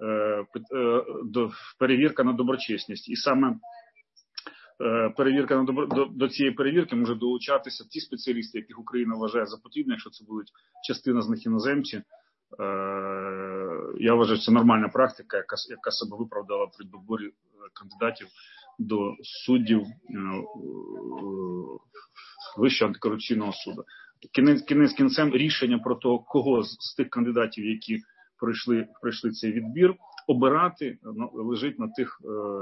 перевірка на доброчесність. І саме перевірка до цієї перевірки може долучатися ті спеціалісти, яких Україна вважає за потрібне, якщо це будуть частина з них іноземці. Я вважаю, це нормальна практика, яка себе виправдала при доборі кандидатів до суддів Вищого антикорупційного суду. Кінець кінцем рішення про те, кого з тих кандидатів, які пройшли цей відбір, обирати, лежить на тих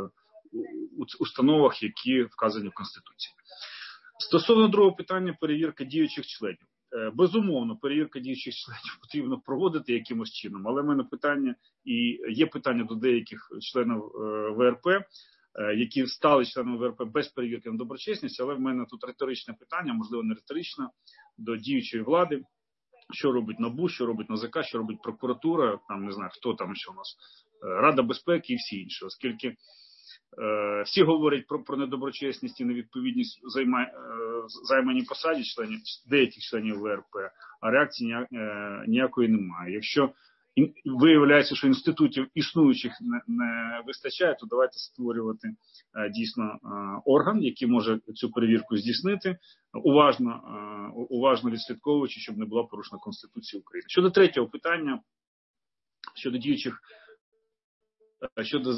установах, які вказані в Конституції. Стосовно другого питання, перевірка діючих членів. Безумовно, перевірка діючих членів потрібно проводити якимось чином, але в мене питання, і є питання до деяких членів ВРП, які стали членами ВРП без перевірки на доброчесність, але в мене тут риторичне питання, можливо не риторичне, до діючої влади. Що робить НАБУ, що робить НАЗК, що робить прокуратура, там не знаю, хто там ще у нас, Рада безпеки і всі інші, оскільки всі говорять про недоброчесність і невідповідність займаній посаді деяких членів ВРП, а реакції ніякої немає. Якщо виявляється, що інститутів існуючих не вистачає, то давайте створювати дійсно орган, який може цю перевірку здійснити, уважно відслідковуючи, щоб не була порушена Конституція України. Щодо третього питання, щодо діючих, щодо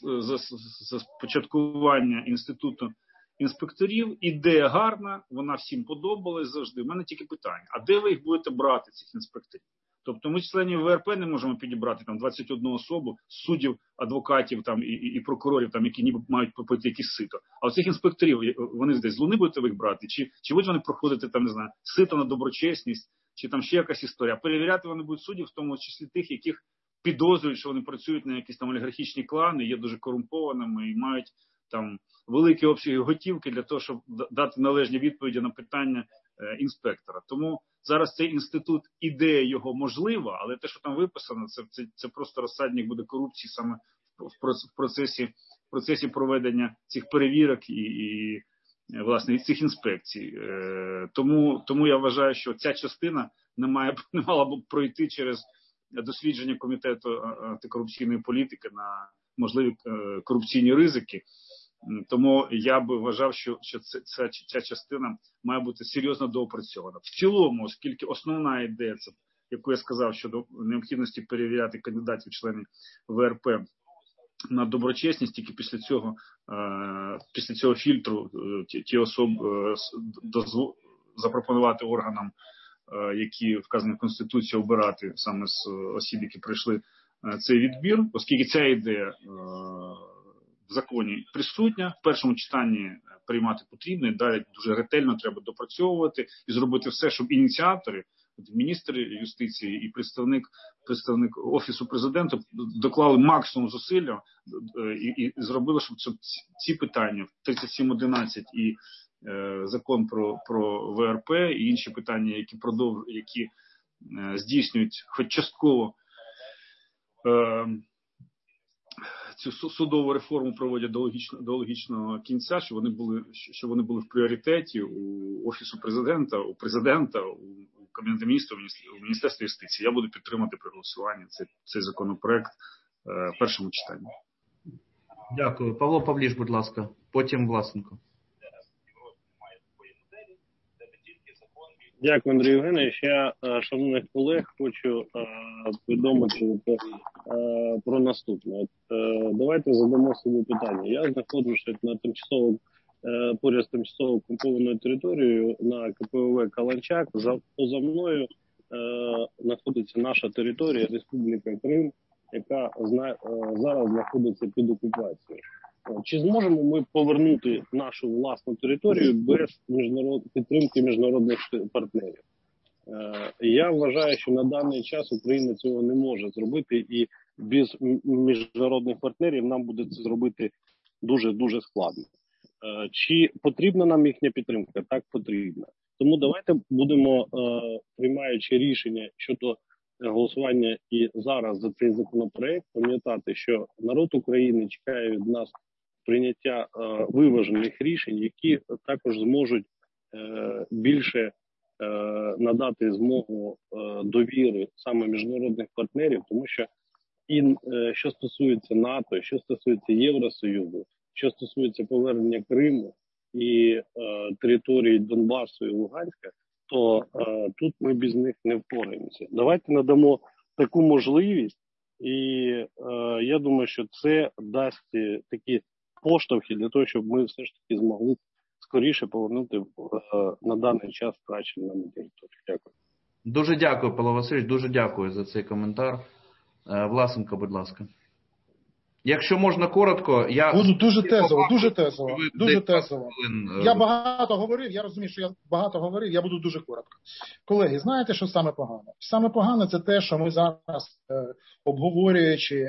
започаткування інституту інспекторів, ідея гарна, вона всім подобалась завжди. У мене тільки питання, а де ви їх будете брати, цих інспекторів? Тобто ми членів ВРП не можемо підібрати там 21 особу, суддів, адвокатів там і прокурорів, там, які ніби мають попити якісь сито. А оцих інспекторів, вони десь з Луни будете ви їх брати? Чи будуть вони проходити там, не знаю, сито на доброчесність, чи там ще якась історія? Перевіряти вони будуть суддів, в тому числі тих, яких підозрюють, що вони працюють на якісь там олігархічні клани, є дуже корумпованими і мають там великі обсяги готівки для того, щоб дати належні відповіді на питання інспектора. Тому зараз цей інститут, ідея його можлива, але те, що там виписано, це просто розсадник буде корупції саме в процесі проведення цих перевірок і власне цих інспекцій. Тому я вважаю, що ця частина не мала б пройти через дослідження Комітету антикорупційної політики на можливі корупційні ризики. Тому я би вважав, що ця частина має бути серйозно доопрацьована. В цілому, оскільки основна ідея, це, яку я сказав, щодо необхідності перевіряти кандидатів членів ВРП на доброчесність, тільки після цього фільтру ті особи запропонувати органам, які вказані в Конституції, обирати саме з осіб, які пройшли цей відбір, оскільки ця ідея в законі присутня, в першому читанні приймати потрібно, і далі дуже ретельно треба допрацьовувати і зробити все, щоб ініціатори, міністр юстиції і представник Офісу Президента доклали максимум зусилля і зробили, щоб ці питання, 3711 і закон про ВРП і інші питання, які здійснюють хоч частково цю судову реформу проводять до логічного кінця, що вони були в пріоритеті у Офісу Президента, у Кабінету міністрів, у Міністерстві юстиції. Я буду підтримати при голосуванні цей законопроект в першому читанні. Дякую. Павло Павліш, будь ласка. Потім Власенко. Дякую, Андрій Євгенович. Я, шановних колег, хочу повідомити про наступне. Давайте задамо собі питання. Я знаходжуся поряд з тимчасово окупованою територією на КПВВ Каланчак. Поза мною знаходиться наша територія, Республіка Крим, яка зараз знаходиться під окупацією. Чи зможемо ми повернути нашу власну територію без підтримки міжнародних партнерів? Я вважаю, що на даний час Україна цього не може зробити, і без міжнародних партнерів нам буде це зробити дуже-дуже складно. Чи потрібна нам їхня підтримка? Так, потрібна. Тому давайте будемо, приймаючи рішення щодо голосування і зараз за цей законопроект, пам'ятати, що народ України чекає від нас прийняття виважених рішень, які також зможуть більше надати змогу довіри саме міжнародних партнерів, тому що і що стосується НАТО, що стосується Євросоюзу, що стосується повернення Криму і території Донбасу і Луганська, то тут ми без них не впораємося. Давайте надамо таку можливість, і я думаю, що це дасть такі поштовхи для того, щоб ми все ж таки змогли скоріше повернути на даний час втрачені нам території. Дякую. Дуже дякую, Павло Васильович, дуже дякую за цей коментар. Власенко, будь ласка. Якщо можна коротко, я... Буду дуже тезово. Я багато говорив, я розумію, що я багато говорив, я буду дуже коротко. Колеги, знаєте, що саме погано? Саме погано це те, що ми зараз, обговорюючи,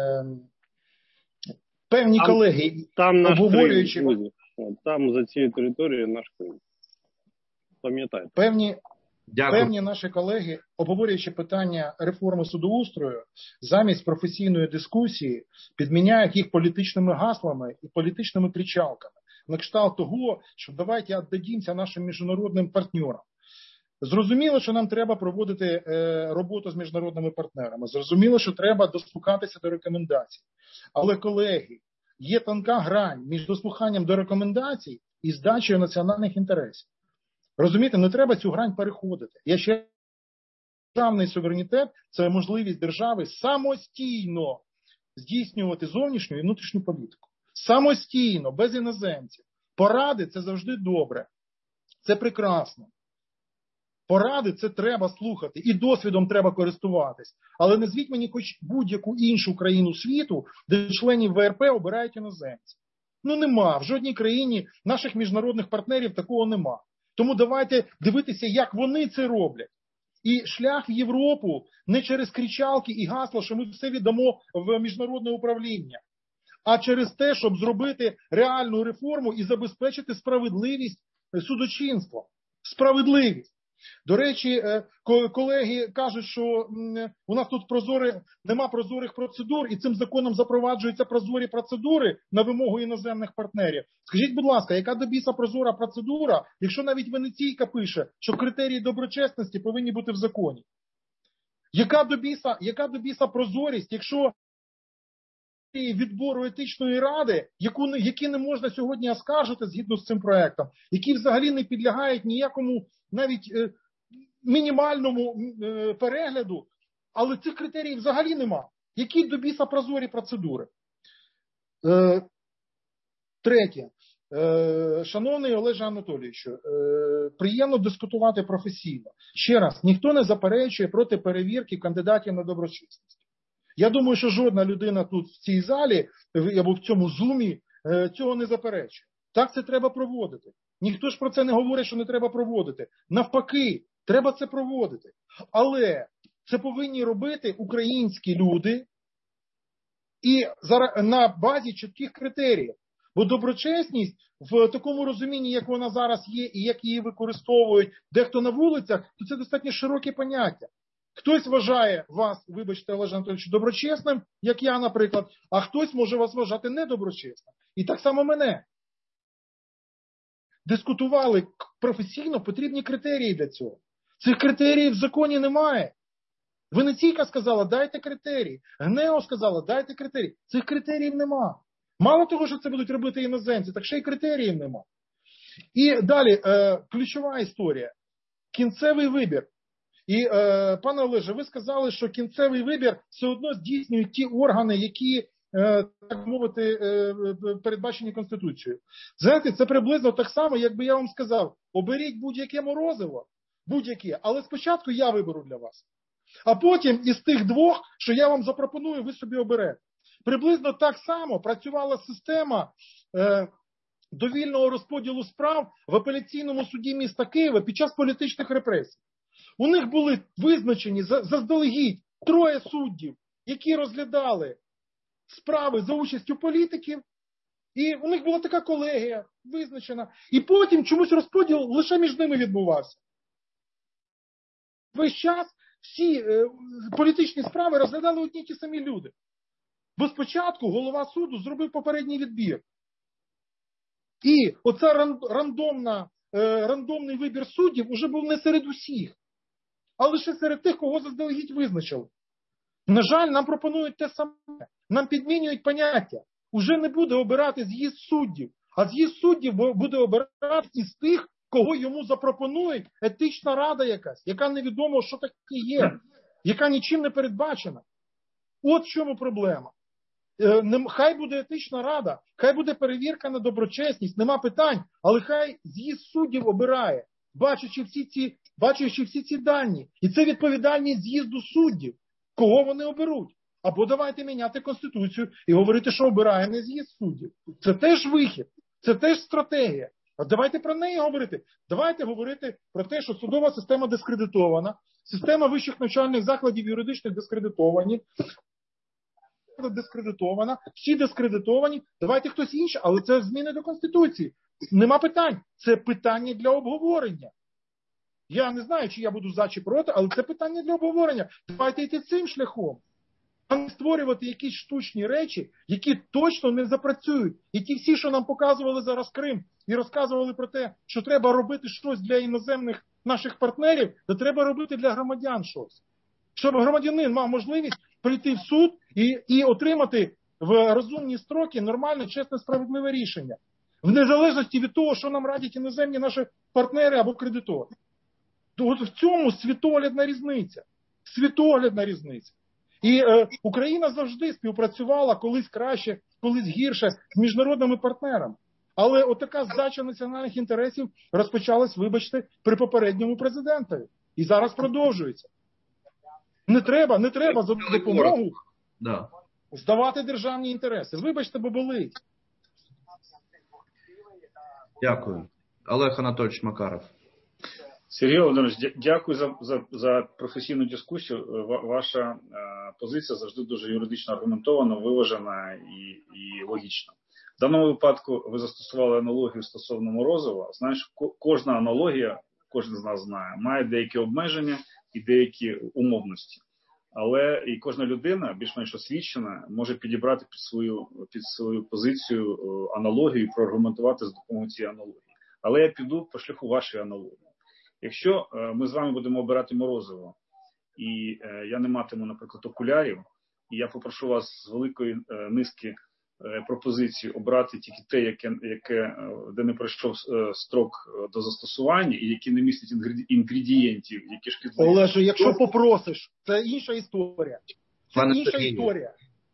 певні колеги, обговорюючи... Там за цією територією наш Крим. Пам'ятайте. Певні наші колеги, обговорюючи питання реформи судоустрою, замість професійної дискусії підміняють їх політичними гаслами і політичними кричалками. На кшталт того, що давайте віддадімося нашим міжнародним партнерам. Зрозуміло, що нам треба проводити роботу з міжнародними партнерами. Зрозуміло, що треба дослухатися до рекомендацій. Але, колеги, є тонка грань між дослуханням до рекомендацій і здачею національних інтересів. Розумієте, не треба цю грань переходити. Державний суверенітет – це можливість держави самостійно здійснювати зовнішню і внутрішню політику. Самостійно, без іноземців. Поради – це завжди добре. Це прекрасно. Поради – це треба слухати. І досвідом треба користуватись. Але назвіть мені хоч будь-яку іншу країну світу, де членів ВРП обирають іноземці. Ну нема. В жодній країні наших міжнародних партнерів такого нема. Тому давайте дивитися, як вони це роблять. І шлях в Європу не через кричалки і гасла, що ми все віддамо в міжнародне управління, а через те, щоб зробити реальну реформу і забезпечити справедливість судочинства. Справедливість. До речі, колеги кажуть, що у нас тут нема прозорих процедур, і цим законом запроваджуються прозорі процедури на вимогу іноземних партнерів. Скажіть, будь ласка, яка до біса прозора процедура, якщо навіть Венеційка пише, що критерії доброчесності повинні бути в законі? Яка до біса прозорість, якщо відбору етичної ради, які не можна сьогодні оскаржити згідно з цим проектом, які взагалі не підлягають ніякому навіть мінімальному перегляду, але цих критеріїв взагалі нема. Які до біса прозорі процедури? Третє. Шановний Олеже Анатолійовичу, приємно дискутувати професійно. Ще раз, ніхто не заперечує проти перевірки кандидатів на доброчесність. Я думаю, що жодна людина тут в цій залі або в цьому зумі цього не заперечує. Так це треба проводити. Ніхто ж про це не говорить, що не треба проводити. Навпаки, треба це проводити. Але це повинні робити українські люди і на базі чітких критеріїв. Бо доброчесність в такому розумінні, як вона зараз є і як її використовують дехто на вулицях, то це достатньо широке поняття. Хтось вважає вас, вибачте, Олеже Анатолійовичу, доброчесним, як я, наприклад, а хтось може вас вважати недоброчесним. І так само мене. Дискутували професійно, потрібні критерії для цього. Цих критеріїв в законі немає. Венеційка сказала, дайте критерії. ГНЕО сказала, дайте критерії. Цих критеріїв нема. Мало того, що це будуть робити іноземці, так ще й критеріїв нема. І далі, ключова історія. Кінцевий вибір. І, пане Олеже, ви сказали, що кінцевий вибір все одно здійснюють ті органи, які, так мовити, передбачені Конституцією. Знаєте, це приблизно так само, якби я вам сказав, оберіть будь-яке морозиво, будь-яке, але спочатку я виберу для вас. А потім із тих двох, що я вам запропоную, ви собі оберете. Приблизно так само працювала система довільного розподілу справ в апеляційному суді міста Києва під час політичних репресій. У них були визначені заздалегідь 3 суддів, які розглядали справи за участю політиків, і у них була така колегія визначена. І потім чомусь розподіл лише між ними відбувався. Весь час всі політичні справи розглядали одні й ті самі люди. Бо спочатку голова суду зробив попередній відбір. І оця рандомний вибір суддів уже був не серед усіх, а лише серед тих, кого заздалегідь визначили. На жаль, нам пропонують те саме. Нам підмінюють поняття. Уже не буде обирати з'їзд суддів, а з'їзд суддів буде обирати із тих, кого йому запропонують етична рада якась, яка невідомо, що таке є, яка нічим не передбачена. От в чому проблема. Хай буде етична рада, хай буде перевірка на доброчесність, нема питань, але хай з'їзд суддів обирає, бачачи всі ці дані. І це відповідальність з'їзду суддів, кого вони оберуть. Або давайте міняти Конституцію і говорити, що обирає не з'їзд суддів. Це теж вихід, це теж стратегія. А давайте про неї говорити. Давайте говорити про те, що судова система дискредитована, система вищих навчальних закладів юридичних дискредитовані, всі дискредитовані, давайте хтось інший, але це зміни до Конституції. Нема питань. Це питання для обговорення. Я не знаю, чи я буду за чи проти, але це питання для обговорення. Давайте йти цим шляхом. А не створювати якісь штучні речі, які точно не запрацюють. І ті всі, що нам показували зараз Крим, і розказували про те, що треба робити щось для іноземних наших партнерів, то треба робити для громадян щось. Щоб громадянин мав можливість прийти в суд і отримати в розумні строки нормальне, чесне, справедливе рішення. В незалежності від того, що нам радять іноземні наші партнери або кредитори. То от в цьому світоглядна різниця. Світоглядна різниця. І Україна завжди співпрацювала колись краще, колись гірше з міжнародними партнерами. Але отака здача національних інтересів розпочалась, вибачте, при попередньому президентові. І зараз продовжується. Не треба за допомогу здавати державні інтереси. Вибачте, бо болить. Дякую. Олег Анатольович Макаров. Сергій Володимирович, дякую за професійну дискусію. Ваша позиція завжди дуже юридично аргументована, виважена і логічна. В даному випадку ви застосували аналогію стосовно Морозова. Знаєш, кожна аналогія, кожен з нас знає, має деякі обмеження і деякі умовності. Але і кожна людина, більш-менш освічена, може підібрати під свою позицію аналогію і проаргументувати з допомогою цієї аналогії. Але я піду по шляху вашої аналогії. Якщо ми з вами будемо обирати Морозова, і я не матиму, наприклад, окулярів, і я попрошу вас з великої низки пропозицій обрати тільки те, де не пройшов строк до застосування, і які не містять інгредієнтів, які шкідливі. Олеже, якщо попросиш, це інша історія. Це інша історія.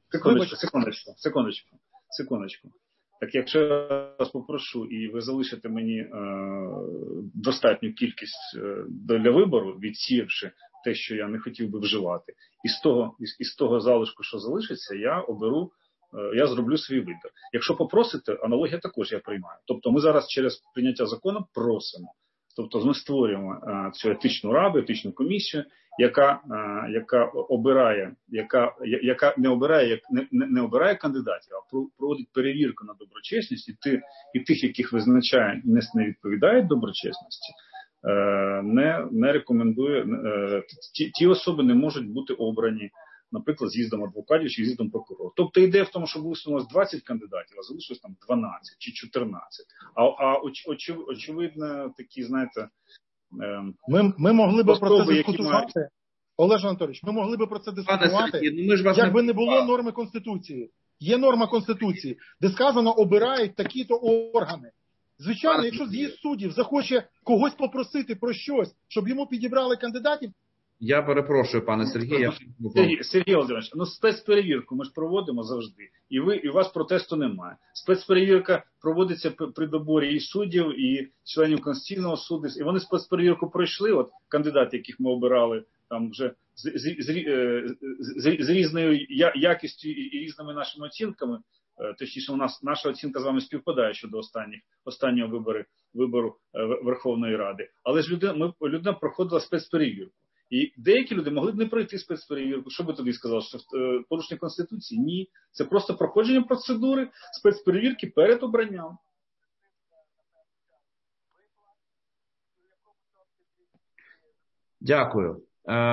Секундочку. Так якщо я вас попрошу, і ви залишите мені достатню кількість для вибору, відсіявши те, що я не хотів би вживати, і з того залишку, що залишиться, я зроблю свій вибір. Якщо попросите, аналогія також я приймаю. Тобто ми зараз через прийняття закону просимо. Тобто ми створюємо цю етичну раду, етичну комісію, яка обирає, яка не обирає кандидатів, а проводить перевірку на доброчесність, і тих, яких визначає, не відповідають доброчесності, не рекомендує, ті особи не можуть бути обрані, наприклад, з'їздом адвокатів чи з'їздом прокурорів. Тобто ідея в тому, що висунулось 20 кандидатів, а залишилось там 12 чи 14. Очевидно, такі, знаєте... Ми могли б про це дискутувати, Олеж Анатолійович, ми могли б про це дискутувати, якби не було норми Конституції. Є норма Конституції, де сказано, обирають такі-то органи. Звичайно, якщо з'їзд суддів захоче когось попросити про щось, щоб йому підібрали кандидатів, я перепрошую, пане Сергію. Сергій Володимирович, спецперевірку ми ж проводимо завжди. І у вас протесту немає. Спецперевірка проводиться при доборі і суддів, і членів Конституційного суду. І вони спецперевірку пройшли, от кандидати, яких ми обирали, там вже з різною якістю і різними нашими оцінками, точніше, наша оцінка з вами співпадає щодо останнього вибору Верховної Ради. Але ж людина проходила спецперевірку. І деякі люди могли б не пройти спецперевірку. Що би тобі сказав? Що порушення Конституції? Ні. Це просто проходження процедури спецперевірки перед обранням. Дякую.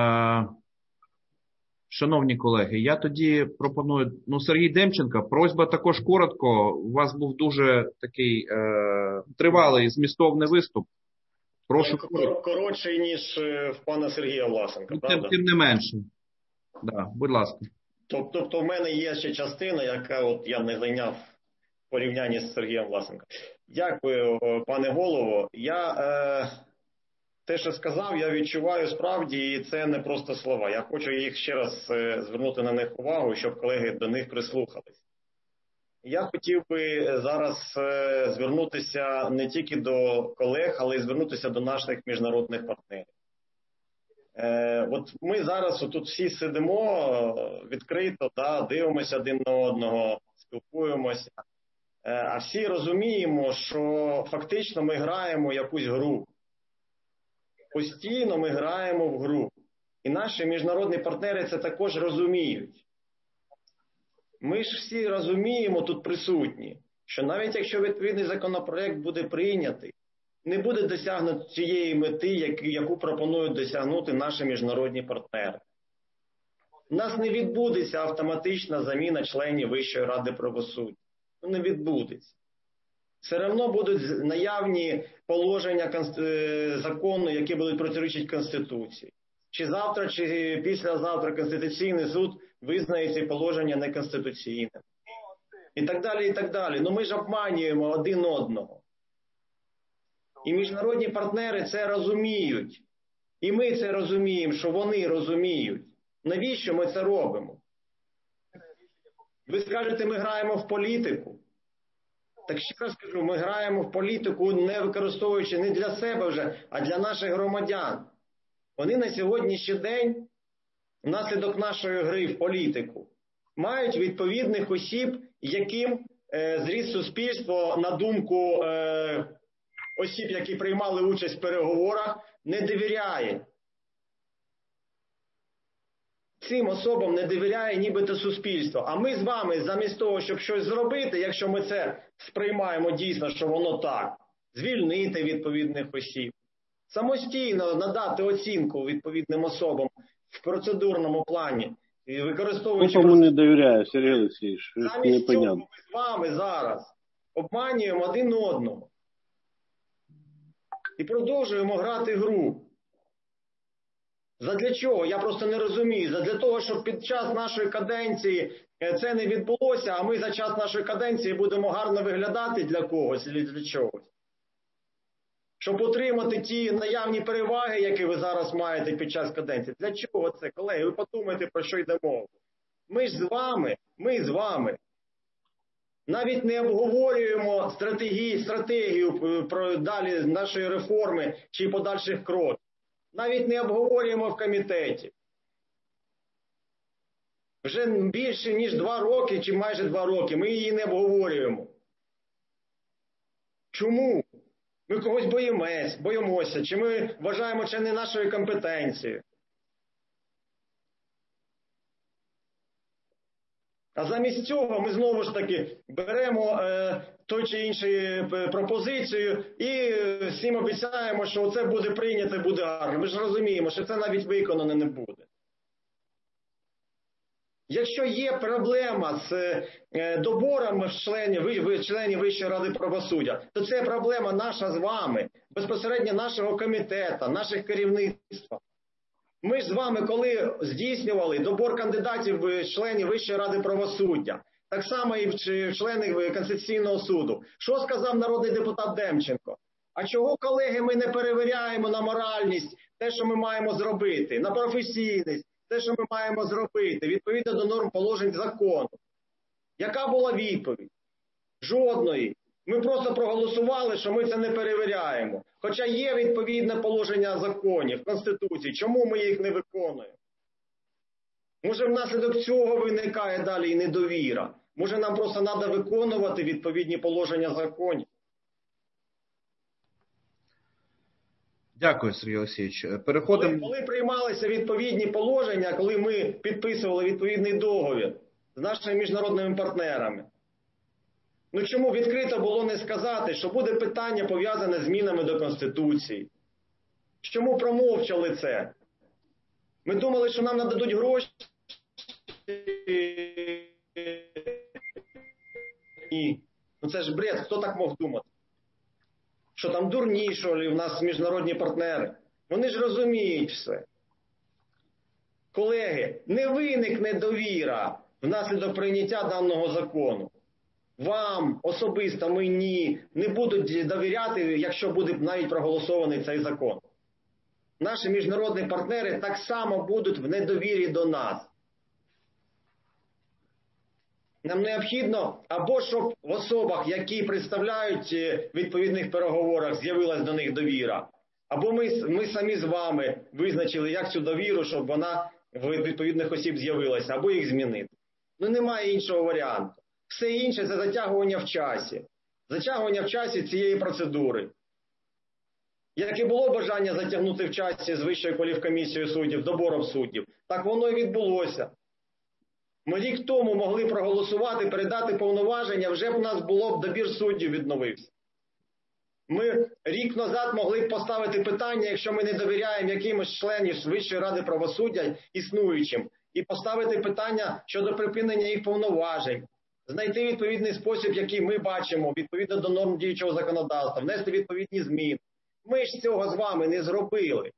Шановні колеги, я тоді пропоную, Сергій Демченко, просьба також коротко. У вас був дуже такий тривалий, змістовний виступ. Прошу. Коротший, ніж в пана Сергія Власенка, правда? Тим не менше. Да, будь ласка. Тобто в мене є ще частина, яка я не зайняв в порівнянні з Сергієм Власенком. Дякую, пане голово. Те, що сказав, я відчуваю справді, і це не просто слова. Я хочу їх ще раз звернути на них увагу, щоб колеги до них прислухались. Я хотів би зараз звернутися не тільки до колег, але й звернутися до наших міжнародних партнерів. От ми зараз тут всі сидимо відкрито, дивимося один на одного, спілкуємося. А всі розуміємо, що фактично ми граємо якусь гру. Постійно ми граємо в гру. І наші міжнародні партнери це також розуміють. Ми ж всі розуміємо тут присутні, що навіть якщо відповідний законопроект буде прийнятий, не буде досягнуто цієї мети, яку пропонують досягнути наші міжнародні партнери. У нас не відбудеться автоматична заміна членів Вищої ради правосуддя. Не відбудеться. Все одно будуть наявні положення закону, які будуть протирічити Конституції. Чи завтра, чи післязавтра Конституційний суд визнає ці положення неконституційними. І так далі, і так далі. Ми ж обманюємо один одного. І міжнародні партнери це розуміють. І ми це розуміємо, що вони розуміють. Навіщо ми це робимо? Ви скажете, ми граємо в політику. Так ще раз кажу, ми граємо в політику, не використовуючи не для себе вже, а для наших громадян. Вони на сьогоднішній день, внаслідок нашої гри в політику, мають відповідних осіб, яким зріс суспільство, на думку осіб, які приймали участь в переговорах, не довіряє. Цим особам не довіряє нібито суспільство. А ми з вами, замість того, щоб щось зробити, якщо ми це сприймаємо дійсно, що воно так, звільнити відповідних осіб, самостійно надати оцінку відповідним особам в процедурному плані, і використовуючи... Кому не довіряє, Сергій Олексійович? Замість цього ми з вами зараз обманюємо один одного. І продовжуємо грати гру. Задля чого? Я просто не розумію. Задля того, щоб під час нашої каденції це не відбулося, а ми за час нашої каденції будемо гарно виглядати для когось чи для чогось. Щоб отримати ті наявні переваги, які ви зараз маєте під час каденції. Для чого це, колеги? Ви подумайте, про що йде мова. Ми з вами навіть не обговорюємо стратегію про далі нашої реформи чи подальших кроків. Навіть не обговорюємо в комітеті. Вже більше, ніж 2 роки, чи майже 2 роки, ми її не обговорюємо. Чому? Ми когось боїмося, чи ми вважаємо, що не нашою компетенцією. А замість цього ми знову ж таки беремо той чи інший пропозицію і всім обіцяємо, що це буде прийнято, буде гарно. Ми ж розуміємо, що це навіть виконано не буде. Якщо є проблема з добором членів Вищої ради правосуддя, то це проблема наша з вами, безпосередньо нашого комітету, наших керівництва. Ми ж з вами, коли здійснювали добор кандидатів в членів Вищої ради правосуддя, так само і в члени Конституційного суду, що сказав народний депутат Демченко? А чого, колеги, ми не перевіряємо на моральність те, що ми маємо зробити, на професійність, те, що ми маємо зробити, відповідно до норм положень закону? Яка була відповідь? Жодної. Ми просто проголосували, що ми це не перевіряємо. Хоча є відповідне положення законів, Конституції. Чому ми їх не виконуємо? Може, внаслідок цього виникає далі і недовіра. Може, нам просто треба виконувати відповідні положення законів? Дякую, Сергій Олексійович. Переходимо. Коли приймалися відповідні положення, коли ми підписували відповідний договір з нашими міжнародними партнерами, ну чому відкрито було не сказати, що буде питання пов'язане з змінами до Конституції? Чому промовчали це? Ми думали, що нам нададуть гроші. Ні. Ну це ж бред, хто так мог думати? Що там дурні, що ли, в нас міжнародні партнери? Вони ж розуміють все. Колеги, не виникне довіра внаслідок прийняття даного закону. Вам особисто мені не будуть довіряти, якщо буде навіть проголосований цей закон. Наші міжнародні партнери так само будуть в недовірі до нас. Нам необхідно, або щоб в особах, які представляють в відповідних переговорах, з'явилась до них довіра, або ми самі з вами визначили, як цю довіру, щоб вона в відповідних осіб з'явилася, або їх змінити. Ну немає іншого варіанту. Все інше – це затягування в часі. Затягування в часі цієї процедури. Як і було бажання затягнути в часі з Вищою кваліфкомісією суддів, добором суддів, так воно і відбулося. Ми рік тому могли проголосувати, передати повноваження, вже б у нас було б добір суддів відновився. Ми рік назад могли б поставити питання, якщо ми не довіряємо якимось членів Вищої ради правосуддя існуючим, і поставити питання щодо припинення їх повноважень, знайти відповідний спосіб, який ми бачимо, відповідно до норм діючого законодавства, внести відповідні зміни. Ми ж цього з вами не зробили.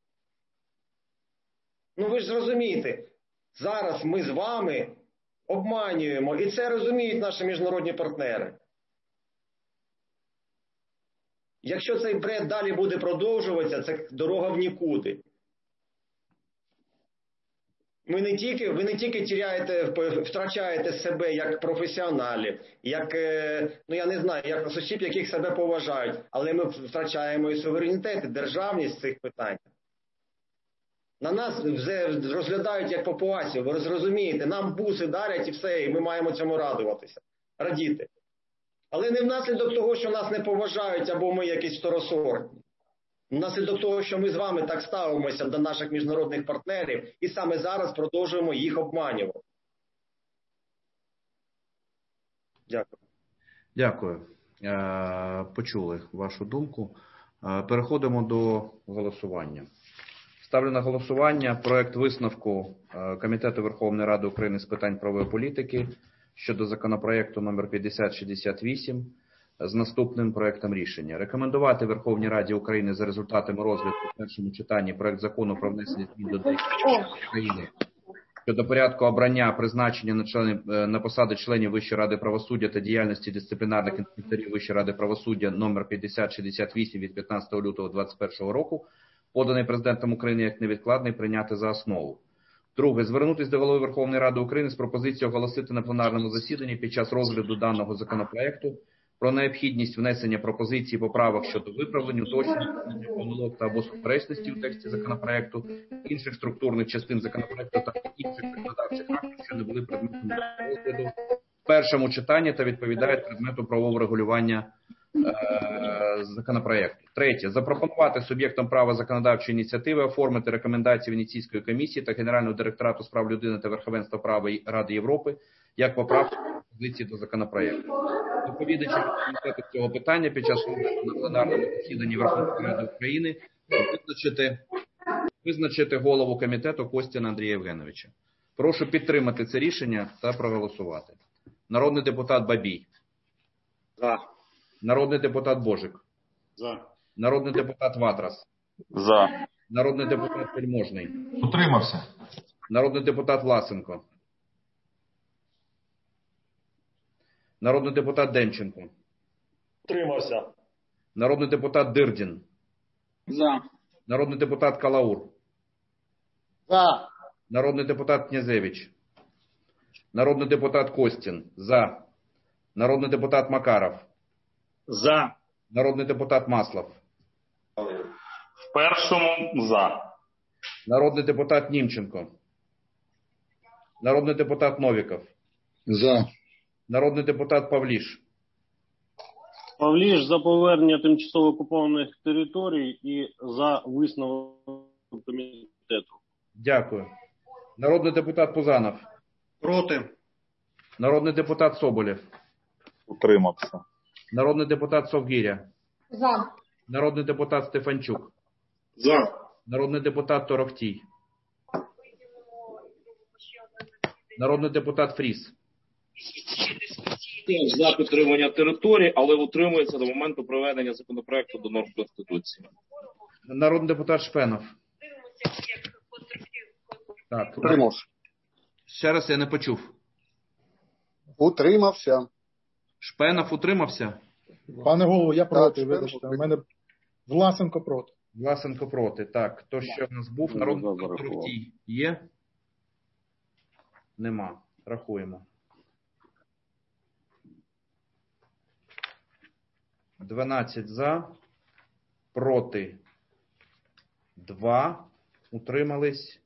Ну ви ж зрозумієте, зараз ми з вами обманюємо, і це розуміють наші міжнародні партнери. Якщо цей бред далі буде продовжуватися, це дорога в нікуди. Ви не тільки втрачаєте себе як професіоналів, як, ну я не знаю, як осіб, яких себе поважають, але ми втрачаємо і суверенітет, і державність цих питань. На нас вже розглядають як папуасів, ви розумієте, нам буси дарять і все, і ми маємо цьому радуватися, радіти. Але не внаслідок того, що нас не поважають, або ми якісь второсортні. Внаслідок того, що ми з вами так ставимося до наших міжнародних партнерів і саме зараз продовжуємо їх обманювати. Дякую. Дякую. Почули вашу думку. Переходимо до голосування. Ставлю на голосування проект висновку Комітету Верховної Ради України з питань правової політики щодо законопроекту номер 5068 з наступним проектом рішення. Рекомендувати Верховній Раді України за результатами розгляду в першому читанні проект закону про внесення змін до деяких законів України щодо порядку обрання, призначення на посади членів Вищої ради правосуддя та діяльності дисциплінарних інспекторів Вищої ради правосуддя номер 5068 від 15 лютого 2021 року, поданий Президентом України як невідкладний, прийняти за основу. Друге. Звернутися до Голови Верховної Ради України з пропозицією оголосити на пленарному засіданні під час розгляду даного законопроекту про необхідність внесення пропозицій поправок щодо виправлень, уточнень, помилок та або суперечності у тексті законопроекту, інших структурних частин законопроекту та інших законодавчих актів, що не були предметом розгляду в першому читанні та відповідають предмету правового регулювання законопроекту. Третє. Запропонувати суб'єктам права законодавчої ініціативи оформити рекомендації Венеційської комісії та Генерального директорату з прав людини та верховенства права Ради Європи як поправки позиції до законопроекту. Доповідачем комітету цього питання під час розгляду на пленарному засіданні Верховної Ради України визначити голову комітету Костіна Андрія Євгеновича. Прошу підтримати це рішення та проголосувати. Народний депутат Бабій. За. Народний депутат Божик. За. Народний депутат Ватрас. За. Народний депутат Вельможний. Утримався. Народний депутат Власенко. Народний депутат Демченко. Утримався. Народний депутат Дирдін. За. Народний депутат Калаур. За. Народний депутат Князевич. Народний депутат Костін. За. Народний депутат Макаров. За. Народний депутат Маслов. В першому за. Народний депутат Німченко. Народний депутат Новіков. За. Народний депутат Павліш. Павліш за повернення тимчасово окупованих територій і за висновок комітету. Дякую. Народний депутат Пузанов. Проти. Народний депутат Соболєв. Утримався. Народний депутат Совгиря. За. Народний депутат Стефанчук. За. Народний депутат Торохтій. Народний депутат Фріс. Теж за підтримання території, але утримується до моменту проведення законопроекту до норм Конституції. Народний депутат Шпенов. Так. Утримався. Ще раз я не почув. Утримався. Шпенов утримався? Пане голово, я проти, вибачте. У мене Власенко проти. Власенко проти. Так, то ще в нас був. Народний депутат Торохтій є? Нема. Рахуємо. 12 за, проти 2, утримались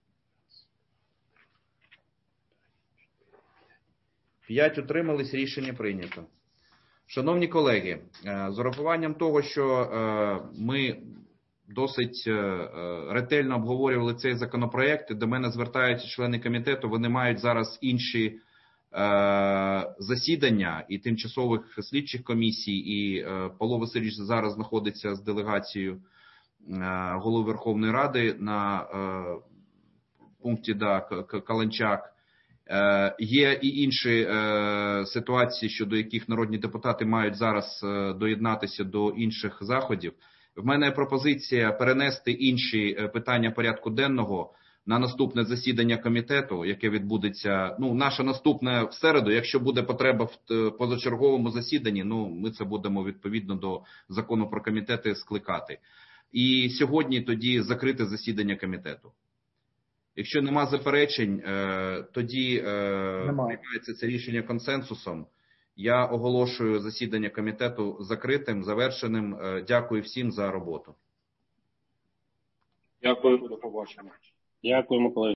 5 утримались, рішення прийнято. Шановні колеги, з урахуванням того, що ми досить ретельно обговорювали цей законопроект, до мене звертаються члени комітету, вони мають зараз інші засідання і тимчасових слідчих комісій, і Павло Васильович зараз знаходиться з делегацією Голови Верховної Ради на пункті Каланчак. Є і інші ситуації, щодо яких народні депутати мають зараз доєднатися до інших заходів. В мене пропозиція перенести інші питання порядку денного на наступне засідання комітету, яке відбудеться, наше наступне в середу. Якщо буде потреба в позачерговому засіданні, ми це будемо відповідно до закону про комітети скликати. І сьогодні тоді закрите засідання комітету. Якщо нема заперечень, тоді приймається це рішення консенсусом. Я оголошую засідання комітету закритим, завершеним. Дякую всім за роботу. Дякую, до побачення. Дякуємо, колеги.